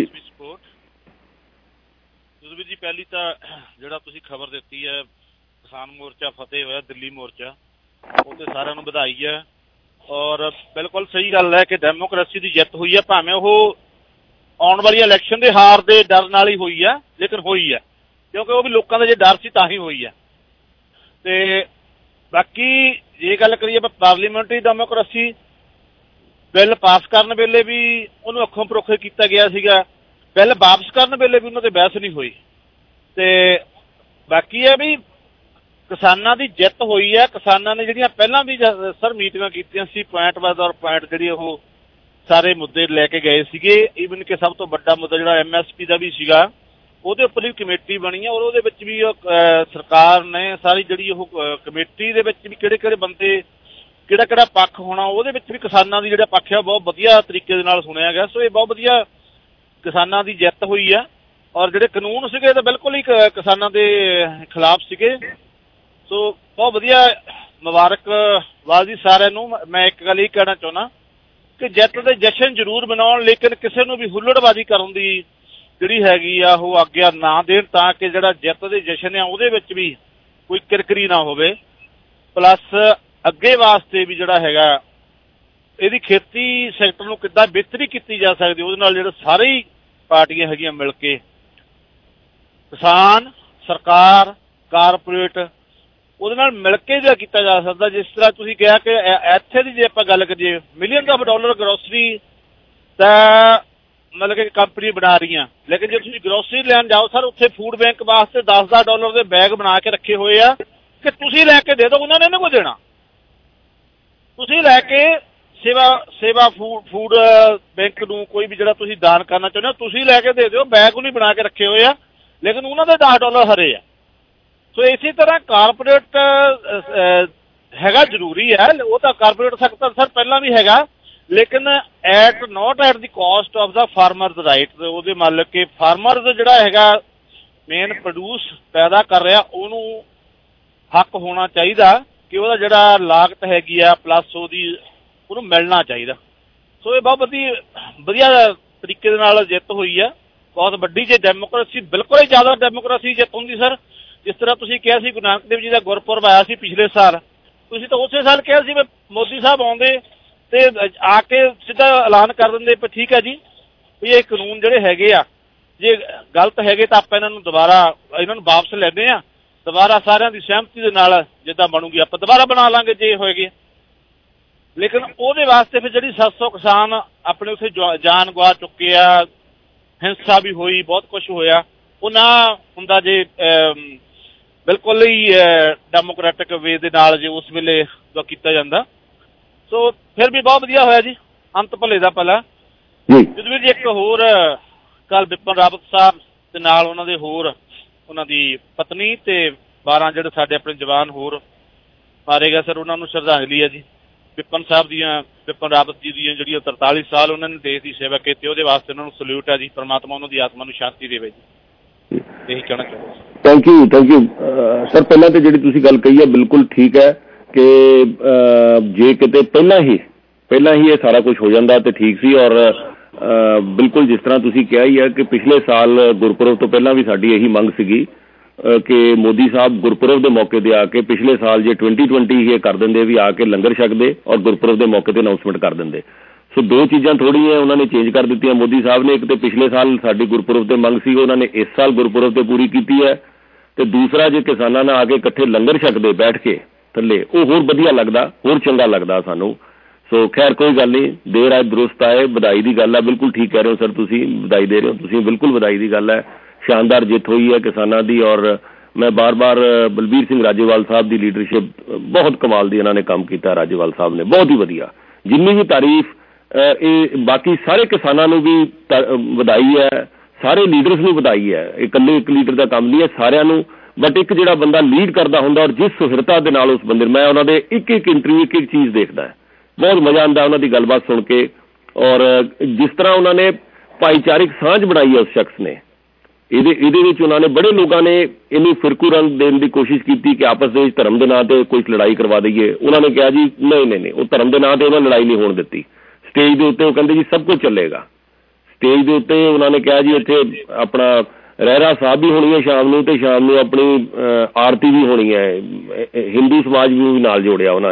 ਜੁਦਵੀਰ ਜੀ ਪਹਿਲੀ ਤਾਂ ਜਿਹੜਾ ਤੁਸੀਂ ਖਬਰ ਦਿੱਤੀ ਹੈ ਕਿਸਾਨ ਮੋਰਚਾ ਫਤਿਹ ਹੋਇਆ ਦਿੱਲੀ ਮੋਰਚਾ, ਉਹ ਤੇ ਸਾਰਿਆਂ ਨੂੰ ਵਧਾਈ ਹੈ। ਔਰ ਬਿਲਕੁਲ ਸਹੀ ਗੱਲ ਹੈ ਕਿ ਡੈਮੋਕ੍ਰੇਸੀ ਦੀ ਜਿੱਤ ਹੋਈ ਹੈ, ਭਾਵੇਂ ਉਹ ਆਉਣ ਵਾਲੀ ਇਲੈਕਸ਼ਨ ਦੇ ਹਾਰ ਦੇ ਡਰ ਨਾਲ ਹੀ ਹੋਈ ਹੈ, ਲੇਕਿਨ ਹੋਈ ਹੈ, ਕਿਉਂਕਿ ਉਹ ਵੀ ਲੋਕਾਂ ਦਾ ਜੇ ਡਰ ਸੀ ਤਾਂ ਹੀ ਹੋਈ ਹੈ। ਤੇ ਬਾਕੀ ਜੇ ਗੱਲ ਕਰੀਏ ਪਾਰਲੀਮੈਂਟਰੀ ਡੈਮੋਕ੍ਰੇਸੀ, ਬਿੱਲ ਪਾਸ ਕਰਨ ਵੇਲੇ ਵੀ ਉਹਨੂੰ ਅੱਖੋਂ ਪਰੋਖੇ ਕੀਤਾ ਗਿਆ ਸੀਗਾ, ਬਿੱਲ ਵਾਪਸ ਕਰਨ ਵੇਲੇ ਵੀ ਉਹਨਾਂ ਤੇ ਬਹਿਸ ਨਹੀਂ ਹੋਈ। ਤੇ ਬਾਕੀ ਹੈ ਵੀ ਕਿਸਾਨਾਂ ਦੀ ਜਿੱਤ ਹੋਈ ਹੈ। ਕਿਸਾਨਾਂ ਨੇ ਜਿਹੜੀਆਂ ਪਹਿਲਾਂ ਵੀ ਸਰ ਮੀਟਿੰਗਾਂ ਕੀਤੀਆਂ ਸੀ, ਪੁਆਇੰਟ ਬਾਏ ਪੁਆਇੰਟ ਜਿਹੜੀ ਉਹ ਸਾਰੇ ਮੁੱਦੇ ਲੈ ਕੇ ਗਏ ਸੀਗੇ। ਈਵਨ ਕਿ ਸਭ ਤੋਂ ਵੱਡਾ ਮੁੱਦਾ ਜਿਹੜਾ MSP ਦਾ ਵੀ ਸੀਗਾ, ਉਹਦੇ ਉੱਪਰ ਵੀ ਕਮੇਟੀ ਬਣੀ ਹੈ, ਔਰ ਉਹਦੇ ਵਿੱਚ ਵੀ ਸਰਕਾਰ ਨੇ ਸਾਰੀ ਜਿਹੜੀ ਉਹ ਕਮੇਟੀ ਦੇ ਵਿੱਚ ਵੀ ਕਿਹੜੇ ਕਿਹੜੇ ਬੰਦੇ, ਕਿਹੜਾ ਕਿਹੜਾ ਪੱਖ ਹੋਣਾ, ਉਹਦੇ ਵਿੱਚ ਵੀ ਕਿਸਾਨਾਂ ਦੀ ਜਿਹੜਾ ਪੱਖ ਆ ਬਹੁਤ ਵਧੀਆ ਤਰੀਕੇ ਦੇ ਨਾਲ ਸੁਣਿਆ ਗਿਆ। ਸੋ ਇਹ ਬਹੁਤ ਵਧੀਆ ਕਿਸਾਨਾਂ ਦੀ ਜਿੱਤ ਹੋਈ ਆ। ਔਰ ਜਿਹੜੇ ਕਾਨੂੰਨ ਸੀਗੇ ਤਾਂ ਬਿਲਕੁਲ ਹੀ ਕਿਸਾਨਾਂ ਦੇ ਖਿਲਾਫ ਸੀਗੇ। ਸੋ ਬਹੁਤ ਵਧੀਆ, ਮੁਬਾਰਕਬਾਦ ਜੀ ਸਾਰਿਆਂ ਨੂੰ। ਮੈਂ ਇੱਕ ਗੱਲ ਇਹ ਕਹਿਣਾ ਚਾਹੁੰਦਾ ਕਿ ਜਿੱਤ ਦੇ ਜਸ਼ਨ ਜ਼ਰੂਰ ਮਨਾਉਣ, ਲੇਕਿਨ ਕਿਸੇ ਨੂੰ ਵੀ ਹੁੱਲੜਬਾਜ਼ੀ ਕਰਨ ਦੀ ਜਿਹੜੀ ਹੈਗੀ ਆ ਉਹ ਆਗਿਆ ਨਾ ਦੇਣ, ਤਾਂ ਕਿ ਜਿਹੜਾ ਜਿੱਤ ਦੇ ਜਸ਼ਨ ਆ ਉਹਦੇ ਵਿੱਚ ਵੀ ਕੋਈ ਕਿਰਕਰੀ ਨਾ ਹੋਵੇ। ਪਲੱਸ ਅੱਗੇ ਵਾਸਤੇ ਵੀ ਜਿਹੜਾ ਹੈਗਾ ਇਹਦੀ ਖੇਤੀ ਸੈਕਟਰ ਨੂੰ ਕਿੱਦਾਂ ਬਿਹਤਰੀ ਕੀਤੀ ਜਾ ਸਕਦੀ, ਉਹਦੇ ਨਾਲ ਜਿਹੜੇ ਸਾਰੇ ਹੀ ਪਾਰਟੀਆਂ ਹੈਗੀਆਂ ਮਿਲ ਕੇ, ਕਿਸਾਨ, ਸਰਕਾਰ, ਕਾਰਪੋਰੇਟ, ਉਹਦੇ ਨਾਲ ਮਿਲ ਕੇ ਜਿਹੜਾ ਕੀਤਾ ਜਾ ਸਕਦਾ। ਜਿਸ ਤਰ੍ਹਾਂ ਤੁਸੀਂ ਕਿਹਾ ਕਿ ਇੱਥੇ ਦੀ ਜੇ ਆਪਾਂ ਗੱਲ ਕਰੀਏ $ਮਿਲੀਅਨ ਗਰੋਸਰੀ ਤਾਂ ਮਤਲਬ ਕਿ ਕੰਪਨੀ ਬਣਾ ਰਹੀਆਂ, ਲੇਕਿਨ ਜੇ ਤੁਸੀਂ ਗਰੋਸਰੀ ਲੈਣ ਜਾਓ ਸਰ, ਉੱਥੇ ਫੂਡ ਬੈਂਕ ਵਾਸਤੇ $10 ਦੇ ਬੈਗ ਬਣਾ ਕੇ ਰੱਖੇ ਹੋਏ ਆ ਕਿ ਤੁਸੀਂ ਲੈ ਕੇ ਦੇ ਦਿਓ, ਉਹਨਾਂ ਨੇ ਇਹਨਾਂ ਕੋਲ ਦੇਣਾ। ਤੁਸੀਂ ਲੈ ਕੇ ਸੇਵਾ ਫੂਡ ਬੈਂਕ ਨੂੰ ਕੋਈ ਵੀ ਜਿਹੜਾ ਤੁਸੀਂ ਦਾਨ ਕਰਨਾ ਚਾਹੁੰਦੇ ਹੋ ਤੁਸੀਂ ਲੈ ਕੇ ਦੇ ਦਿਓ, ਬੈਗ ਉਹਨੇ ਬਣਾ ਕੇ ਰੱਖੇ ਹੋਏ ਆ, ਲੇਕਿਨ ਉਹਨਾਂ ਦੇ $10 ਹਰੇ ਆ। ਸੋ ਇਸੇ ਤਰ੍ਹਾਂ ਕਾਰਪੋਰੇਟ ਹੈਗਾ ਜ਼ਰੂਰੀ ਹੈ, ਉਹ ਤਾਂ ਕਾਰਪੋਰੇਟ ਸੈਕਟਰ ਸਰ ਪਹਿਲਾਂ ਵੀ ਹੈਗਾ, ਲੇਕਿਨ not at the cost of the farmers right. ਉਹਦੇ ਮੰਨ ਕੇ ਫਾਰਮਰਜ਼ ਜਿਹੜਾ ਹੈਗਾ ਮੇਨ ਪ੍ਰੋਡਿਊਸ ਪੈਦਾ ਕਰ ਰਿਹਾ, ਉਹਨੂੰ ਹੱਕ ਹੋਣਾ ਚਾਹੀਦਾ ਕਿ ਉਹਦਾ ਜਿਹੜਾ ਲਾਗਤ ਹੈਗੀ ਆ ਪਲੱਸ ਉਹਨੂੰ ਮਿਲਣਾ ਚਾਹੀਦਾ। ਸੋ ਇਹ ਬਹੁਤ ਵਧੀਆ ਤਰੀਕੇ ਦੇ ਨਾਲ ਜਿੱਤ ਹੋਈ ਆ, ਬਹੁਤ ਵੱਡੀ। ਜੇ ਡੈਮੋਕ੍ਰੇਸੀ ਬਿਲਕੁਲ ਹੀ ਜ਼ਿਆਦਾ ਡੈਮੋਕ੍ਰੇਸੀ ਜਿੱਤ ਹੁੰਦੀ ਸਰ, ਜਿਸ ਤਰ੍ਹਾਂ ਤੁਸੀਂ ਕਿਹਾ ਸੀ ਗੁਰੂ ਨਾਨਕ ਦੇਵ ਜੀ ਦਾ ਗੁਰਪੁਰਬ ਆਇਆ ਸੀ ਪਿਛਲੇ ਸਾਲ, ਤੁਸੀਂ ਤਾਂ ਉਸੇ ਸਾਲ ਕਿਹਾ ਸੀ ਵੀ ਮੋਦੀ ਸਾਹਿਬ ਆਉਂਦੇ ਤੇ ਆ ਕੇ ਸਿੱਧਾ ਐਲਾਨ ਕਰ ਦਿੰਦੇ ਵੀ ਠੀਕ ਹੈ ਜੀ ਵੀ ਇਹ ਕਾਨੂੰਨ ਜਿਹੜੇ ਹੈਗੇ ਆ ਜੇ ਗਲਤ ਹੈਗੇ ਤਾਂ ਆਪਾਂ ਇਹਨਾਂ ਨੂੰ ਵਾਪਸ ਲੈਂਦੇ ਆ, ਦੁਬਾਰਾ ਸਾਰਿਆਂ ਦੀ ਸਹਿਮਤੀ ਦੇ ਨਾਲ ਜਿੱਦਾਂ ਬਣੂਗੀ ਆਪਾਂ ਦੁਬਾਰਾ ਬਣਾ ਲਾਂਗੇ ਜੇ ਹੋਏਗੇ। ਲੇਕਿਨ ਉਹਦੇ ਵਾਸਤੇ ਫਿਰ ਜਿਹੜੀ 700 ਕਿਸਾਨ ਆਪਣੇ ਉੱਥੇ ਜਾਨ ਗਵਾ ਚੁੱਕੇ ਆ, ਹਿੰਸਾ ਵੀ ਹੋਈ, ਬਹੁਤ ਕੁਛ ਹੋਇਆ, ਉਹ ਨਾ ਹੁੰਦਾ ਜੇ ਬਿਲਕੁਲ ਹੀ ਡੈਮੋਕ੍ਰੈਟਿਕ ਵੇ ਦੇ ਨਾਲ ਜੇ ਉਸ ਵੇਲੇ ਕੀਤਾ ਜਾਂਦਾ। ਸੋ ਫਿਰ ਵੀ ਬਹੁਤ ਵਧੀਆ ਹੋਇਆ ਜੀ, ਅੰਤ ਭਲੇ ਦਾ ਭਲਾ। ਜਦੋਂ ਜੀ ਇੱਕ ਹੋਰ ਕੱਲ ਬਿਪਨ ਰਾਵਤ ਸਾਹਿਬ ਤੇ ਨਾਲ ਉਹਨਾਂ ਦੀ ਪਤਨੀ ਤੇ 12 ਜਿਹੜੇ ਸਾਡੇ ਆਪਣੇ ਜਵਾਨ ਹੋਰ ਮਾਰੇ ਗਏ ਸਰ, ਉਹਨਾਂ ਨੂੰ ਸ਼ਰਧਾਂਜਲੀ ਹੈ ਜੀ। ਬਿਪਨ ਰਾਵਤ ਜੀ ਦੀਆਂ ਜਿਹੜੀਆਂ 43 ਸਾਲ ਉਹਨਾਂ ਨੇ ਦੇਸ਼ ਦੀ ਸੇਵਾ ਕੀਤੀ, ਉਹਦੇ ਵਾਸਤੇ ਉਹਨਾਂ ਨੂੰ ਸਲੂਟ ਹੈ ਜੀ। ਪਰਮਾਤਮਾ ਉਹਨਾਂ ਦੀ ਆਤਮਾ ਨੂੰ ਸ਼ਾਂਤੀ ਦੇਵੇ ਜੀ, ਇਹੀ ਕਹਿਣਾ ਚਾਹੁੰਦਾ। Thank you sir. ਪਹਿਲਾਂ ਤਾਂ ਜਿਹੜੀ ਤੁਸੀਂ ਗੱਲ ਕਹੀ ਹੈ ਬਿਲਕੁਲ ਠੀਕ ਹੈ ਕਿ ਜੇ ਕਿਤੇ ਪਹਿਲਾਂ ਹੀ ਇਹ ਸਾਰਾ ਕੁਝ ਹੋ ਜਾਂਦਾ ਤੇ ਠੀਕ ਸੀ। ਔਰ ਬਿਲਕੁਲ ਜਿਸ ਤਰ੍ਹਾਂ ਤੁਸੀਂ ਕਿਹਾ ਹੀ ਹੈ ਕਿ ਪਿਛਲੇ ਸਾਲ ਗੁਰਪੁਰਬ ਤੋਂ ਪਹਿਲਾਂ ਵੀ ਸਾਡੀ ਇਹੀ ਮੰਗ ਸੀਗੀ ਕਿ ਮੋਦੀ ਸਾਹਿਬ ਗੁਰਪੁਰਬ ਦੇ ਮੌਕੇ ਤੇ ਆ ਕੇ, ਪਿਛਲੇ ਸਾਲ ਜੇ 2020 ਇਹ ਕਰ ਦਿੰਦੇ ਵੀ ਆ ਕੇ ਲੰਗਰ ਛਕਦੇ ਔਰ ਗੁਰਪੁਰਬ ਦੇ ਮੌਕੇ ਤੇ ਅਨਾਉਂਸਮੈਂਟ ਕਰ ਦਿੰਦੇ। ਸੋ ਦੋ ਚੀਜ਼ਾਂ ਥੋੜ੍ਹੀਆਂ ਉਹਨਾਂ ਨੇ ਚੇਂਜ ਕਰ ਦਿੱਤੀਆਂ ਮੋਦੀ ਸਾਹਿਬ ਨੇ। ਇੱਕ ਤੇ ਪਿਛਲੇ ਸਾਲ ਸਾਡੀ ਗੁਰਪੁਰਬ ਤੇ ਮੰਗ ਸੀ, ਉਹਨਾਂ ਨੇ ਇਸ ਸਾਲ ਗੁਰਪੁਰਬ ਤੇ ਪੂਰੀ ਕੀਤੀ ਹੈ। ਤੇ ਦੂਸਰਾ ਜੇ ਕਿਸਾਨਾਂ ਨਾਲ ਆ ਕੇ ਇਕੱਠੇ ਲੰਗਰ ਛਕਦੇ ਬੈਠ ਕੇ ਥੱਲੇ, ਉਹ ਹੋਰ ਵਧੀਆ ਲੱਗਦਾ, ਹੋਰ ਚੰਗਾ ਲੱਗਦਾ ਸਾਨੂੰ। ਸੋ ਖੈਰ ਕੋਈ ਗੱਲ ਨਹੀਂ, ਦੇਰ ਆਏ ਦਰੁਸਤ ਆਏ, ਵਧਾਈ ਦੀ ਗੱਲ ਹੈ। ਬਿਲਕੁਲ ਠੀਕ ਕਹਿ ਰਹੇ ਹੋ ਸਰ, ਤੁਸੀਂ ਵਧਾਈ ਦੇ ਰਹੇ ਹੋ, ਤੁਸੀਂ ਬਿਲਕੁਲ ਵਧਾਈ ਦੀ ਗੱਲ ਹੈ। ਸ਼ਾਨਦਾਰ ਜਿੱਤ ਹੋਈ ਹੈ ਕਿਸਾਨਾਂ ਦੀ। ਔਰ ਮੈਂ ਬਾਰ-ਬਾਰ ਬਲਬੀਰ ਸਿੰਘ ਰਾਜੇਵਾਲ ਸਾਹਿਬ ਦੀ ਲੀਡਰਸ਼ਿਪ, ਬਹੁਤ ਕਮਾਲ ਦੀ ਇਹਨਾਂ ਨੇ ਕੰਮ ਕੀਤਾ। ਰਾਜੇਵਾਲ ਸਾਹਿਬ ਨੇ ਬਹੁਤ ਹੀ ਵਧੀਆ, ਜਿੰਨੀ ਵੀ ਤਾਰੀਫ ਇਹ ਬਾਕੀ ਸਾਰੇ ਕਿਸਾਨਾਂ ਨੂੰ ਵੀ ਵਧਾਈ ਹੈ, ਸਾਰੇ ਲੀਡਰਸ ਨੂੰ ਵਧਾਈ ਹੈ। ਇਕੱਲੇ ਇੱਕ ਲੀਡਰ ਦਾ ਕੰਮ ਨਹੀਂ ਹੈ, ਸਾਰਿਆਂ ਨੂੰ। ਬਟ ਇੱਕ ਜਿਹੜਾ ਬੰਦਾ ਲੀਡ ਕਰਦਾ ਹੁੰਦਾ ਔਰ ਜਿਸ ਸੁਹਿਰਤਾ ਦੇ ਨਾਲ ਉਸ ਬੰਦੇ, ਮੈਂ ਉਹਨਾਂ ਦੇ ਇੱਕ ਇੰਟਰਵਿਊ ਇੱਕ ਚੀਜ਼ ਦੇਖਦਾ, ਬਹੁਤ ਮਜ਼ਾ ਆਉਂਦਾ ਉਹਨਾਂ ਦੀ ਗੱਲਬਾਤ ਸੁਣ ਕੇ। ਔਰ ਜਿਸ ਤਰ੍ਹਾਂ ਉਹਨਾਂ ਨੇ ਭਾਈਚਾਰਿਕ ਸਾਂਝ ਬਣਾਈ ਹੈ ਉਸ ਸ਼ਖਸ ਨੇ, ਇਹਦੇ ਵਿੱਚ ਉਹਨਾਂ ਨੇ ਬੜੇ ਲੋਕਾਂ ਨੇ ਇਹਨੂੰ ਫਿਰਕੂ ਰੰਗ ਦੇਣ ਦੀ ਕੋਸ਼ਿਸ਼ ਕੀਤੀ ਕਿ ਆਪਸ ਦੇ ਵਿੱਚ ਧਰਮ ਦੇ ਨਾਂ ਤੇ ਕੋਈ ਲੜਾਈ ਕਰਵਾ ਦਈਏ। ਉਹਨਾਂ ਨੇ ਕਿਹਾ ਜੀ ਨਹੀਂ, ਉਹ ਧਰਮ ਦੇ ਨਾਂ ਤੇ ਉਹਨਾਂ ਲੜਾਈ ਨਹੀਂ ਹੋਣ ਦਿੱਤੀ। ਸਟੇਜ ਦੇ ਉੱਤੇ ਉਹ ਕਹਿੰਦੇ ਜੀ ਸਭ ਕੁਝ ਚੱਲੇਗਾ। ਸਟੇਜ ਦੇ ਉੱਤੇ ਉਹਨਾਂ ਨੇ ਕਿਹਾ ਜੀ ਇੱਥੇ ਆਪਣਾ ਰਹਿਰਾ ਸਾਹਿਬ ਵੀ ਹੋਣੀ ਹੈ ਸ਼ਾਮ ਨੂੰ, ਤੇ ਸ਼ਾਮ ਨੂੰ ਆਪਣੀ ਆਰਤੀ ਵੀ ਹੋਣੀ ਹੈ। ਹਿੰਦੂ ਸਮਾਜ ਵੀ ਨਾਲ ਜੋੜਿਆ ਉਹਨਾਂ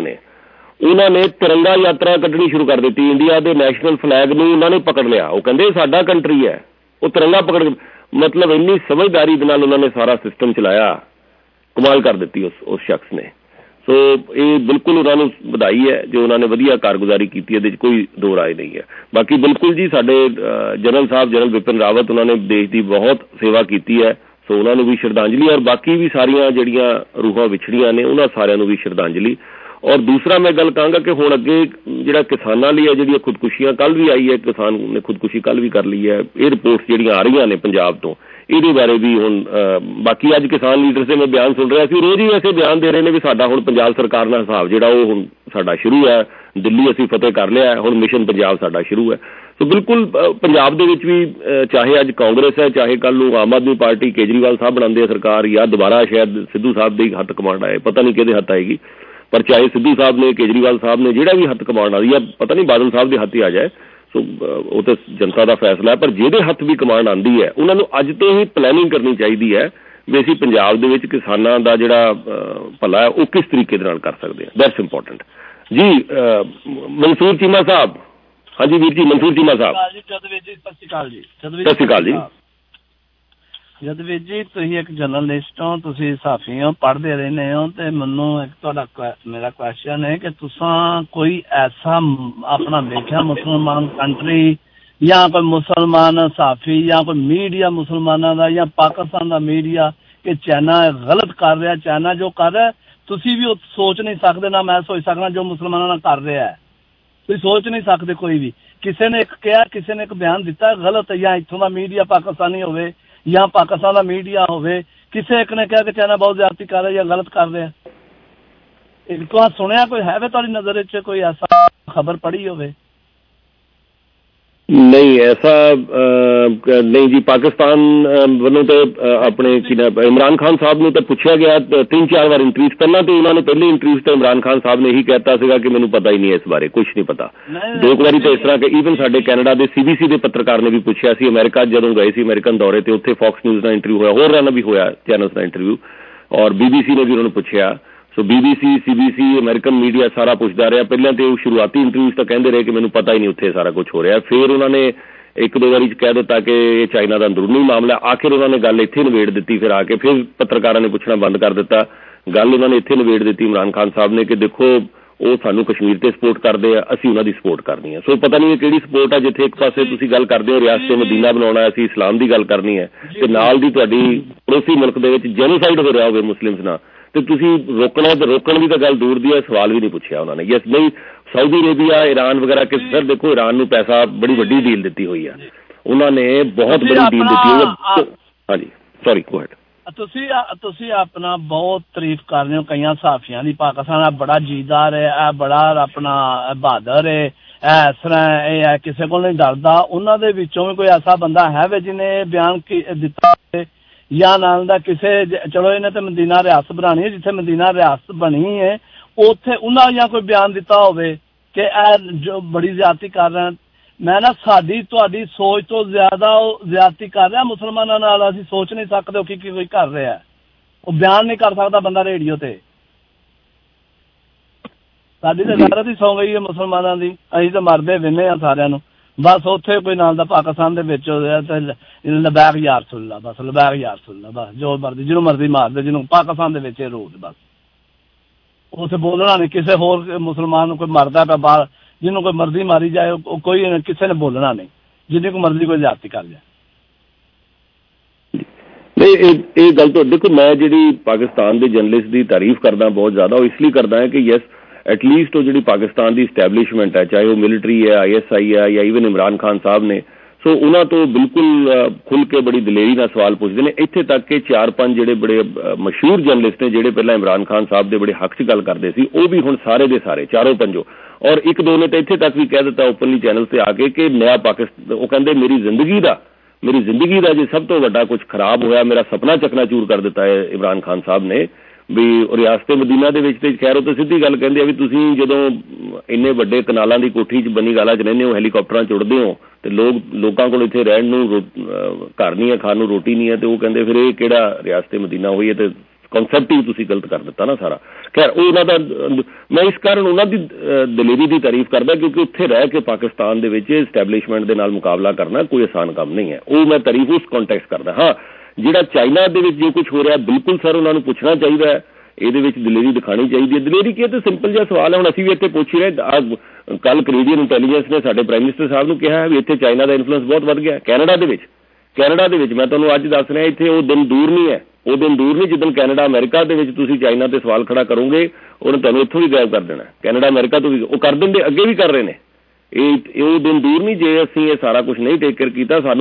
ਨੇ ਤਿਰੰਗਾ ਯਾਤਰਾ ਕੱਢਣੀ ਸ਼ੁਰੂ ਕਰ ਦਿੱਤੀ। ਇੰਡੀਆ ਦੇ ਨੈਸ਼ਨਲ ਫਲੈਗ ਨੂੰ ਉਹਨਾਂ ਨੇ ਪਕੜ ਲਿਆ। ਉਹ ਕਹਿੰਦੇ ਸਾਡਾ ਕੰਟਰੀ ਹੈ, ਉਹ ਤਿਰੰਗਾ ਪਕੜ, ਮਤਲਬ ਇੰਨੀ ਸਮਝਦਾਰੀ ਦੇ ਨਾਲ ਉਹਨਾਂ ਨੇ ਸਾਰਾ ਸਿਸਟਮ ਚਲਾਇਆ, ਕਮਾਲ ਕਰ ਦਿੱਤੀ ਉਸ ਸ਼ਖਸ ਨੇ। ਸੋ ਇਹ ਬਿਲਕੁਲ ਉਹਨਾਂ ਨੂੰ ਵਧਾਈ ਹੈ ਜੋ ਉਹਨਾਂ ਨੇ ਵਧੀਆ ਕਾਰਗੁਜ਼ਾਰੀ ਕੀਤੀ, ਇਹਦੇ 'ਚ ਕੋਈ ਦੋ ਰਾਏ ਨਹੀਂ ਹੈ। ਬਾਕੀ ਬਿਲਕੁਲ ਜੀ ਸਾਡੇ ਜਨਰਲ ਬਿਪਿਨ ਰਾਵਤ, ਉਹਨਾਂ ਨੇ ਦੇਸ਼ ਦੀ ਬਹੁਤ ਸੇਵਾ ਕੀਤੀ ਹੈ, ਸੋ ਉਹਨਾਂ ਨੂੰ ਵੀ ਸ਼ਰਧਾਂਜਲੀ। ਔਰ ਬਾਕੀ ਵੀ ਸਾਰੀਆਂ ਜਿਹੜੀਆਂ ਰੂਹਾਂ ਵਿਛੜੀਆਂ ਨੇ ਉਹਨਾਂ ਸਾਰਿਆਂ ਨੂੰ ਵੀ ਸ਼ਰਧਾਂਜਲੀ। ਔਰ ਦੂਸਰਾ ਮੈਂ ਗੱਲ ਕਹਾਂਗਾ ਕਿ ਹੁਣ ਅੱਗੇ ਜਿਹੜਾ ਕਿਸਾਨਾਂ ਲਈ ਹੈ ਜਿਹੜੀਆਂ ਖੁਦਕੁਸ਼ੀਆਂ ਕੱਲ ਵੀ ਆਈ ਹੈ, ਕਿਸਾਨ ਨੇ ਖੁਦਕੁਸ਼ੀ ਕੱਲ ਵੀ ਕਰ ਲਈ ਹੈ, ਇਹ ਰਿਪੋਰਟਸ ਜਿਹੜੀਆਂ ਆ ਰਹੀਆਂ ਨੇ ਪੰਜਾਬ ਤੋਂ, ਇਹਦੇ ਬਾਰੇ ਵੀ ਹੁਣ ਬਾਕੀ ਅੱਜ ਕਿਸਾਨ ਲੀਡਰਸ ਦੇ ਮੈਂ ਬਿਆਨ ਸੁਣ ਰਿਹਾ ਸੀ, ਰੋਜ਼ ਹੀ ਵੈਸੇ ਬਿਆਨ ਦੇ ਰਹੇ ਨੇ ਵੀ ਸਾਡਾ ਹੁਣ ਪੰਜਾਬ ਸਰਕਾਰ ਨਾਲ ਹਿਸਾਬ ਜਿਹੜਾ ਉਹ ਹੁਣ ਸਾਡਾ ਸ਼ੁਰੂ ਹੈ, ਦਿੱਲੀ ਅਸੀਂ ਫਤਿਹ ਕਰ ਲਿਆ, ਹੁਣ ਮਿਸ਼ਨ ਪੰਜਾਬ ਸਾਡਾ ਸ਼ੁਰੂ ਹੈ। ਸੋ ਬਿਲਕੁਲ ਪੰਜਾਬ ਦੇ ਵਿੱਚ ਵੀ ਚਾਹੇ ਅੱਜ ਕਾਂਗਰਸ ਹੈ, ਚਾਹੇ ਕੱਲ੍ਹ ਨੂੰ ਆਮ ਆਦਮੀ ਪਾਰਟੀ ਕੇਜਰੀਵਾਲ ਸਾਹਿਬ ਬਣਾਉਂਦੇ ਆ ਸਰਕਾਰ, ਜਾਂ ਦੁਬਾਰਾ ਸ਼ਾਇਦ ਸਿੱਧੂ ਸਾਹਿਬ ਦੀ ਹੱਥ ਕਮਾਂਡ ਆਏ, ਪਤਾ ਨਹੀਂ ਕਿਹਦੇ ਹੱਥ ਆਏਗੀ, ਪਰ ਚਾਹੇ ਸਿੱਧੂ ਸਾਹਿਬ ਨੇ, ਕੇਜਰੀਵਾਲ ਸਾਹਿਬ ਨੇ, ਜਿਹੜਾ ਵੀ ਹੱਥ ਕਮਾਂਡ ਆਉਂਦੀ ਆ, ਪਤਾ ਨਹੀਂ ਬਾਦਲ ਸਾਹਿਬ ਦੇ ਹੱਥ ਹੀ ਆ ਜਾਏ, ਸੋ ਉਹ ਤਾਂ ਜਨਤਾ ਦਾ ਫੈਸਲਾ ਹੈ। ਪਰ ਜਿਹਦੇ ਹੱਥ ਵੀ ਕਮਾਂਡ ਆਉਂਦੀ ਹੈ ਉਹਨਾਂ ਨੂੰ ਅੱਜ ਤੋਂ ਹੀ ਪਲੈਨਿੰਗ ਕਰਨੀ ਚਾਹੀਦੀ ਹੈ ਵੀ ਅਸੀਂ ਪੰਜਾਬ ਦੇ ਵਿੱਚ ਕਿਸਾਨਾਂ ਦਾ ਜਿਹੜਾ ਭਲਾ ਹੈ ਉਹ ਕਿਸ ਤਰੀਕੇ ਦੇ ਨਾਲ ਕਰ ਸਕਦੇ ਹਾਂ। ਦੈਟਸ ਇੰਪੋਰਟੈਂਟ ਜੀ। ਮਨਸੂਰ ਚੀਮਾ ਸਾਹਿਬ, ਹਾਂਜੀ ਵੀਰ ਜੀ, ਮਨਸੂਰ ਚੀਮਾ ਸਾਹਿਬ। ਸਤਿ ਸ਼੍ਰੀ ਅਕਾਲ ਜੀ। ਜਦਵੀਰ ਜੀ, ਤੁਸੀਂ ਇੱਕ ਜਰਨਲਿਸਟ ਹੋ, ਤੁਸੀਂ ਸਾਫੀ ਹੋ, ਪੜ੍ਹਦੇ ਰਹਿੰਦੇ ਹੋ, ਤੇ ਮੈਨੂੰ ਇੱਕ ਤੁਹਾਡਾ ਮੇਰਾ ਕੁਐਸਚਨ ਹੈ ਕਿ ਤੁਸੀਂ ਕੋਈ ਐਸਾ ਆਪਣਾ ਦੇਖਿਆ ਮੁਸਲਮਾਨ ਕੰਟਰੀ ਜਾਂ ਕੋਈ ਮੁਸਲਮਾਨ ਸਾਫੀ ਜਾਂ ਕੋਈ ਮੀਡੀਆ ਮੁਸਲਮਾਨਾਂ ਦਾ ਜਾਂ ਪਾਕਿਸਤਾਨ ਦਾ ਮੀਡੀਆ ਕਿ ਚਾਈਨਾ ਗਲਤ ਕਰ ਰਿਹਾ, ਚਾਈਨਾ ਜੋ ਕਰ ਰਿਹਾ ਤੁਸੀਂ ਵੀ ਉਹ ਸੋਚ ਨਹੀਂ ਸਕਦੇ, ਨਾ ਮੈਂ ਸੋਚ ਸਕਦਾ ਜੋ ਮੁਸਲਮਾਨਾਂ ਨਾਲ ਕਰ ਰਿਹਾ ਹੈ, ਤੁਸੀਂ ਸੋਚ ਨਹੀਂ ਸਕਦੇ। ਕੋਈ ਵੀ ਕਿਸੇ ਨੇ ਇੱਕ ਕਿਹਾ, ਕਿਸੇ ਨੇ ਇੱਕ ਬਿਆਨ ਦਿੱਤਾ ਗਲਤ, ਜਾਂ ਇੱਥੋਂ ਦਾ ਮੀਡੀਆ ਪਾਕਿਸਤਾਨੀ ਹੋਵੇ ਜਾਂ ਪਾਕਿਸਤਾਨ ਦਾ ਮੀਡੀਆ ਹੋਵੇ, ਕਿਸੇ ਇੱਕ ਨੇ ਕਿਹਾ ਕਿ ਚਾਈਨਾ ਬਹੁਤ ਜ਼ਿਆਦਤੀ ਕਰ ਰਿਹਾ ਜਾਂ ਗਲਤ ਕਰ ਰਿਹਾ, ਇੱਕ ਵਾਰ ਸੁਣਿਆ ਕੋਈ ਹੈ ਤੁਹਾਡੀ ਨਜ਼ਰ ਵਿੱਚ ਕੋਈ ਐਸਾ ਖਬਰ ਪੜ੍ਹੀ ਹੋਵੇ? ਨਹੀਂ, ਐਸਾ ਨਹੀਂ ਜੀ। ਪਾਕਿਸਤਾਨ ਵੱਲੋਂ ਤਾਂ ਆਪਣੇ ਇਮਰਾਨ ਖਾਨ ਸਾਹਿਬ ਨੂੰ ਤਾਂ ਪੁੱਛਿਆ ਗਿਆ 3-4 ਵਾਰ ਇੰਟਰਵਿਊ, ਪਹਿਲਾਂ ਤਾਂ ਉਹਨਾਂ ਨੇ ਪਹਿਲੇ ਇੰਟਰਵਿਊ ਤਾਂ ਇਮਰਾਨ ਖਾਨ ਸਾਹਿਬ ਨੇ ਇਹੀ ਕਹਿਤਾ ਸੀਗਾ ਕਿ ਮੈਨੂੰ ਪਤਾ ਹੀ ਨਹੀਂ ਇਸ ਬਾਰੇ, ਕੁਛ ਨਹੀਂ ਪਤਾ। 2 ਵਾਰੀ ਤਾਂ ਇਸ ਤਰ੍ਹਾਂ ਕਿ ਈਵਨ ਸਾਡੇ ਕੈਨੇਡਾ ਦੇ CBC ਦੇ ਪੱਤਰਕਾਰ ਨੇ ਵੀ ਪੁੱਛਿਆ ਸੀ, ਅਮਰੀਕਾ ਜਦੋਂ ਗਏ ਸੀ ਅਮਰੀਕਨ ਦੌਰੇ ਤੇ, ਉੱਥੇ ਫੌਕਸ ਨਿਊਜ਼ ਦਾ ਇੰਟਰਵਿਊ ਹੋਇਆ, ਹੋਰ ਨਾਲ ਵੀ ਹੋਇਆ ਚੈਨਲਸ ਦਾ ਇੰਟਰਵਿਊ, ਔਰ BBC ਨੇ ਵੀ ਉਹਨਾਂ ਨੂੰ ਪੁੱਛਿਆ। ਸੋ BBC, CBC, ਅਮਰੀਕਨ ਮੀਡੀਆ ਸਾਰਾ ਪੁੱਛਦਾ ਰਿਹਾ। ਪਹਿਲਾਂ ਤੇ ਉਹ ਸ਼ੁਰੂਆਤੀ ਇੰਟਰਵਿਊ ਤਾਂ ਕਹਿੰਦੇ ਰਹੇ ਕਿ ਮੈਨੂੰ ਪਤਾ ਹੀ ਨਹੀਂ ਉੱਥੇ ਸਾਰਾ ਕੁਝ ਹੋ ਰਿਹਾ, ਫਿਰ ਉਹਨਾਂ ਨੇ 1-2 ਵਾਰੀ ਕਹਿ ਦਿੱਤਾ ਕਿ ਇਹ ਚਾਈਨਾ ਦਾ ਅੰਦਰੂਨੀ ਮਾਮਲਾ, ਆਖਿਰ ਉਹਨਾਂ ਨੇ ਗੱਲ ਇੱਥੇ ਨਿਬੇੜ ਦਿੱਤੀ, ਫਿਰ ਆ ਕੇ ਫਿਰ ਪੱਤਰਕਾਰਾਂ ਨੇ ਪੁੱਛਣਾ ਬੰਦ ਕਰ ਦਿੱਤਾ, ਗੱਲ ਉਹਨਾਂ ਨੇ ਇੱਥੇ ਨਿਬੇੜ ਦਿੱਤੀ ਇਮਰਾਨ ਖਾਨ ਸਾਹਿਬ ਨੇ ਕਿ ਦੇਖੋ ਉਹ ਸਾਨੂੰ ਕਸ਼ਮੀਰ ਤੇ ਸਪੋਰਟ ਕਰਦੇ ਆ, ਅਸੀਂ ਉਹਨਾਂ ਦੀ ਸਪੋਰਟ ਕਰਨੀ ਹੈ। ਸੋ ਪਤਾ ਨਹੀਂ ਕਿਹੜੀ ਸਪੋਰਟ ਹੈ, ਜਿੱਥੇ ਇੱਕ ਪਾਸੇ ਤੁਸੀਂ ਗੱਲ ਕਰਦੇ ਹੋ ਰਿਆਸਤ ਮਦੀਨਾ ਬਣਾਉਣਾ, ਅਸੀਂ ਇਸਲਾਮ ਦੀ ਗੱਲ ਕਰਨੀ ਹੈ, ਤੇ ਨਾਲ ਦੀ ਤੁਹਾਡੀ ਪੜੋਸੀ ਮੁਲਕ ਦੇ ਵਿੱਚ ਜੈਨੋਸਾਈਡ ਹੋ ਰਿਹਾ ਹੋਵੇ ਮੁਸਲਿਮਸ ਨਾਲ, ਤੇ ਤੁਸੀਂ ਰੋਕਣਾ, ਤੇ ਰੋਕਣ ਦੀ ਤਾਂ ਗੱਲ ਦੂਰ ਦੀ ਹੈ, ਸਵਾਲ ਵੀ ਨਹੀਂ ਪੁੱਛਿਆ ਉਹਨਾਂ ਨੇ। ਯਸ, ਨਹੀਂ, ਸਾਊਦੀ ਅਰੇਬੀਆ, ਈਰਾਨ ਵਗੈਰਾ ਕਿ ਸਰ ਦੇਖੋ ਈਰਾਨ ਨੂੰ ਪੈਸਾ ਬੜੀ ਵੱਡੀ ਡੀਲ ਦਿੱਤੀ ਹੋਈ ਹੈ, ਉਹਨਾਂ ਨੇ ਬਹੁਤ ਬੜੀ ਡੀਲ ਦਿੱਤੀ ਹੋਈ ਹੈ। ਹਾਂਜੀ, ਸੌਰੀ, ਗੋ ਅਹੈਡ। ਤੁਸੀਂ ਆਪਣਾ ਬਹੁਤ ਤਾਰੀਫ ਕਰ ਰਹੇ ਹੋ ਕਈਆਂ ਸਾਫੀਆਂ ਦੀ, ਪਾਕਿਸਤਾਨ ਦਾ ਬੜਾ ਜੀਦਾਰ ਹੈ, ਇਹ ਬੜਾ ਆਪਣਾ ਬਹਾਦਰ ਹੈ, ਇਸ ਤਰ੍ਹਾਂ ਇਹ ਹੈ, ਕਿਸੇ ਕੋਲ ਨਹੀਂ ਡਰਦਾ। ਉਹਨਾਂ ਦੇ ਵਿੱਚੋਂ ਵੀ ਕੋਈ ਐਸਾ ਬੰਦਾ ਹੈ ਵੇ ਜਿਹਨੇ ਬਿਆਨ ਦਿੱਤਾ ਜਾਂ ਨਾਲ ਦਾ ਕਿਸੇ, ਚਲੋ ਇਹਨੇ ਤਾਂ ਮਦੀਨਾ ਰਿਆਸਤ ਬਣਾਉਣੀ ਹੈ, ਜਿੱਥੇ ਮਦੀਨਾ ਰਿਆਸਤ ਬਣੀ ਹੈ ਉੱਥੇ ਉਹਨਾਂ ਜਾਂ ਕੋਈ ਬਿਆਨ ਦਿੱਤਾ ਹੋਵੇ ਕਿ ਇਹ ਜੋ ਬੜੀ ਜ਼ਿਆਦਤੀ ਕਰ ਰਹੇ, ਮੈਂ ਨਾ ਸਾਡੀ ਤੁਹਾਡੀ ਸੋਚ ਤੋਂ ਜ਼ਿਆਦਾ ਉਹ ਜ਼ਿਆਦਤੀ ਕਰ ਰਿਹਾ ਮੁਸਲਮਾਨਾਂ ਨਾਲ, ਅਸੀਂ ਸੋਚ ਨਹੀਂ ਸਕਦੇ ਉਹ ਕੀ ਕੋਈ ਕਰ ਰਿਹਾ, ਉਹ ਬਿਆਨ ਨਹੀਂ ਕਰ ਸਕਦਾ ਬੰਦਾ ਰੇਡੀਓ ਤੇ। ਸਾਡੀ ਤਾਂ ਗੈਰਤ ਹੀ ਸੌਂ ਗਈ ਹੈ ਮੁਸਲਮਾਨਾਂ ਦੀ, ਅਸੀਂ ਤਾਂ ਮਰਦੇ ਵਿੰਨੇ ਆ ਸਾਰਿਆਂ ਨੂੰ, ਬਸ ਉੱਥੇ ਕੋਈ ਨਾਲ ਦਾ ਪਾਕਿਸਤਾਨ ਦੇ ਵਿੱਚ ਲਬੈਕ ਯਾ ਰਸੂਲੁੱਲਾਹ, ਬਸ ਲਬੈਕ ਯਾ ਰਸੂਲੁੱਲਾਹ, ਬਸ ਜੋ ਮਰਜ਼ੀ ਜਿਹਨੂੰ ਮਰਜ਼ੀ ਮਾਰਦੇ, ਜਿਹਨੂੰ ਪਾਕਿਸਤਾਨ ਦੇ ਵਿੱਚ ਇਹ ਰੂਲ, ਬਸ ਉੱਥੇ ਬੋਲਣਾ ਨਹੀਂ। ਕਿਸੇ ਹੋਰ ਮੁਸਲਮਾਨ ਨੂੰ ਕੋਈ ਮਰਦਾ ਪਿਆ ਬਾਹਰ, ਜਿਹਨੂੰ ਕੋਈ ਮਰਜ਼ੀ ਮਾਰੀ ਜਾਏ, ਉਹ ਕੋਈ ਕਿਸੇ ਨੇ ਬੋਲਣਾ ਨਹੀਂ, ਜਿੰਨੀ ਕੋਈ ਮਰਜ਼ੀ ਕੋਈ ਜ਼ਿਆਦਤੀ ਕਰ ਜਾਏ। ਨਹੀਂ, ਇਹ ਗੱਲ ਤਾਂ ਦੇਖੋ, ਮੈਂ ਜਿਹੜੀ ਪਾਕਿਸਤਾਨ ਦੇ ਜਰਨਲਿਸਟ ਦੀ ਤਾਰੀਫ ਕਰਦਾ ਬਹੁਤ ਜ਼ਿਆਦਾ, ਉਹ ਇਸ ਲਈ ਕਰਦਾ ਹੈ ਕਿ ਯਸ ਐਟਲੀਸਟ ਉਹ ਜਿਹੜੀ ਪਾਕਿਸਤਾਨ ਦੀ ਇਸਟੈਬਲਿਸ਼ਮੈਂਟ ਹੈ, ਚਾਹੇ ਉਹ ਮਿਲਟਰੀ ਹੈ, ISI ਹੈ, ਜਾਂ ਈਵਨ ਇਮਰਾਨ ਖਾਨ ਸਾਹਿਬ ਨੇ, ਸੋ ਉਹਨਾਂ ਤੋਂ ਬਿਲਕੁਲ ਖੁੱਲ੍ਹ ਕੇ ਬੜੀ ਦਲੇਰੀ ਨਾਲ ਸਵਾਲ ਪੁੱਛਦੇ ਨੇ। ਇੱਥੇ ਤੱਕ ਕਿ 4-5 ਜਿਹੜੇ ਬੜੇ ਮਸ਼ਹੂਰ ਜਰਨਲਿਸਟ ਨੇ ਜਿਹੜੇ ਪਹਿਲਾਂ ਇਮਰਾਨ ਖਾਨ ਸਾਹਿਬ ਦੇ ਬੜੇ ਹੱਕ 'ਚ ਗੱਲ ਕਰਦੇ ਸੀ, ਉਹ ਵੀ ਹੁਣ ਸਾਰੇ ਦੇ ਸਾਰੇ 4-5, ਔਰ 1-2 ਨੇ ਤਾਂ ਇੱਥੇ ਤੱਕ ਵੀ ਕਹਿ ਦਿੱਤਾ ਓਪਨਲੀ ਚੈਨਲ ਤੇ ਆ ਕੇ ਕਿ ਨਇਆ ਪਾਕਿਸਤਾਨ, ਉਹ ਕਹਿੰਦੇ ਮੇਰੀ ਜ਼ਿੰਦਗੀ ਦਾ ਜੇ ਸਭ ਤੋਂ ਵੱਡਾ ਕੁਝ ਖਰਾਬ ਹੋਇਆ, ਮੇਰਾ ਸੁਪਨਾ ਚਕਨਾਚੂਰ ਕਰ ਦਿੱਤਾ ਹੈ ਇਮਰਾਨ ਖਾਨ ਸਾਹਿਬ ਨੇ ਵੀ ਰਿਆਸਤ ਮਦੀਨਾ ਦੇ ਵਿੱਚ। ਤੇ ਖੈਰ ਉਹ ਤਾਂ ਸਿੱਧੀ ਗੱਲ ਕਹਿੰਦੇ ਆ ਵੀ ਤੁਸੀਂ ਜਦੋਂ ਇੰਨੇ ਵੱਡੇ ਕਨਾਲਾਂ ਦੀ ਕੋਠੀ 'ਚ ਬਨੀ ਗਾਲਾ 'ਚ ਰਹਿੰਦੇ ਹੋ, ਹੈਲੀਕਾਪਟਰਾਂ 'ਚ ਉੜਦੇ ਹੋ, ਤੇ ਲੋਕਾਂ ਕੋਲ ਇੱਥੇ ਰਹਿਣ ਨੂੰ ਘਰ ਨਹੀਂ ਹੈ, ਖਾਣ ਨੂੰ ਰੋਟੀ ਨਹੀਂ ਹੈ, ਤੇ ਉਹ ਕਹਿੰਦੇ ਫਿਰ ਇਹ ਕਿਹੜਾ ਰਿਆਸਤ ਮਦੀਨਾ ਹੋਈ ਹੈ, ਤੇ ਕਨਸੈਪਟ ਹੀ ਤੁਸੀਂ ਗਲਤ ਕਰ ਦਿੱਤਾ ਨਾ ਸਾਰਾ। ਖੈਰ ਉਹ ਉਹਨਾਂ ਦਾ, ਮੈਂ ਇਸ ਕਾਰਨ ਉਹਨਾਂ ਦੀ ਦਲੇਰੀ ਦੀ ਤਾਰੀਫ ਕਰਦਾ ਕਿਉਂਕਿ ਉੱਥੇ ਰਹਿ ਕੇ ਪਾਕਿਸਤਾਨ ਦੇ ਵਿੱਚ ਇਸਟੈਬਲਿਸ਼ਮੈਂਟ ਦੇ ਨਾਲ ਮੁਕਾਬਲਾ ਕਰਨਾ ਕੋਈ ਆਸਾਨ ਕੰਮ ਨਹੀਂ ਹੈ, ਉਹ ਮੈਂ ਤਾਰੀਫ ਉਸ ਕੰਟੈਕਸਟ ਕਰਦਾ। ਹਾਂ, ਜਿਹੜਾ ਚਾਈਨਾ ਦੇ ਵਿੱਚ ਜੋ ਕੁਝ ਹੋ ਰਿਹਾ, ਬਿਲਕੁਲ ਸਰ ਉਹਨਾਂ ਨੂੰ ਪੁੱਛਣਾ ਚਾਹੀਦਾ ਹੈ, ਇਹਦੇ ਵਿੱਚ ਦਲੇਰੀ ਦਿਖਾਣੀ ਚਾਹੀਦੀ ਹੈ। ਦਲੇਰੀ ਕੀ ਹੈ, ਤਾਂ ਸਿੰਪਲ ਜਿਹਾ ਸਵਾਲ ਹੈ। ਹੁਣ ਅਸੀਂ ਵੀ ਇੱਥੇ ਪੁੱਛ ਹੀ ਰਹੇ, ਕੱਲ ਕੈਨੇਡੀਅਨ ਇੰਟੈਲੀਜੈਂਸ ਨੇ ਸਾਡੇ ਪ੍ਰਾਈਮ ਮਿਨਿਸਟਰ ਸਾਹਿਬ ਨੂੰ ਕਿਹਾ ਵੀ ਇੱਥੇ ਚਾਈਨਾ ਦਾ ਇਨਫਲੂਐਂਸ ਬਹੁਤ ਵੱਧ ਗਿਆ, ਕੈਨੇਡਾ ਦੇ ਵਿੱਚ ਕੈਨੇਡਾ ਦੇ ਵਿੱਚ ਮੈਂ ਤੁਹਾਨੂੰ ਅੱਜ ਦੱਸ ਰਿਹਾ, ਇੱਥੇ ਉਹ ਦਿਨ ਦੂਰ ਨਹੀਂ ਹੈ, ਉਹ ਦਿਨ ਦੂਰ ਨਹੀਂ ਜਿੱਦਣ ਕੈਨੇਡਾ ਅਮਰੀਕਾ ਦੇ ਵਿੱਚ ਤੁਸੀਂ ਚਾਈਨਾ ਤੇ ਸਵਾਲ ਖੜਾ ਕਰੋਗੇ, ਉਹਨੇ ਤੁਹਾਨੂੰ ਇੱਥੋਂ ਵੀ ਗਾਇਬ ਕਰ ਦੇਣਾ। ਕੈਨੇਡਾ ਅਮਰੀਕਾ ਤੋਂ ਵੀ ਉਹ ਕਰ ਦਿੰਦੇ, ਅੱਗੇ ਵੀ ਕਰ ਰਹੇ ਨੇ। ਇਹ ਉਹ ਦਿਨ ਦੂਰ ਨਹੀਂ ਜੇ ਅਸੀਂ ਇਹ ਸਾਰਾ ਕੁਛ ਨਹੀਂ ਟੇਕ ਕੇਅਰ ਕੀਤਾ। ਸਾਨੂੰ